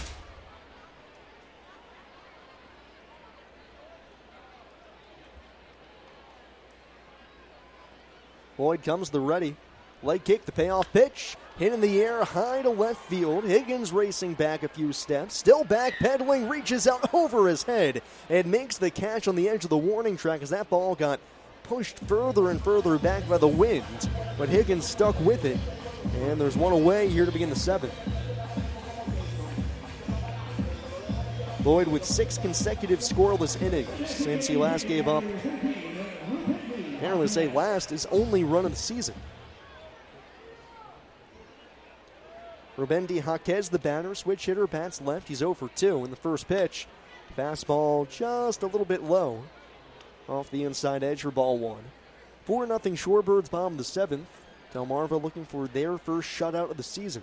Lloyd comes to the ready. Leg kick, the payoff pitch. Hit in the air, high to left field. Higgins racing back a few steps. Still backpedaling, reaches out over his head and makes the catch on the edge of the warning track as that ball got pushed further and further back by the wind. But Higgins stuck with it. And there's one away here to begin the 7th. Lloyd with 6 consecutive scoreless innings since he last gave up. I can't really say last, his only run of the season. Rubendi Jaquez, the batter, switch hitter, bats left. He's 0 for 2 in the first pitch. Fastball just a little bit low. Off the inside edge for ball 1. 4-0 Shorebirds bomb the 7th. Delmarva looking for their first shutout of the season.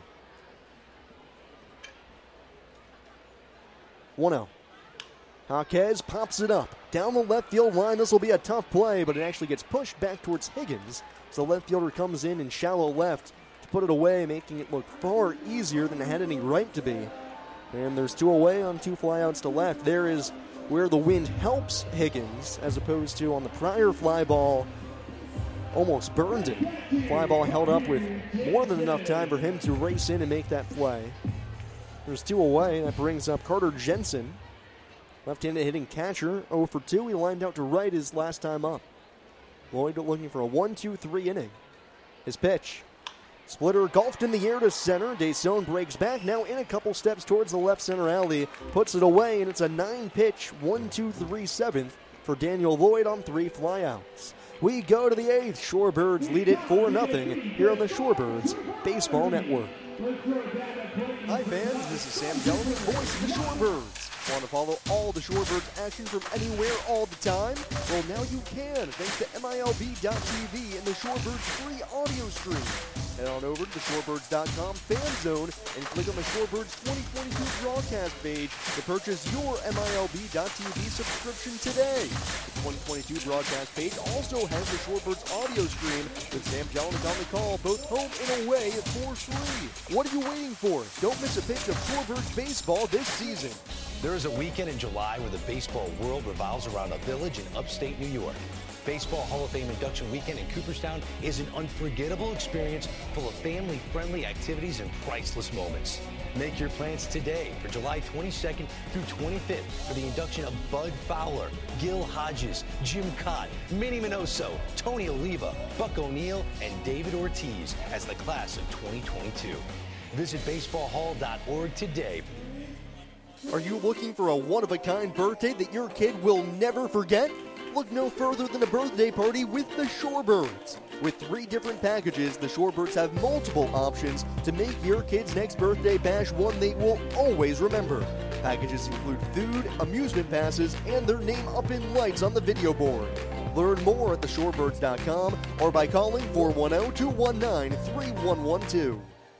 1-0. Jaquez pops it up. Down the left field line. This will be a tough play, but it actually gets pushed back towards Higgins. So the left fielder comes in shallow left to put it away, making it look far easier than it had any right to be. And there's 2 away on 2 flyouts to left. There is where the wind helps Higgins, as opposed to on the prior fly ball, almost burned it. Fly ball held up with more than enough time for him to race in and make that play. There's 2 away. That brings up Carter Jensen. Left-handed hitting catcher, 0 for 2. He lined out to right his last time up. Lloyd looking for a 1-2-3 inning. His pitch. Splitter golfed in the air to center. Desaune breaks back, now in a couple steps towards the left center alley. Puts it away, and it's a 9-pitch, 1-2-3 7th for Daniel Lloyd on 3 flyouts. We go to the 8th. Shorebirds lead it 4-0 here on the Shorebirds Baseball Network. Hi fans, this is Sam Jelinek, voice of the Shorebirds. Want to follow all the Shorebirds action from anywhere all the time? Well, now you can, thanks to MILB.TV and the Shorebirds free audio stream. Head on over to the Shorebirds.com fan zone and click on the Shorebirds 2022 broadcast page to purchase your MILB.TV subscription today. The 2022 broadcast page also has the Shorebirds audio stream with Sam Jelinek on the call, both home and away for free. What are you waiting for? Don't miss a pitch of Shorebirds baseball this season. There is a weekend in July where the baseball world revolves around a village in upstate New York. Baseball Hall of Fame induction weekend in Cooperstown is an unforgettable experience full of family-friendly activities and priceless moments. Make your plans today for July 22nd through 25th for the induction of Bud Fowler, Gil Hodges, Jim Cott, Minnie Minoso, Tony Oliva, Buck O'Neill, and David Ortiz as the class of 2022. Visit baseballhall.org today. Are you looking for a one-of-a-kind birthday that your kid will never forget? Look no further than a birthday party with the Shorebirds. With 3 different packages, the Shorebirds have multiple options to make your kid's next birthday bash one they will always remember. Packages include food, amusement passes, and their name up in lights on the video board. Learn more at theshorebirds.com or by calling 410-219-3112.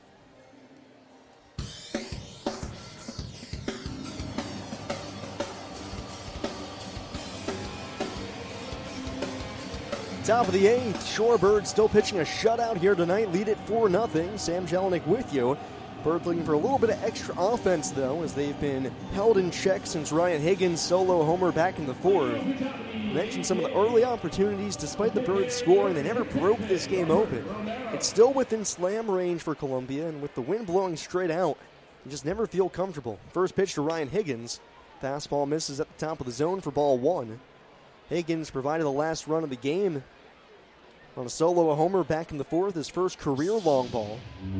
Top of the 8th, Shorebirds still pitching a shutout here tonight. Lead it 4-0. Sam Jelinek with you. Birds looking for a little bit of extra offense, though, as they've been held in check since Ryan Higgins' solo homer back in the 4th. Mentioned some of the early opportunities. Despite the Birds scoring, they never broke this game open. It's still within slam range for Columbia, and with the wind blowing straight out, you just never feel comfortable. First pitch to Ryan Higgins. Fastball misses at the top of the zone for ball 1. Higgins provided the last run of the game on a solo homer back in the 4th, his first career long ball.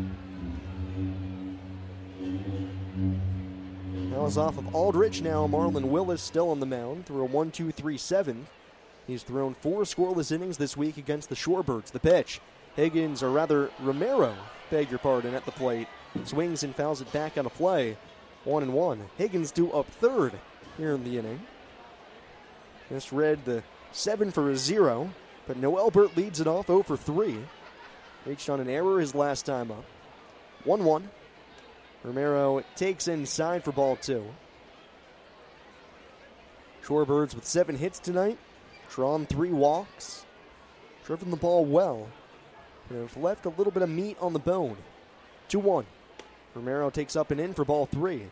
That was off of Aldrich. Now Marlon Willis still on the mound through a 1-2-3 7. He's thrown 4 scoreless innings this week against the Shorebirds. The pitch. Higgins, or rather Romero, beg your pardon, at the plate. Swings and fouls it back out of play. 1-1. Higgins due up third here in the inning. This read the 7 for a 0, but Noel Burt leads it off 0 for 3. Reached on an error his last time up. 1-1. Romero takes inside for ball 2. Shorebirds with 7 hits tonight. Drawn 3 walks. Driven the ball well. But have left a little bit of meat on the bone. 2-1. Romero takes up and in for ball 3.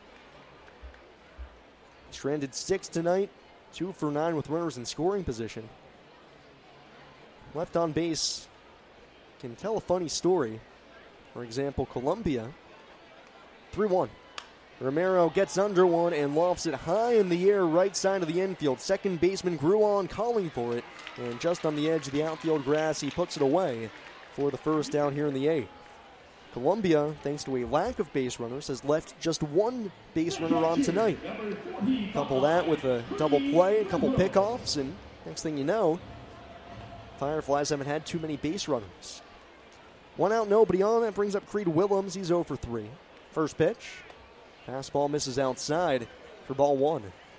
Stranded 6 tonight. 2 for 9 with runners in scoring position. Left on base can tell a funny story. For example, Columbia. 3-1. Romero gets under one and lofts it high in the air right side of the infield. Second baseman Gruon calling for it. And just on the edge of the outfield grass, he puts it away for the first down here in the 8th. Columbia, thanks to a lack of base runners, has left just 1 base runner on tonight. Couple that with a double play, a couple pickoffs, and next thing you know, Fireflies haven't had too many base runners. 1 out, nobody on. That brings up Creed Willems. He's 0 for 3. First pitch. Fastball misses outside for ball 1.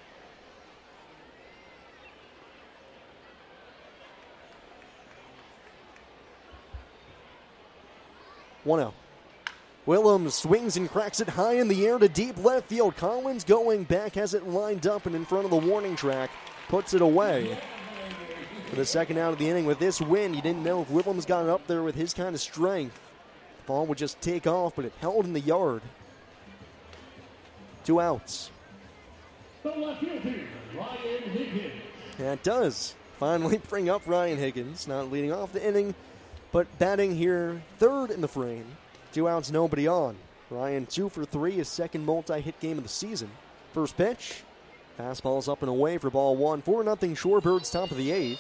One out. Willems swings and cracks it high in the air to deep left field. Collins going back, has it lined up and in front of the warning track, puts it away. For the second out of the inning with this win, you didn't know if Willems got it up there with his kind of strength. The ball would just take off, but it held in the yard. 2 outs. The left fielder, Ryan Higgins. That does finally bring up Ryan Higgins, not leading off the inning, but batting here third in the frame. 2 outs, nobody on. Ryan 2 for 3, his second multi-hit game of the season. First pitch. Fastball's up and away for ball 1. 4-0 Shorebirds, top of the 8th.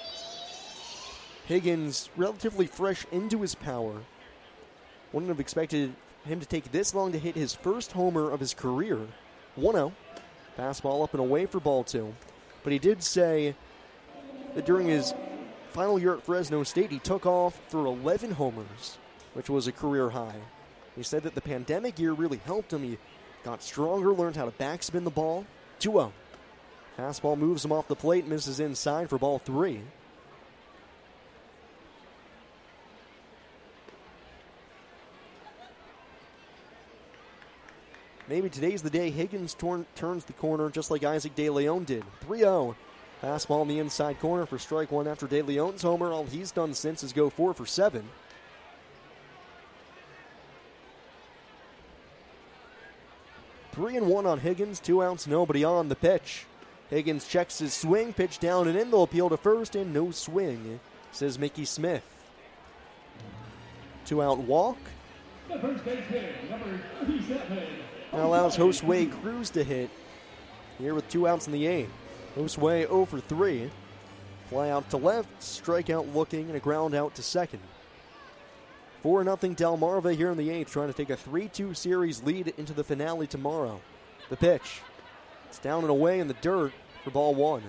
Higgins relatively fresh into his power. Wouldn't have expected him to take this long to hit his first homer of his career. 1-0. Fastball up and away for ball 2. But he did say that during his final year at Fresno State, he took off for 11 homers, which was a career high. He said that the pandemic year really helped him. He got stronger, learned how to backspin the ball. 2-0. Fastball moves him off the plate, misses inside for ball 3. Maybe today's the day Higgins turns the corner just like Isaac De Leon did. 3-0. Fastball in the inside corner for strike 1 after De Leon's homer. All he's done since is go 4 for 7. Three and 1 on Higgins. 2 outs, nobody on. The pitch. Higgins checks his swing, pitch down and in. They'll appeal to first and no swing, says Mickey Smith. 2 out walk. The first baseman, number 37. That allows Josue Cruz to hit here with 2 outs in the 8th. Josue 0 for 3. Fly out to left, strikeout looking, and a ground out to second. 4-0 Delmarva here in the 8th, trying to take a 3-2 series lead into the finale tomorrow. The pitch. It's down and away in the dirt for ball 1.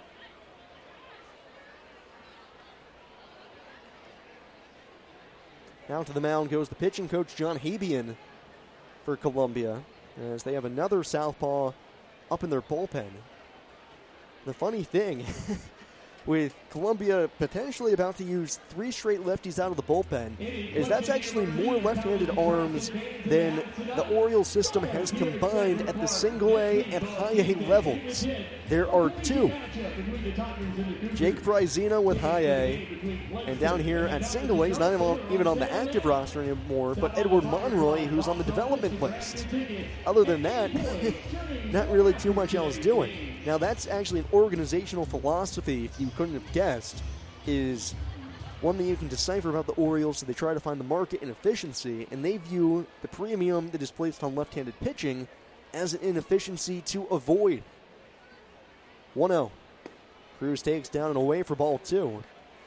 Now to the mound goes the pitching coach, John Habian, for Columbia, as they have another southpaw up in their bullpen. The funny thing, with Columbia potentially about to use 3 straight lefties out of the bullpen, is that's actually more left-handed arms than the Orioles system has combined at the single-A and high-A levels. There are 2. Jake Frizina with high-A, and down here at single-A, he's not even on the active roster anymore, but Edward Monroy, who's on the development list. Other than that, not really too much else doing. Now, that's actually an organizational philosophy, if you couldn't have guessed, is one that you can decipher about the Orioles. So they try to find the market and efficiency, and they view the premium that is placed on left-handed pitching as an inefficiency to avoid. 1-0. Cruz takes down and away for ball 2.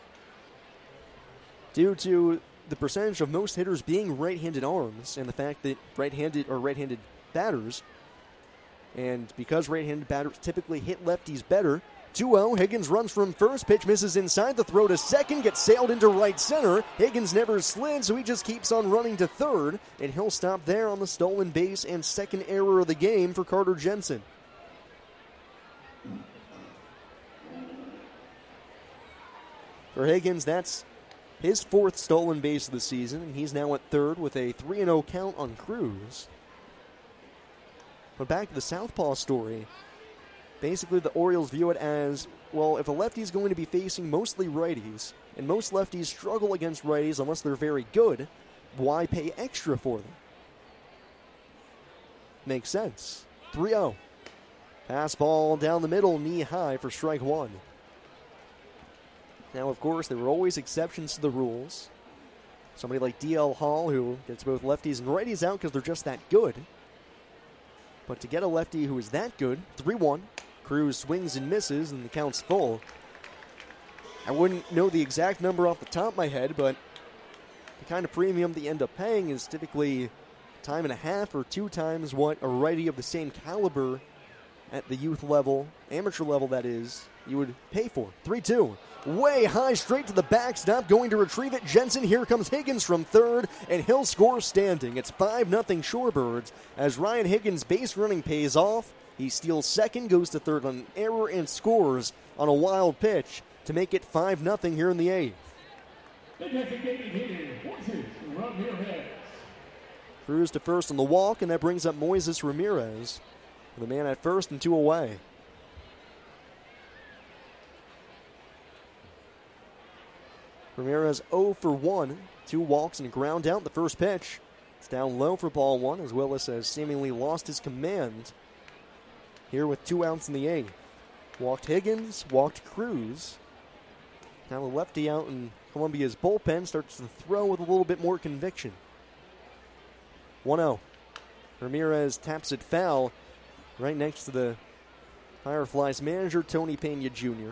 Due to the percentage of most hitters being right-handed arms and the fact that right-handed batters, and because right-handed batters typically hit lefties better, 2-0. Higgins runs from first. Pitch misses inside. The throw to second. Gets sailed into right center. Higgins never slid, so he just keeps on running to third. And he'll stop there on the stolen base and second error of the game for Carter Jensen. For Higgins, that's his fourth stolen base of the season, and he's now at third with a 3-0 count on Cruz. But back to the southpaw story. Basically, the Orioles view it as, well, if a lefty is going to be facing mostly righties, and most lefties struggle against righties unless they're very good, why pay extra for them? Makes sense. 3-0. Fastball down the middle, knee high for strike one. Now, of course, there were always exceptions to the rules. Somebody like D.L. Hall, who gets both lefties and righties out because they're just that good. But to get a lefty who is that good, 3-1. Cruz swings and misses, and the count's full. I wouldn't know the exact number off the top of my head, but the kind of premium that you end up paying is typically time and a half or 2 times what a righty of the same caliber at the youth level, amateur level that is, you would pay for. 3-2. Way high, straight to the backstop, going to retrieve it. Jensen, here comes Higgins from third, and he'll score standing. It's 5-0 Shorebirds as Ryan Higgins' base running pays off. He steals second, goes to third on an error, and scores on a wild pitch to make it 5-0 here in the eighth. The designated hitter, Moises Ramirez. Cruz to first on the walk, and that brings up Moises Ramirez. The man at first and 2 away. Ramirez 0 for 1, 2 walks and a ground out. The first pitch, it's down low for ball one, as Willis has seemingly lost his command here with 2 outs in the eighth. Walked Higgins, walked Cruz. Now the lefty out in Columbia's bullpen starts to throw with a little bit more conviction. 1-0. Ramirez taps it foul right next to the Fireflies manager, Tony Pena Jr.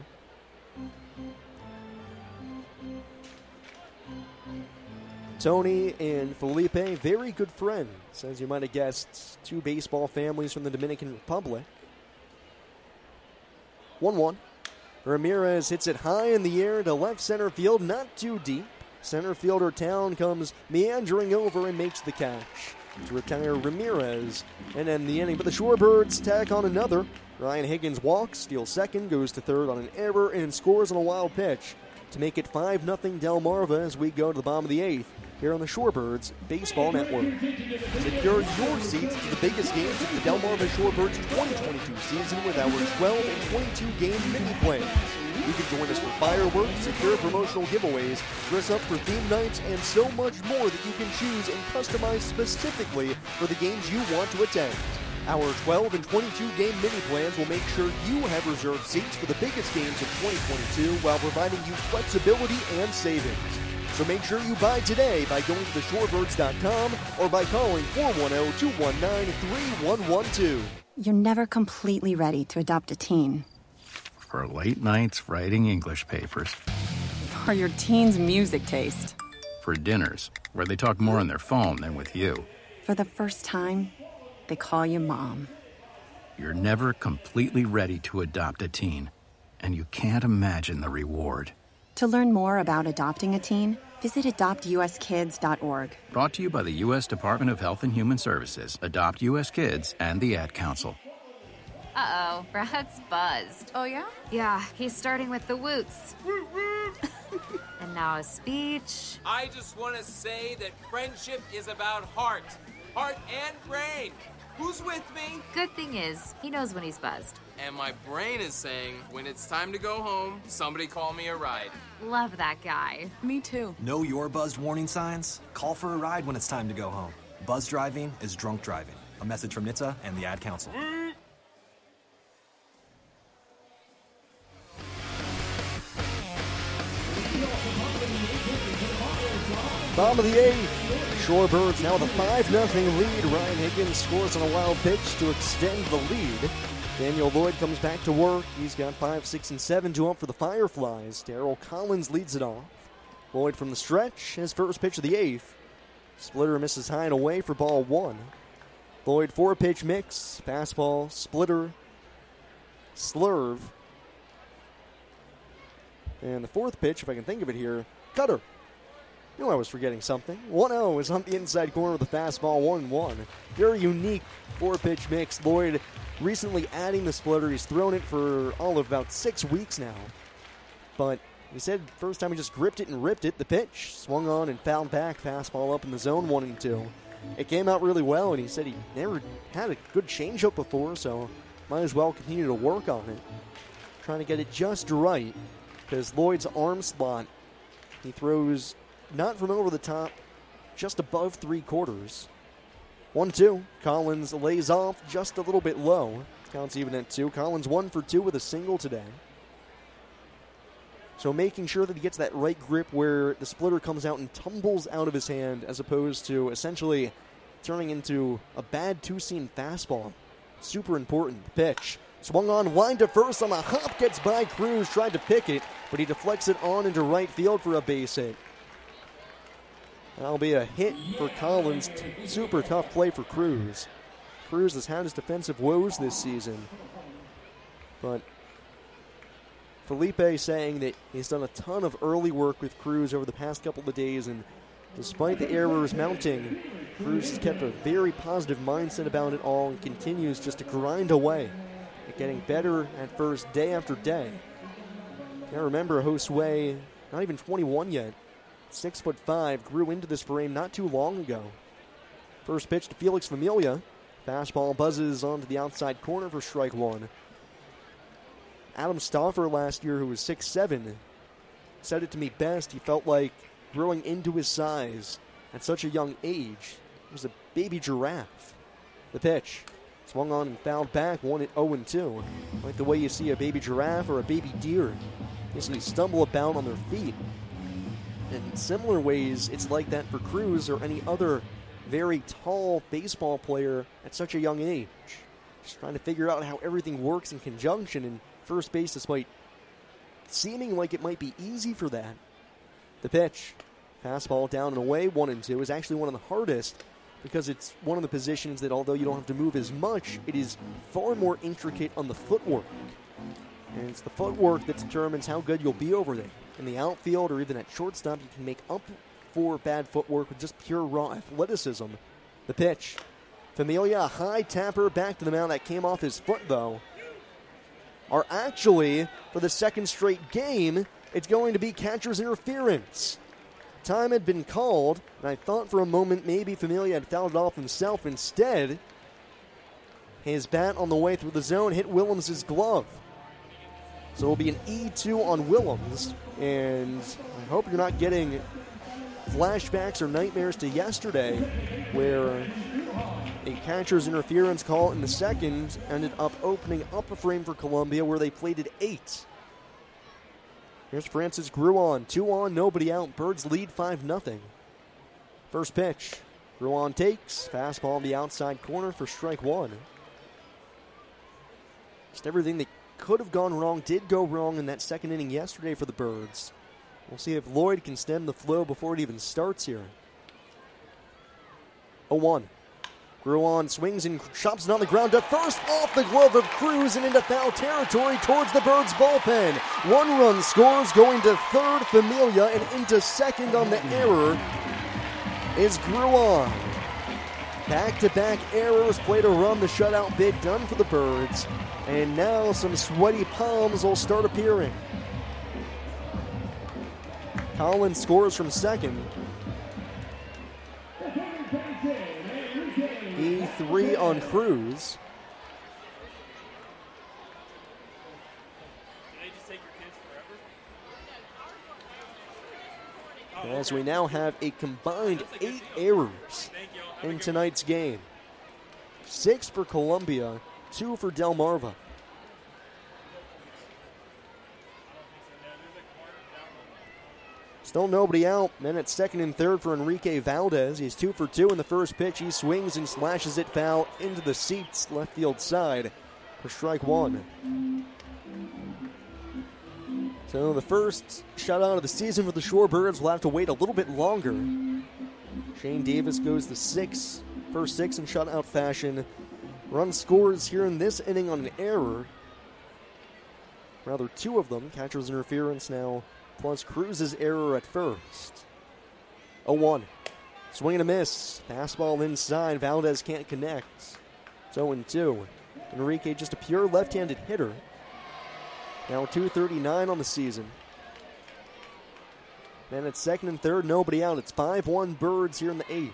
Tony and Felipe, very good friends, as you might have guessed, 2 baseball families from the Dominican Republic. 1-1. Ramirez hits it high in the air to left center field, not too deep. Center fielder Town comes meandering over and makes the catch to retire Ramirez and end the inning. But the Shorebirds tack on another. Ryan Higgins walks, steals second, goes to third on an error, and scores on a wild pitch to make it 5-0 Delmarva as we go to the bottom of the eighth here on the Shorebirds Baseball Network. Secure your seats to the biggest games of the Delmarva Shorebirds 2022 season with our 12 and 22-game mini plans. You can join us for fireworks, secure promotional giveaways, dress up for theme nights, and so much more that you can choose and customize specifically for the games you want to attend. Our 12 and 22-game mini plans will make sure you have reserved seats for the biggest games of 2022 while providing you flexibility and savings. So make sure you buy today by going to theshorebirds.com or by calling 410-219-3112. You're never completely ready to adopt a teen. For late nights writing English papers. For your teen's music taste. For dinners where they talk more on their phone than with you. For the first time, they call you mom. You're never completely ready to adopt a teen, and you can't imagine the reward. To learn more about adopting a teen, visit adoptuskids.org. Brought to you by the U.S. Department of Health and Human Services, Adopt U.S. Kids, and the Ad Council. Uh-oh, Brad's buzzed. Oh, yeah? Yeah, he's starting with the woots. And now a speech. I just want to say that friendship is about heart and brain. Who's with me? Good thing is, he knows when he's buzzed. And my brain is saying, when it's time to go home, somebody call me a ride. Love that guy. Me too. Know your buzzed warning signs? Call for a ride when it's time to go home. Buzz driving is drunk driving. A message from NHTSA and the Ad Council. Bottom of the eighth. Shorebirds now with a 5-0 lead. Ryan Higgins scores on a wild pitch to extend the lead. Daniel Lloyd comes back to work. He's got 5, 6, and 7 to up for the Fireflies. Darryl Collins leads it off. Lloyd from the stretch, his first pitch of the eighth. Splitter misses high and away for ball one. Lloyd 4-pitch mix. Fastball, splitter, slurve. And the fourth pitch, if I can think of it here, cutter. I was forgetting something. 1-0 is on the inside corner with a fastball, 1-1. Very unique four-pitch mix. Lloyd recently adding the splitter. He's thrown it for all of about 6 weeks now. But he said first time he just gripped it and ripped it. The pitch swung on and fouled back. Fastball up in the zone, 1-2. It came out really well, and he said he never had a good changeup before, so might as well continue to work on it. Trying to get it just right, because Lloyd's arm slot, he throws not from over the top, just above 3/4. 1-2. Collins lays off just a little bit low. Counts even at 2. Collins 1 for 2 with a single today. So making sure that he gets that right grip where the splitter comes out and tumbles out of his hand as opposed to essentially turning into a bad two-seam fastball. Super important. The pitch. Swung on, line to first on the hop, gets by Cruz, tried to pick it, but he deflects it on into right field for a base hit. That'll be a hit for Collins. Super tough play for Cruz. Cruz has had his defensive woes this season. But Felipe saying that he's done a ton of early work with Cruz over the past couple of days, and despite the errors mounting, Cruz has kept a very positive mindset about it all and continues just to grind away at getting better at first day after day. Now remember, Josue, not even 21 yet, 6'5", grew into this frame not too long ago. First pitch to Felix Familia. Fastball buzzes onto the outside corner for strike one. Adam Stauffer last year, who was 6'7", said it to me best. He felt like growing into his size at such a young age. He was a baby giraffe. The pitch. Swung on and fouled back, 1-0-2. Like the way you see a baby giraffe or a baby deer basically stumble about on their feet. In similar ways, it's like that for Cruz or any other very tall baseball player at such a young age. Just trying to figure out how everything works in conjunction, and first base, despite seeming like it might be easy for that. The pitch. Fastball down and away, 1-2, is actually one of the hardest because it's one of the positions that, although you don't have to move as much, it is far more intricate on the footwork. And it's the footwork that determines how good you'll be over there. In the outfield or even at shortstop, you can make up for bad footwork with just pure raw athleticism. The pitch. Familia, a high tapper back to the mound that came off his foot, though. Are actually, for the second straight game, it's going to be catcher's interference. Time had been called, and I thought for a moment maybe Familia had fouled it off himself. Instead, his bat on the way through the zone hit Willems' glove. So it'll be an E2 on Willems, and I hope you're not getting flashbacks or nightmares to yesterday where a catcher's interference call in the second ended up opening up a frame for Columbia where they plated 8. Here's Francis Gruan, 2 on, nobody out. Birds lead 5-0. First pitch, Gruan takes, fastball on the outside corner for strike one. Just everything that could have gone wrong did go wrong in that second inning yesterday for the Birds. We'll see if Lloyd can stem the flow before it even starts here. 0-1. Gruan swings and chops it on the ground to first, off the glove of Cruz and into foul territory towards the Birds bullpen. 1 run scores, going to third, Familia, and into second on the error is Gruan. Back-to-back errors, play to run, the shutout bid done for the Birds. And now some sweaty palms will start appearing. Collins scores from second. E3 on Cruz. As we now have a combined 8 errors in tonight's game. 6 for Columbia, 2 for Delmarva. Still nobody out. Men at second and third for Enrique Valdez. He's 2 for 2 in the first pitch. He swings and slashes it foul into the seats, left field side for strike one. So the first shutout of the season for the Shorebirds will have to wait a little bit longer. Shane Davis goes the first 6 in shutout fashion. Run scores here in this inning on an error. Rather, two of them. Catcher's interference now, plus Cruz's error at first. 0-1. Swing and a miss. Fastball inside. Valdez can't connect. It's 0-2. Enrique just a pure left-handed hitter. Now 239 on the season. And at second and third, nobody out. It's 5-1 Birds here in the 8th.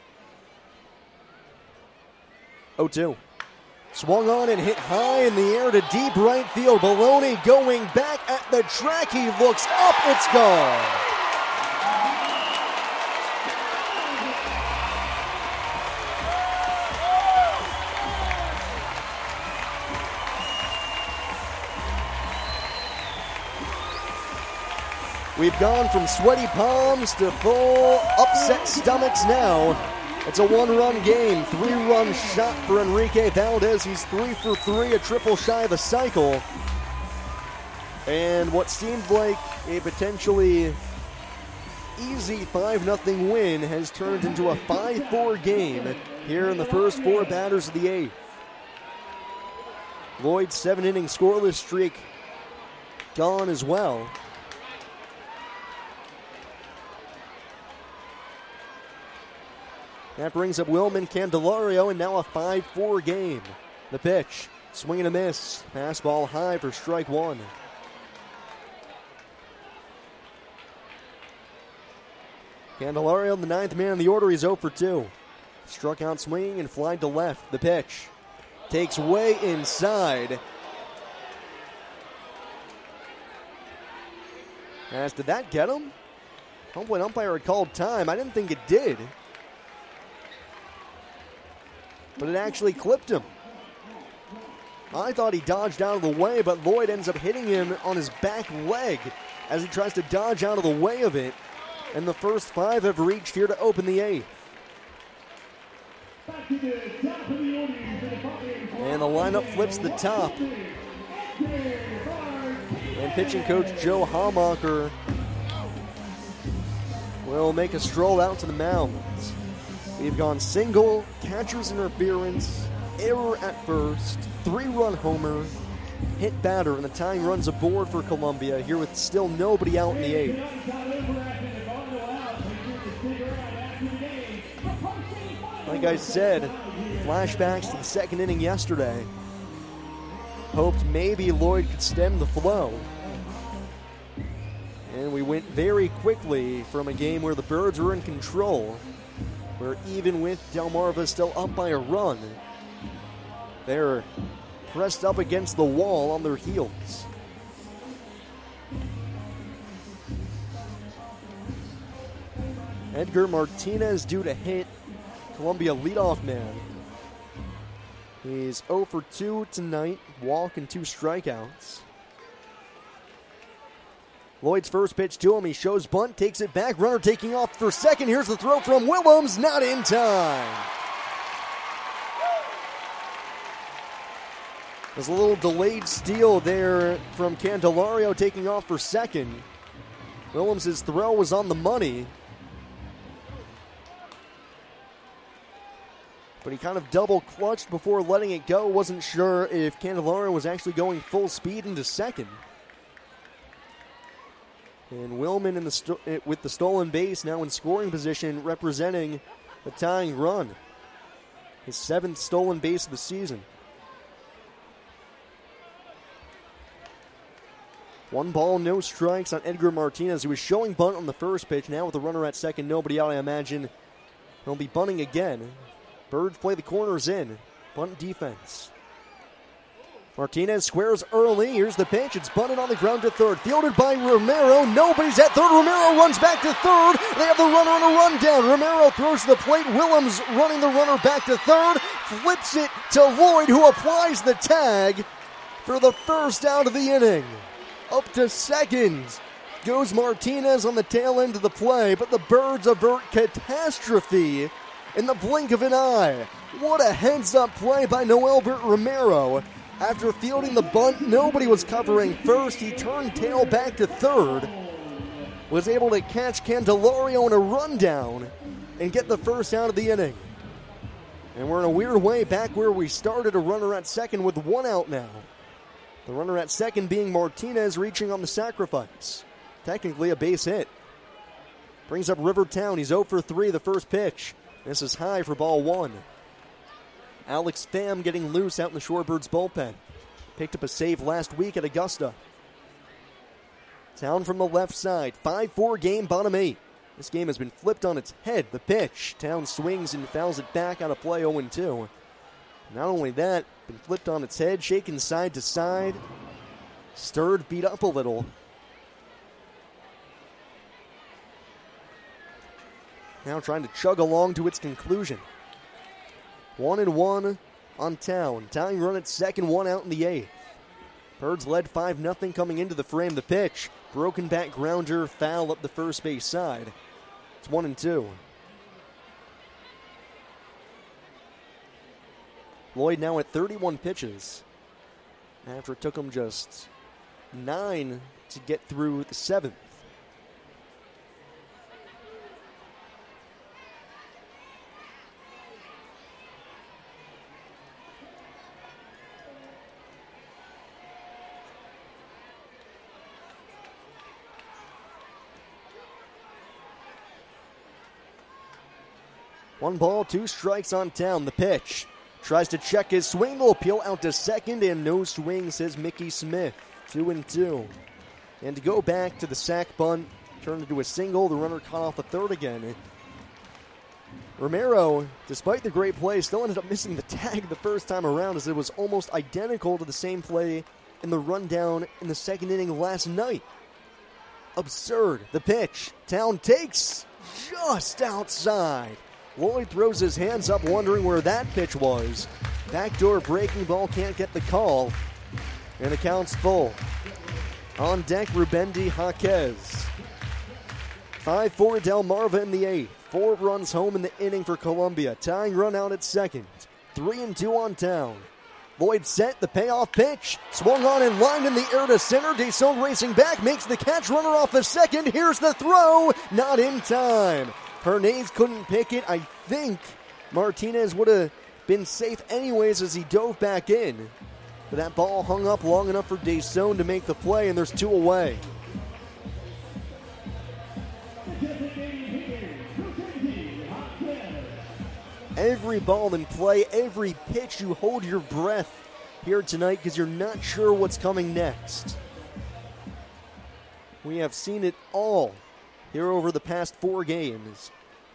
0-2. Swung on and hit high in the air to deep right field. Baloney going back at the track. He looks up. It's gone. We've gone from sweaty palms to full upset stomachs now. It's a one-run game, 3-run shot for Enrique Valdez. He's 3 for 3, a triple shy of a cycle. And what seemed like a potentially easy 5-0 win has turned into a 5-4 game here in the first 4 batters of the 8th. Lloyd's 7-inning scoreless streak gone as well. That brings up Wilman Candelario, and now a 5-4 game. The pitch, swing and a miss. Fastball high for strike one. Candelario, the 9th man in the order, he's 0 for 2. Struck out swinging and flied to left. The pitch takes way inside. As did that get him? Home plate umpire had called time. I didn't think it did. But it actually clipped him. I thought he dodged out of the way, but Lloyd ends up hitting him on his back leg as he tries to dodge out of the way of it. And the first 5 have reached here to open the 8th. And the lineup flips the top. And pitching coach Joe Hamacher will make a stroll out to the mound. We've gone single, catcher's interference, error at first, 3-run homer, hit batter, and the tying runs aboard for Columbia here with still nobody out in the 8th. Like I said, flashbacks to the second inning yesterday. Hoped maybe Lloyd could stem the flow. And we went very quickly from a game where the Birds were in control, where even with Delmarva still up by a run, they're pressed up against the wall on their heels. Edgar Martinez due to hit, Columbia leadoff man. He's 0 for 2 tonight, walk and 2 strikeouts. Lloyd's first pitch to him, he shows bunt, takes it back, runner taking off for second. Here's the throw from Willems, not in time. There's a little delayed steal there from Candelario taking off for second. Willems' throw was on the money, but he kind of double clutched before letting it go. Wasn't sure if Candelario was actually going full speed into second. And Willman with the stolen base now in scoring position, representing the tying run. His 7th stolen base of the season. 1 ball, no strikes on Edgar Martinez, who was showing bunt on the first pitch. Now with the runner at second, nobody out, I imagine he'll be bunting again. Birds play the corners in. Bunt defense. Martinez squares early. Here's the pitch. It's bunted on the ground to third. Fielded by Romero. Nobody's at third. Romero runs back to third. They have the runner on a run down. Romero throws to the plate. Willems running the runner back to third. Flips it to Lloyd, who applies the tag for the first out of the inning. Up to second goes Martinez on the tail end of the play, but the Birds avert catastrophe in the blink of an eye. What a heads-up play by Noelbert Romero. After fielding the bunt, nobody was covering first. He turned tail back to third, was able to catch Candelario in a rundown and get the first out of the inning. And we're in a weird way back where we started, a runner at second with 1 out now. The runner at second being Martinez, reaching on the sacrifice. Technically a base hit. Brings up Rivertown. He's 0 for 3 the first pitch. This is high for ball 1. Alex Pham getting loose out in the Shorebirds bullpen. Picked up a save last week at Augusta. Town from the left side. 5-4 game, bottom 8. This game has been flipped on its head. The pitch. Town swings and fouls it back out of play 0-2. Not only that, been flipped on its head, shaken side to side. Stirred, beat up a little. Now trying to chug along to its conclusion. 1-1 on Town. Tying run at second, 1 out in the 8th. Birds led 5-0 coming into the frame. The pitch. Broken back grounder, foul up the first base side. It's 1-2. Lloyd now at 31 pitches. After it took him just 9 to get through the 7th. One ball, 2 strikes on Town. The pitch. Tries to check his swing. Will appeal out to second, and no swing, says Mickey Smith. 2-2. And to go back to the sac bunt, turned into a single. The runner caught off the third again. Romero, despite the great play, still ended up missing the tag the first time around, as it was almost identical to the same play in the rundown in the second inning last night. Absurd. The pitch. Town takes just outside. Lloyd throws his hands up, wondering where that pitch was. Backdoor breaking ball, can't get the call. And the count's full. On deck, Rubendi Jaquez. 5-4 Delmarva in the 8th. 4 runs home in the inning for Columbia. Tying run out at second. 3-2 on Town. Lloyd set the payoff pitch. Swung on and lined in the air to center. Desault racing back, makes the catch. Runner off the second. Here's the throw. Not in time. Hernandez couldn't pick it. I think Martinez would have been safe anyways as he dove back in. But that ball hung up long enough for Desault to make the play, and there's 2 away. Every ball in play, every pitch, you hold your breath here tonight because you're not sure what's coming next. We have seen it all here over the past 4 games.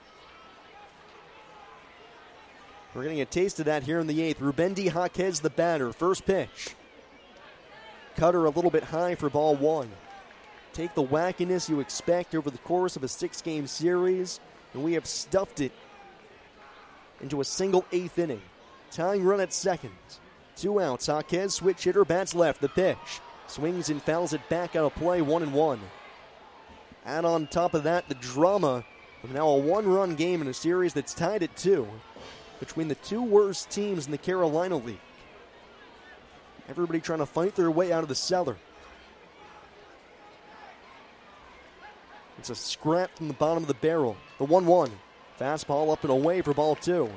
We're getting a taste of that here in the 8th. Rubendi Jaquez, the batter. First pitch. Cutter a little bit high for ball 1. Take the wackiness you expect over the course of a 6-game series, and we have stuffed it into a single 8th inning. Tying run at second. 2 outs. Jaquez, switch hitter, bats left. The pitch. Swings and fouls it back out of play, 1-1. And on top of that, the drama of now a 1-run game in a series that's tied at 2 between the 2 worst teams in the Carolina League. Everybody trying to fight their way out of the cellar. It's a scrap from the bottom of the barrel. The 1-1. Fastball up and away for ball 2.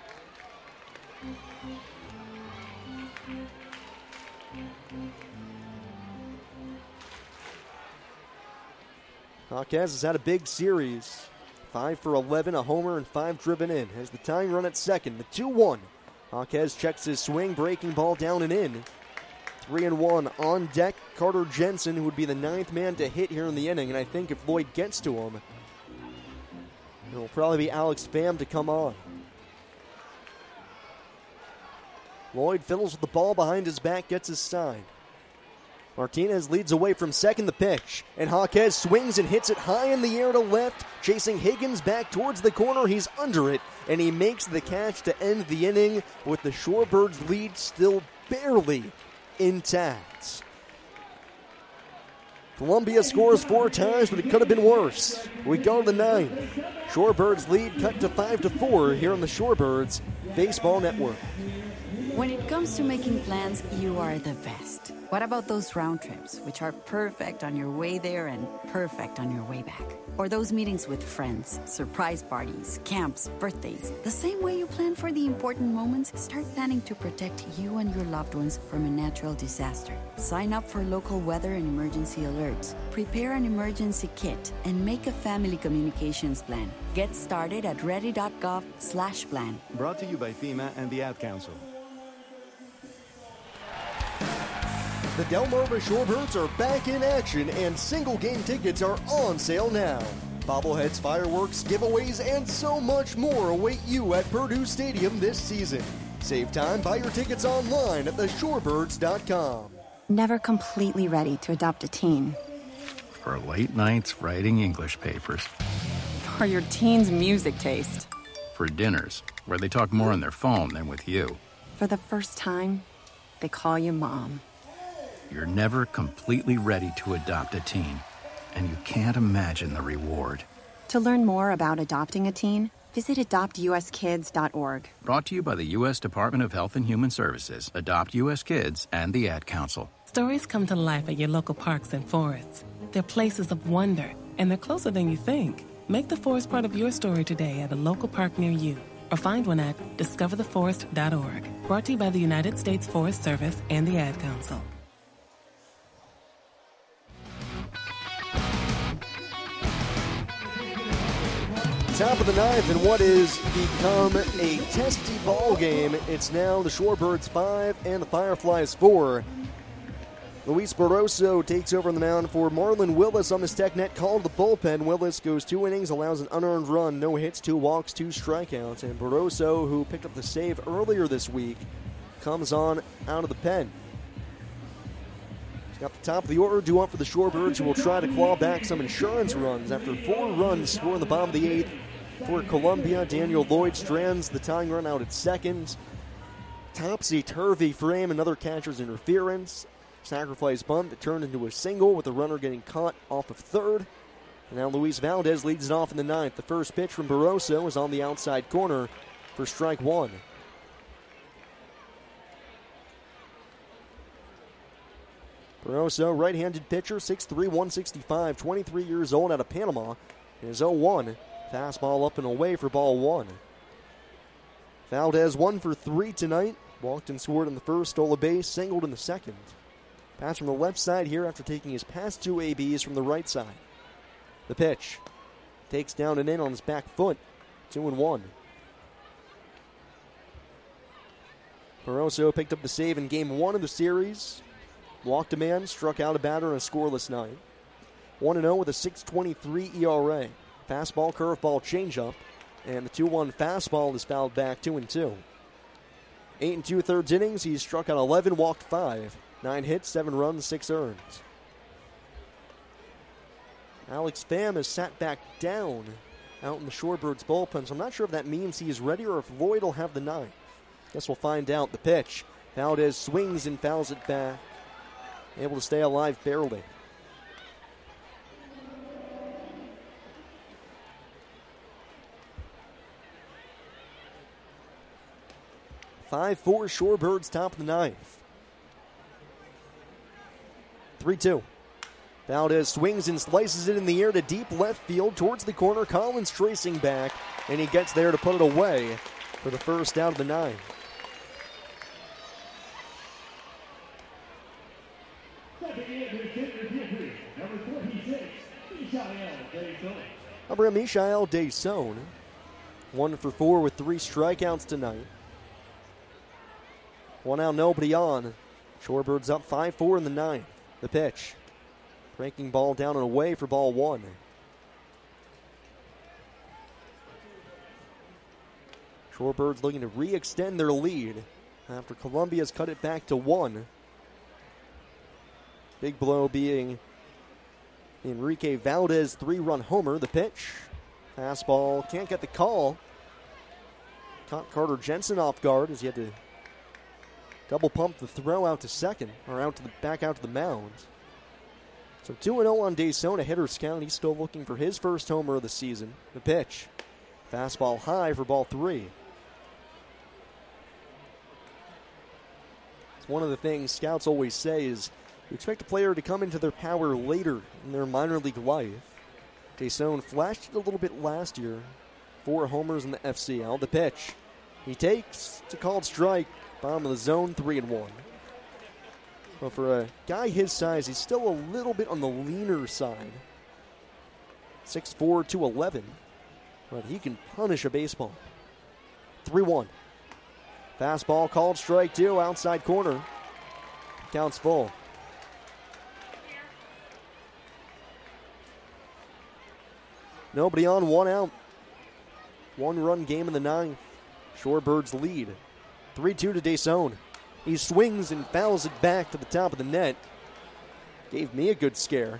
Jaquez has had a big series. 5 for 11, a homer, and 5 driven in. Has the tying run at second. The 2-1. Jaquez checks his swing, breaking ball down and in. 3-1 on deck. Carter Jensen, who would be the 9th man to hit here in the inning. And I think if Lloyd gets to him, it'll probably be Alex Pham to come on. Lloyd fiddles with the ball behind his back, gets his sign. Martinez leads away from second, the pitch. And Jaquez swings and hits it high in the air to left. Chasing Higgins back towards the corner. He's under it. And he makes the catch to end the inning with the Shorebirds' lead still barely intact. Columbia scores 4 times, but it could have been worse. We go to the 9th. Shorebirds lead cut to 5-4 here on the Shorebirds Baseball Network. When it comes to making plans, you are the best. What about those round trips, which are perfect on your way there and perfect on your way back? Or those meetings with friends, surprise parties, camps, birthdays. The same way you plan for the important moments, start planning to protect you and your loved ones from a natural disaster. Sign up for local weather and emergency alerts. Prepare an emergency kit and make a family communications plan. Get started at ready.gov/plan. Brought to you by FEMA and the Ad Council. The Delmarva Shorebirds are back in action, and single-game tickets are on sale now. Bobbleheads, fireworks, giveaways, and so much more await you at Purdue Stadium this season. Save time, buy your tickets online at theshorebirds.com. Never completely ready to adopt a teen. For late nights writing English papers. For your teen's music taste. For dinners where they talk more on their phone than with you. For the first time, they call you Mom. You're never completely ready to adopt a teen, and you can't imagine the reward. To learn more about adopting a teen, visit adoptuskids.org. Brought to you by the U.S. Department of Health and Human Services, Adopt U.S. Kids, and the Ad Council. Stories come to life at your local parks and forests. They're places of wonder, and they're closer than you think. Make the forest part of your story today at a local park near you, or find one at discovertheforest.org. Brought to you by the United States Forest Service and the Ad Council. Top of the ninth in what has become a testy ball game. It's now the Shorebirds 5 and the Fireflies 4. Luis Barroso takes over on the mound for Marlon Willis on the Stecknet call to the bullpen. Willis goes 2 innings, allows an unearned run, no hits, 2 walks, 2 strikeouts. And Barroso, who picked up the save earlier this week, comes on out of the pen. He's got the top of the order due up for the Shorebirds, who will try to claw back some insurance runs after 4 runs scored in the bottom of the 8th. For Columbia, Daniel Lloyd strands the tying run out at second. Topsy-turvy frame, another catcher's interference. Sacrifice bunt that turned into a single with the runner getting caught off of third. And now Luis Valdez leads it off in the ninth. The first pitch from Barroso is on the outside corner for strike 1. Barroso, right-handed pitcher, 6'3", 165, 23 years old, out of Panama. It is 0-1. Fastball up and away for ball 1. Valdez 1 for 3 tonight. Walked and scored in the first, stole a base, singled in the second. Pass from the left side here after taking his past 2 ABs from the right side. The pitch. Takes down and in on his back foot. 2-1. Barroso picked up the save in game 1 of the series. Walked a man, struck out a batter in a scoreless night. 1-0 with a 6.23 ERA. Fastball, curveball, changeup, and the 2-1 fastball is fouled back 2-2. 8 2/3 innings, he's struck out 11, walked 5. 9 hits, 7 runs, 6 earns. Alex Pham is sat back down out in the Shorebirds bullpen, so I'm not sure if that means he is ready or if Lloyd will have the ninth. Guess we'll find out. The pitch. Valdez swings and fouls it back. Able to stay alive barely. Five, 4 Shorebirds top of the ninth. 3-2. Valdez swings and slices it in the air to deep left field towards the corner. Collins tracing back, and he gets there to put it away for the first out of the 9. Number Michael Deson, 1 for 4 with 3 strikeouts tonight. 1 out, nobody on. Shorebirds up 5-4 in the 9th. The pitch. Breaking ball down and away for ball 1. Shorebirds looking to re-extend their lead after Columbia's cut it back to 1. Big blow being Enrique Valdez 3-run homer. The pitch. Fastball. Can't get the call. Caught Carter Jensen off guard as he had to double pump the throw out to second, or back out to the mound. So 2-0 on Deson, a hitter's count. He's still looking for his first homer of the season. The pitch. Fastball high for ball 3. It's one of the things scouts always say is You expect a player to come into their power later in their minor league life. Desaun flashed it a little bit last year. 4 homers in the FCL. The pitch. He takes. It's a called strike. Bottom of the zone, 3-1. But for a guy his size, he's still a little bit on the leaner side. 6'4", 211. But he can punish a baseball. 3-1. Fastball called strike 2, outside corner. Counts full. Nobody on, 1 out. 1-run game in the 9th. Shorebirds lead. 3-2 to Desaun. He swings and fouls it back to the top of the net. Gave me a good scare.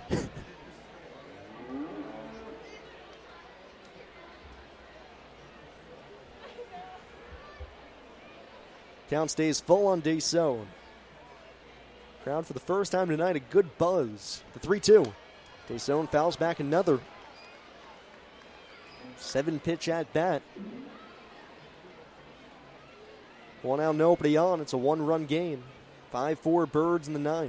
Count stays full on Desaun. Crowd for the first time tonight, a good buzz. The 3-2. Desaun fouls back another. 7-pitch at bat. 1 out, nobody on. It's a 1-run game. 5-4 Birds in the 9th.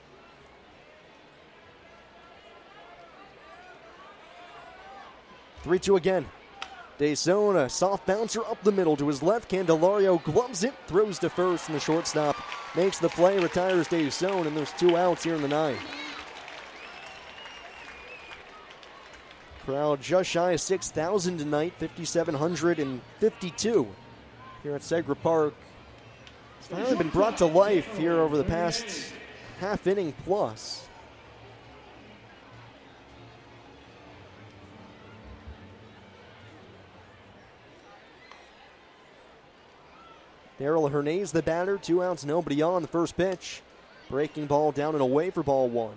Three-two again. Desaun, a soft bouncer up the middle to his left. Candelario gloves it, throws to first, and the shortstop makes the play, retires Desaun, and there's 2 outs here in the 9th. Crowd just shy of 6,000 tonight, 5,752 here at Segra Park. It's finally been brought to life here over the past half inning plus. Daryl Hernandez, the batter, 2 outs, nobody on. The first pitch. Breaking ball down and away for ball 1.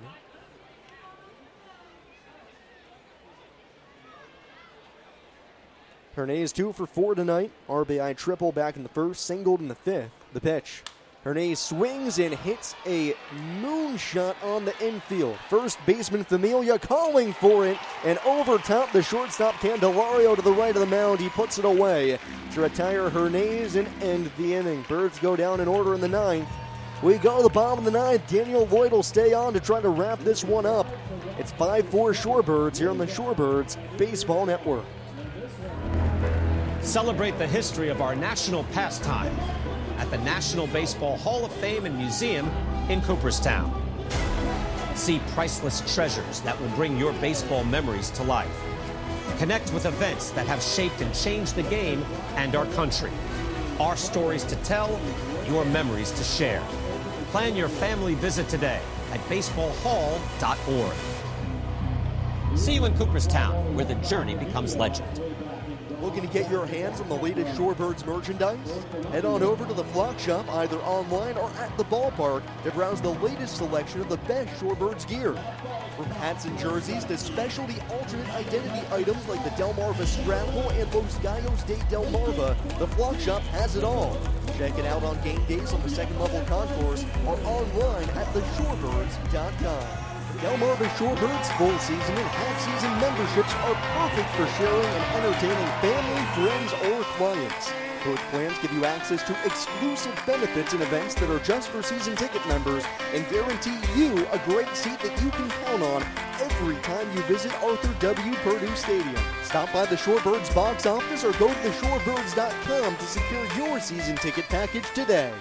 Hernandez 2 for 4 tonight. RBI triple back in the first, singled in the 5th. The pitch. Hernandez swings and hits a moonshot on the infield. First baseman Familia calling for it, and over top the shortstop Candelario to the right of the mound. He puts it away to retire Hernandez and end the inning. Birds go down in order in the 9th. We go to the bottom of the 9th. Daniel Lloyd will stay on to try to wrap this one up. It's 5-4 Shorebirds here on the Shorebirds Baseball Network. Celebrate the history of our national pastime at the National Baseball Hall of Fame and Museum in Cooperstown. See priceless treasures that will bring your baseball memories to life. Connect with events that have shaped and changed the game and our country. Our stories to tell, your memories to share. Plan your family visit today at baseballhall.org. See you in Cooperstown, where the journey becomes legend. Looking to get your hands on the latest Shorebirds merchandise? Head on over to the Flock Shop, either online or at the ballpark, to browse the latest selection of the best Shorebirds gear. From hats and jerseys to specialty alternate identity items like the Delmarva Strathmore and Los Gallos de Delmarva, the Flock Shop has it all. Check it out on game days on the second-level concourse or online at theshorebirds.com. Delmarva Shorebirds full season and half-season memberships are perfect for sharing and entertaining family, friends, or clients. Both plans give you access to exclusive benefits and events that are just for season ticket members and guarantee you a great seat that you can count on every time you visit Arthur W. Purdue Stadium. Stop by the Shorebirds box office or go to theshorebirds.com to secure your season ticket package today.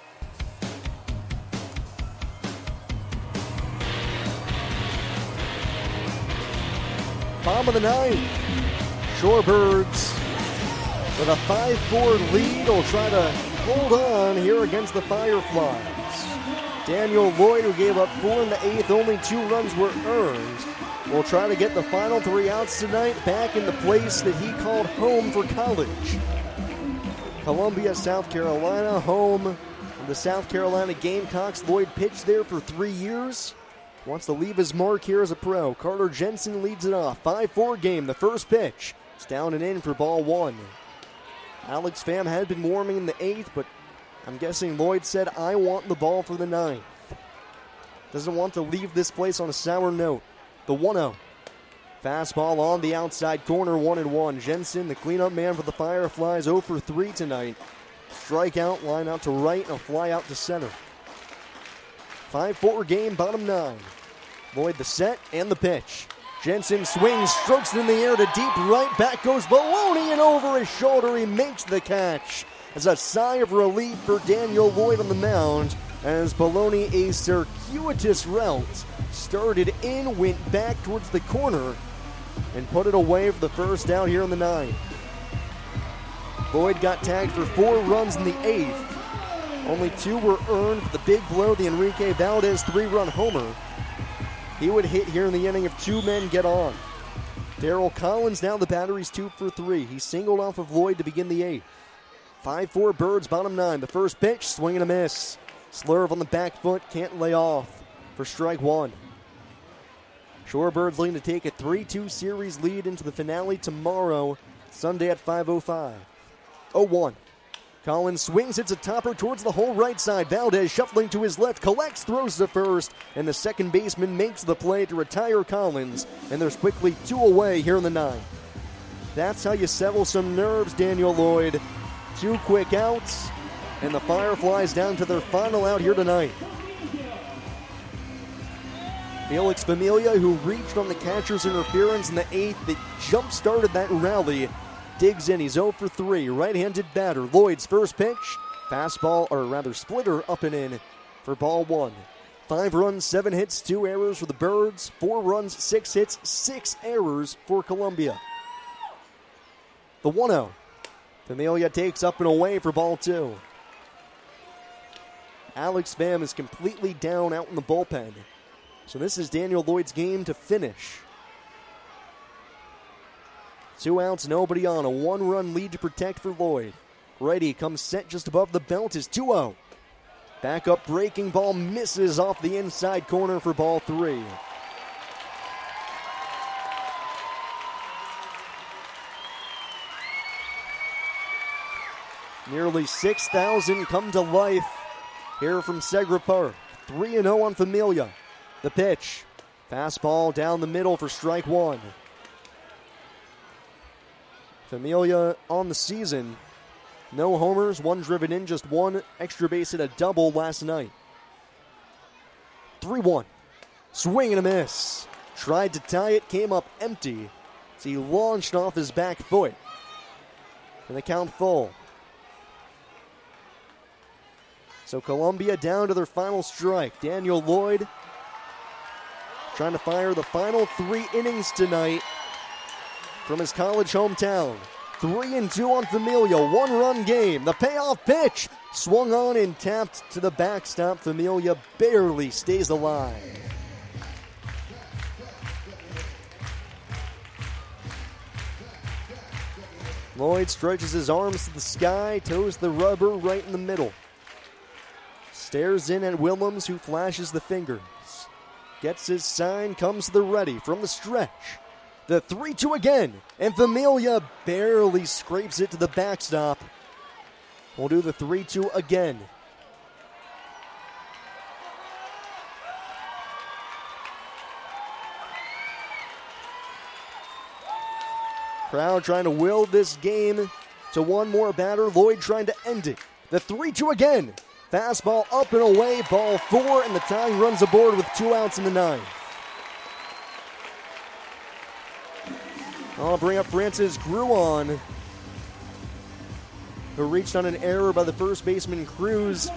Bottom of the 9th. Shorebirds with a 5-4 lead will try to hold on here against the Fireflies. Daniel Lloyd, who gave up 4 in the 8th, only 2 runs were earned, will try to get the final 3 outs tonight back in the place that he called home for college. Columbia, South Carolina, home of the South Carolina Gamecocks. Lloyd pitched there for 3 years. Wants to leave his mark here as a pro. Carter Jensen leads it off. 5-4 game. The first pitch. It's down and in for ball 1. Alex Pham had been warming in the 8th, but I'm guessing Lloyd said, I want the ball for the 9th. Doesn't want to leave this place on a sour note. The 1-0. Fastball on the outside corner, 1-1. Jensen, the cleanup man for the Fireflies, 0 for 3 tonight. Strikeout, line out to right, and a fly out to center. 5-4 game, bottom 9. Lloyd the set and the pitch. Jensen swings, strokes it in the air to deep right. Back goes Baloney, and over his shoulder he makes the catch. As a sigh of relief for Daniel Lloyd on the mound, as Baloney, a circuitous route, started in, went back towards the corner, and put it away for the first out here in the 9th. Lloyd got tagged for 4 runs in the 8th. Only 2 were earned for the big blow, the Enrique Valdez 3-run homer. He would hit here in the inning if 2 men get on. Darryl Collins now the battery's 2 for 3. He singled off of Lloyd to begin the 8th. 5-4 Birds, bottom 9. The first pitch, swing and a miss. Slurve on the back foot, can't lay off for strike 1. Shorebirds looking to take a 3-2 series lead into the finale tomorrow, Sunday at 5:05. 0-1. Collins swings, hits a topper towards the whole right side. Valdez shuffling to his left, collects, throws to first, and the second baseman makes the play to retire Collins, and there's quickly 2 away here in the 9th. That's how you settle some nerves, Daniel Lloyd. 2 quick outs, and the Fireflies down to their final out here tonight. Felix Familia, who reached on the catcher's interference in the 8th that jump-started that rally, digs in. He's 0 for 3. Right-handed batter. Lloyd's first pitch. Fastball, or rather splitter, up and in for ball 1. 5 runs, 7 hits, 2 errors for the Birds. 4 runs, 6 hits, 6 errors for Columbia. The 1-0. Familia takes up and away for ball 2. Alex Pham is completely down out in the bullpen. So this is Daniel Lloyd's game to finish. 2 outs, nobody on. A 1-run lead to protect for Lloyd. Righty comes set just above the belt is 2-0. Back up breaking ball misses off the inside corner for ball 3. Nearly 6,000 come to life here from Segra Park. 3-0 on Familia. The pitch. Fastball down the middle for strike 1. Familia on the season. No homers, 1 driven in, just 1 extra base hit, a double last night. 3-1. Swing and a miss. Tried to tie it, came up empty as he launched off his back foot. And the count full. So Columbia down to their final strike. Daniel Lloyd trying to fire the final 3 innings tonight from his college hometown. 3-2 on Familia, 1-run game. The payoff pitch swung on and tapped to the backstop. Familia barely stays alive. Lloyd stretches his arms to the sky, toes the rubber right in the middle. Stares in at Willems, who flashes the fingers. Gets his sign, comes to the ready from the stretch. The 3-2 again, and Familia barely scrapes it to the backstop. We'll do the 3-2 again. Crowd trying to will this game to one more batter. Lloyd trying to end it. The 3-2 again. Fastball up and away, ball 4, and the tying runs aboard with 2 outs in the 9th. I'll bring up Francis Gruon, who reached on an error by the first baseman Cruz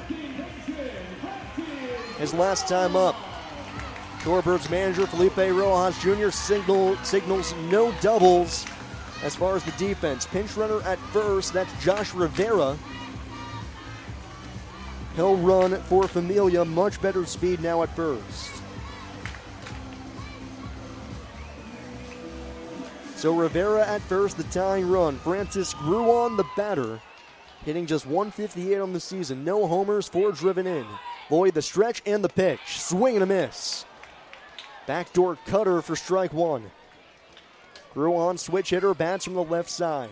his last time up. Shorebirds manager Felipe Rojas Jr. signals no doubles as far as the defense. Pinch runner at first, that's Josh Rivera. He'll run for Familia, much better speed now at first. So Rivera at first, the tying run. Francis Gruon, the batter, hitting just 158 on the season. No homers, 4 driven in. Lloyd the stretch and the pitch. Swing and a miss. Backdoor cutter for strike 1. Gruon, switch hitter, bats from the left side.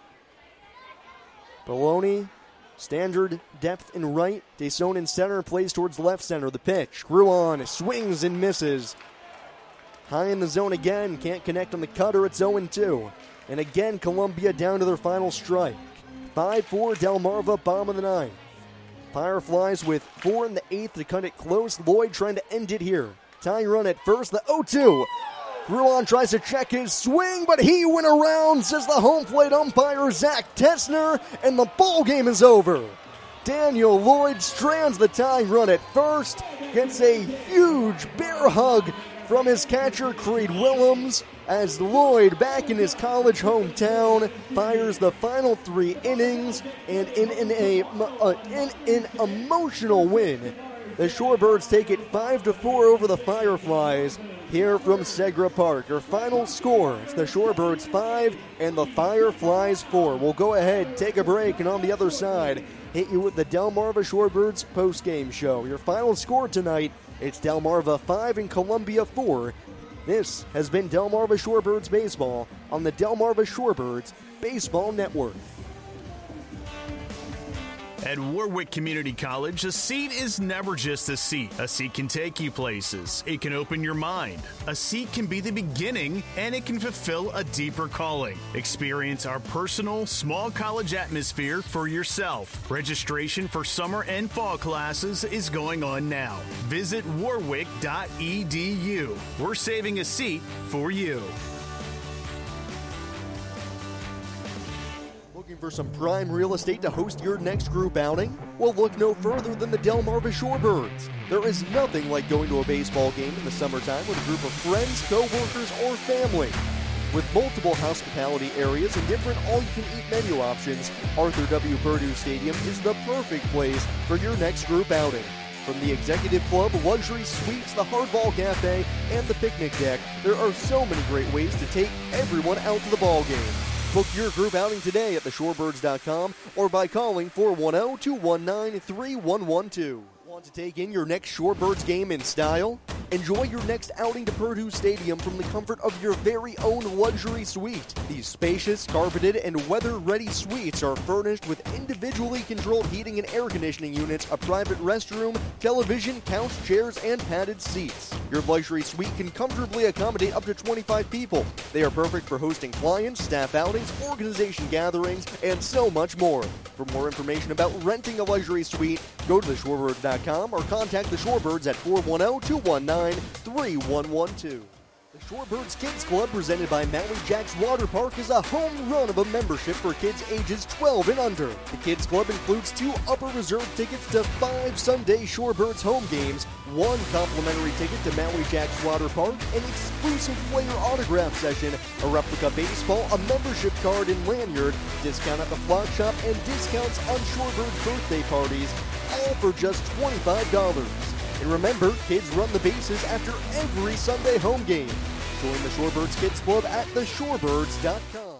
Baloney, standard depth in right. Deson in center, plays towards left center. The pitch. Gruon swings and misses. High in the zone again, can't connect on the cutter, it's 0-2. And again, Columbia down to their final strike. 5-4, Delmarva, bottom of the 9th. Fireflies with 4 in the 8th to cut it close. Lloyd trying to end it here. Tying run at first, the 0-2. Grulon tries to check his swing, but he went around, says the home plate umpire, Zach Tessner, and the ball game is over. Daniel Lloyd strands the tying run at first, gets a huge bear hug from his catcher, Creed Willems, as Lloyd, back in his college hometown, fires the final 3 innings, and in an emotional win, the Shorebirds take it 5-4 over the Fireflies here from Segra Park. Your final score is the Shorebirds 5 and the Fireflies 4. We'll go ahead, take a break, and on the other side, hit you with the Delmarva Shorebirds post-game show. Your final score tonight, it's Delmarva 5 and Columbia 4. This has been Delmarva Shorebirds Baseball on the Delmarva Shorebirds Baseball Network. At Warwick Community College, a seat is never just a seat. A seat can take you places. It can open your mind. A seat can be the beginning, and it can fulfill a deeper calling. Experience our personal, small college atmosphere for yourself. Registration for summer and fall classes is going on now. Visit warwick.edu. We're saving a seat for you. Looking for some prime real estate to host your next group outing? Well, look no further than the Delmarva Shorebirds. There is nothing like going to a baseball game in the summertime with a group of friends, co-workers, or family. With multiple hospitality areas and different all-you-can-eat menu options, Arthur W. Purdue Stadium is the perfect place for your next group outing. From the Executive Club, luxury suites, the Hardball Cafe, and the picnic deck, there are so many great ways to take everyone out to the ball game. Book your group outing today at theshorebirds.com or by calling 410-219-3112. Want to take in your next Shorebirds game in style? Enjoy your next outing to Purdue Stadium from the comfort of your very own luxury suite. These spacious, carpeted, and weather-ready suites are furnished with individually controlled heating and air conditioning units, a private restroom, television, couch, chairs, and padded seats. Your luxury suite can comfortably accommodate up to 25 people. They are perfect for hosting clients, staff outings, organization gatherings, and so much more. For more information about renting a luxury suite, go to theshorebirds.com or contact the Shorebirds at 410-219-3112. The Shorebirds Kids Club, presented by Maui Jacks Water Park, is a home run of a membership for kids ages 12 and under. The Kids Club includes 2 upper reserve tickets to 5 Sunday Shorebirds home games, 1 complimentary ticket to Maui Jacks Water Park, an exclusive player autograph session, a replica baseball, a membership card and lanyard, discount at the flock shop, and discounts on Shorebirds birthday parties, all for just $25. And remember, kids run the bases after every Sunday home game. Join the Shorebirds Kids Club at theshorebirds.com.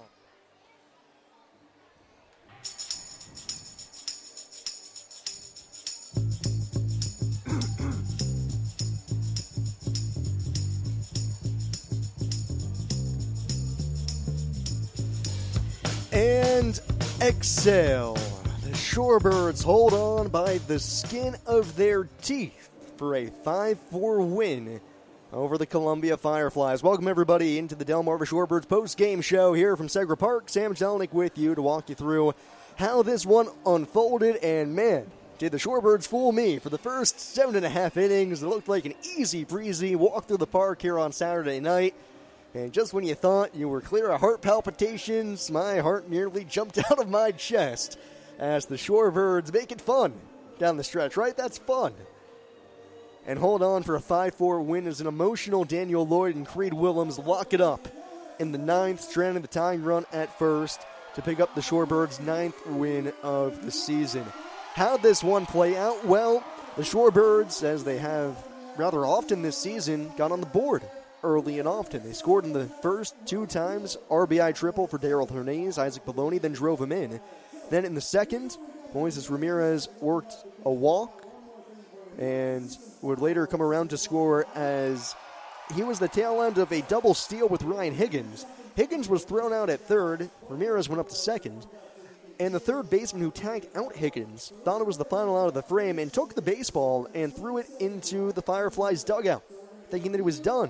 And exhale. The Shorebirds hold on by the skin of their teeth for a 5-4 win over the Columbia Fireflies. Welcome, everybody, into the Delmarva Shorebirds post-game show here from Segra Park. Sam Jelinek with you to walk you through how this one unfolded. And, man, did the Shorebirds fool me. For the first 7.5 innings, it looked like an easy-breezy walk through the park here on Saturday night. And just when you thought you were clear of heart palpitations, my heart nearly jumped out of my chest as the Shorebirds make it fun down the stretch, right? That's fun. And hold on for a 5-4 win as an emotional Daniel Lloyd and Creed Willems lock it up in the 9th, stranding the tying run at first to pick up the Shorebirds' 9th win of the season. How'd this one play out? Well, the Shorebirds, as they have rather often this season, got on the board early and often. They scored in the first 2 times, RBI triple for Daryl Hernandez, Isaac Bologna, then drove him in. Then in the second, Moises Ramirez worked a walk and would later come around to score as he was the tail end of a double steal with Ryan Higgins. Higgins was thrown out at third. Ramirez went up to second. And the third baseman who tagged out Higgins thought it was the final out of the frame and took the baseball and threw it into the Fireflies' dugout, thinking that it was done.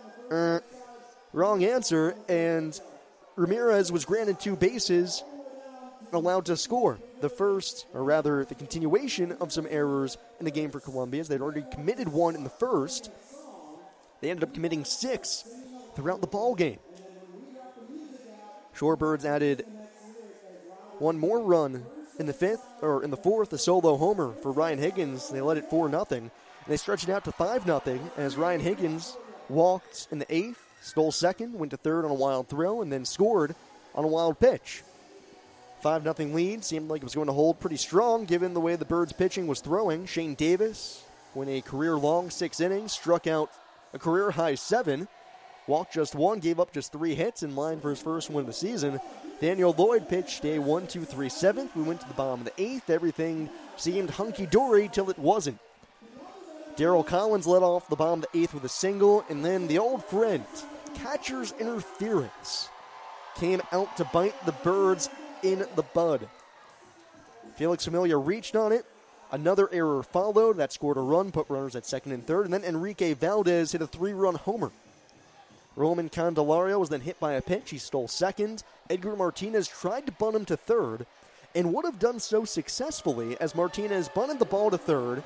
Wrong answer, and Ramirez was granted 2 bases, allowed to score. the first, or rather the continuation of some errors in the game for Columbia. They'd already committed one in the first. They ended up committing 6 throughout the ball game. Shorebirds added one more run in the fourth, a solo homer for Ryan Higgins. They led it 4-0. And they stretched it out to 5-0 as Ryan Higgins walked in the 8th, stole second, went to third on a wild throw, and then scored on a wild pitch. 5-0 lead seemed like it was going to hold pretty strong given the way the Birds pitching was throwing. Shane Davis went a career-long 6 innings, struck out a career-high 7, walked just 1, gave up just 3 hits in line for his first win of the season. Daniel Lloyd pitched a 1-2-3 7th. We went to the bottom of the 8th. Everything seemed hunky-dory till it wasn't. Darryl Collins led off the bottom of the 8th with a single, and then the old friend, catcher's interference, came out to bite the Birds in the bud. Felix Familia reached on it. Another error followed. That scored a run, put runners at second and third, and then Enrique Valdez hit a 3-run homer. Roman Candelario was then hit by a pitch. He stole second. Edgar Martinez tried to bunt him to third and would have done so successfully as Martinez bunted the ball to third.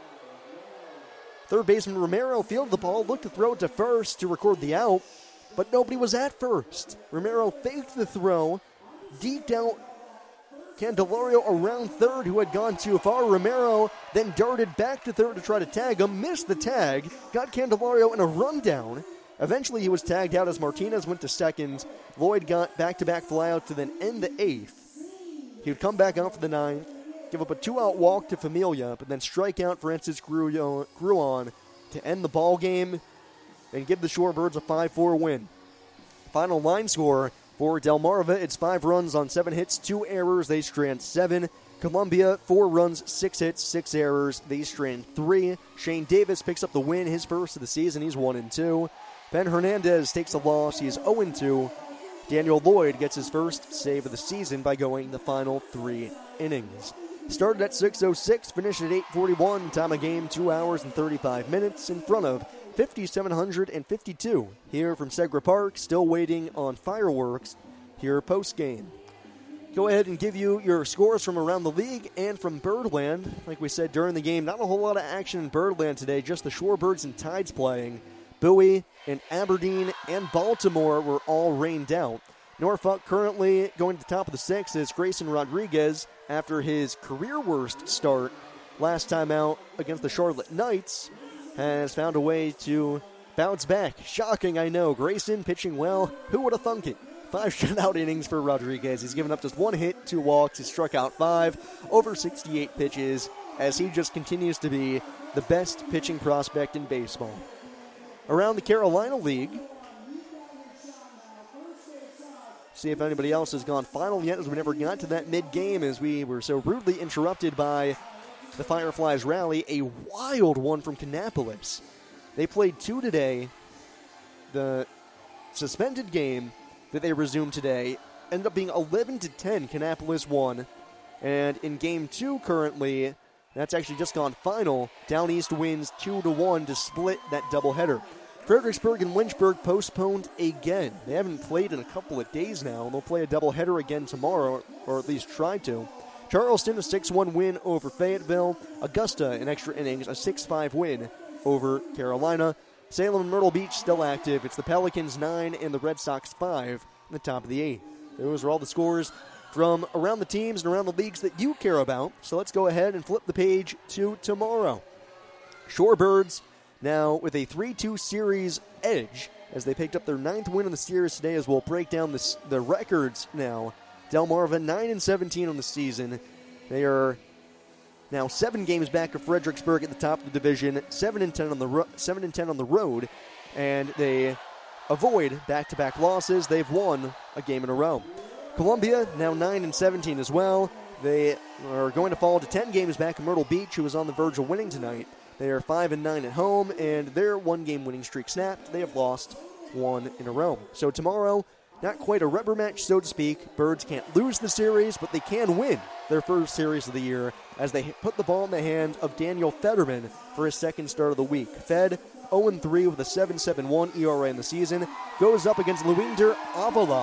Third baseman Romero fielded the ball, looked to throw it to first to record the out, but nobody was at first. Romero faked the throw, deked out Candelario around third, who had gone too far. Romero then darted back to third to try to tag him, missed the tag, got Candelario in a rundown. Eventually he was tagged out as Martinez went to second. Lloyd got back-to-back flyouts to then end the 8th. He would come back out for the 9th, give up a 2-out walk to Familia, but then strike out Francis Gruon to end the ball game and give the Shorebirds a 5-4 win. Final line score for Delmarva, it's 5 runs on 7 hits, 2 errors. They strand 7. Columbia, 4 runs, 6 hits, 6 errors. They strand 3. Shane Davis picks up the win, his first of the season. He's 1-2. Ben Hernandez takes a loss. He is 0-2. Daniel Lloyd gets his first save of the season by going the final 3 innings. Started at 6:06, finished at 8:41. Time of game, 2 hours and 35 minutes in front of 5,752 here from Segra Park. Still waiting on fireworks here post-game. Go ahead and give you your scores from around the league and from Birdland. Like we said during the game, not a whole lot of action in Birdland today, just the Shorebirds and Tides playing. Bowie and Aberdeen and Baltimore were all rained out. Norfolk currently going to the top of the 6th is Grayson Rodriguez after his career worst start last time out against the Charlotte Knights has found a way to bounce back. Shocking, I know. Grayson pitching well. Who would have thunk it? 5 shutout innings for Rodriguez. He's given up just 1 hit, 2 walks. He struck out 5 over 68 pitches as he just continues to be the best pitching prospect in baseball. Around the Carolina League, see if anybody else has gone final yet, as we never got to that mid-game as we were so rudely interrupted by the Fireflies rally. A wild one from Kannapolis. They played 2 today. The suspended game that they resumed today ended up being 11-10. Kannapolis won. And in game 2 currently, that's actually just gone final. Down East wins 2-1 to split that doubleheader. Fredericksburg and Lynchburg postponed again. They haven't played in a couple of days now. They'll play a doubleheader again tomorrow, or at least try to. Charleston, a 6-1 win over Fayetteville. Augusta, in extra innings, a 6-5 win over Carolina. Salem and Myrtle Beach still active. It's the Pelicans 9 and the Red Sox 5 in the top of the 8th. Those are all the scores from around the teams and around the leagues that you care about. So let's go ahead and flip the page to tomorrow. Shorebirds now with a 3-2 series edge as they picked up their 9th win in the series today, as we'll break down the records now. Delmarva 9-17 on the season. They are now 7 games back of Fredericksburg at the top of the division, 7-10 on the road, and they avoid back-to-back losses. They've won a game in a row. Columbia now 9-17 as well. They are going to fall to 10 games back of Myrtle Beach, who is on the verge of winning tonight. They are 5-9 at home, and their 1-game winning streak snapped. They have lost 1 in a row. So tomorrow, not quite a rubber match, so to speak. Birds can't lose the series, but they can win their first series of the year as they put the ball in the hand of Daniel Federman for his second start of the week. Fed 0-3 with a 7.71 ERA in the season. Goes up against Luinder Avila,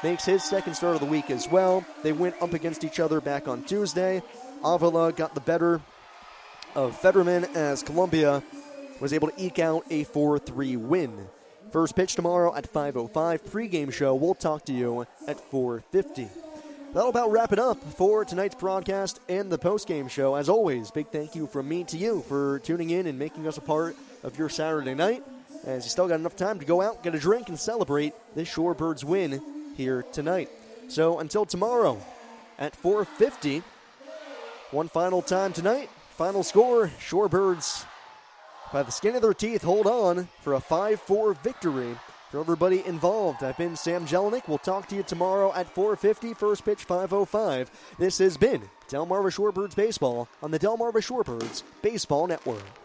makes his second start of the week as well. They went up against each other back on Tuesday. Avila got the better of Fetterman as Columbia was able to eke out a 4-3 win. First pitch tomorrow at 5:05. Pre-game show, we'll talk to you at 4:50. That'll about wrap it up for tonight's broadcast and the post-game show. As always, big thank you from me to you for tuning in and making us a part of your Saturday night, as you still got enough time to go out, get a drink, and celebrate this Shorebirds win here tonight. So until tomorrow at 4:50, one final time tonight, final score, Shorebirds by the skin of their teeth hold on for a 5-4 victory. For everybody involved, I've been Sam Jelinek. We'll talk to you tomorrow at 4:50, first pitch 5:05. This has been Delmarva Shorebirds Baseball on the Delmarva Shorebirds Baseball Network.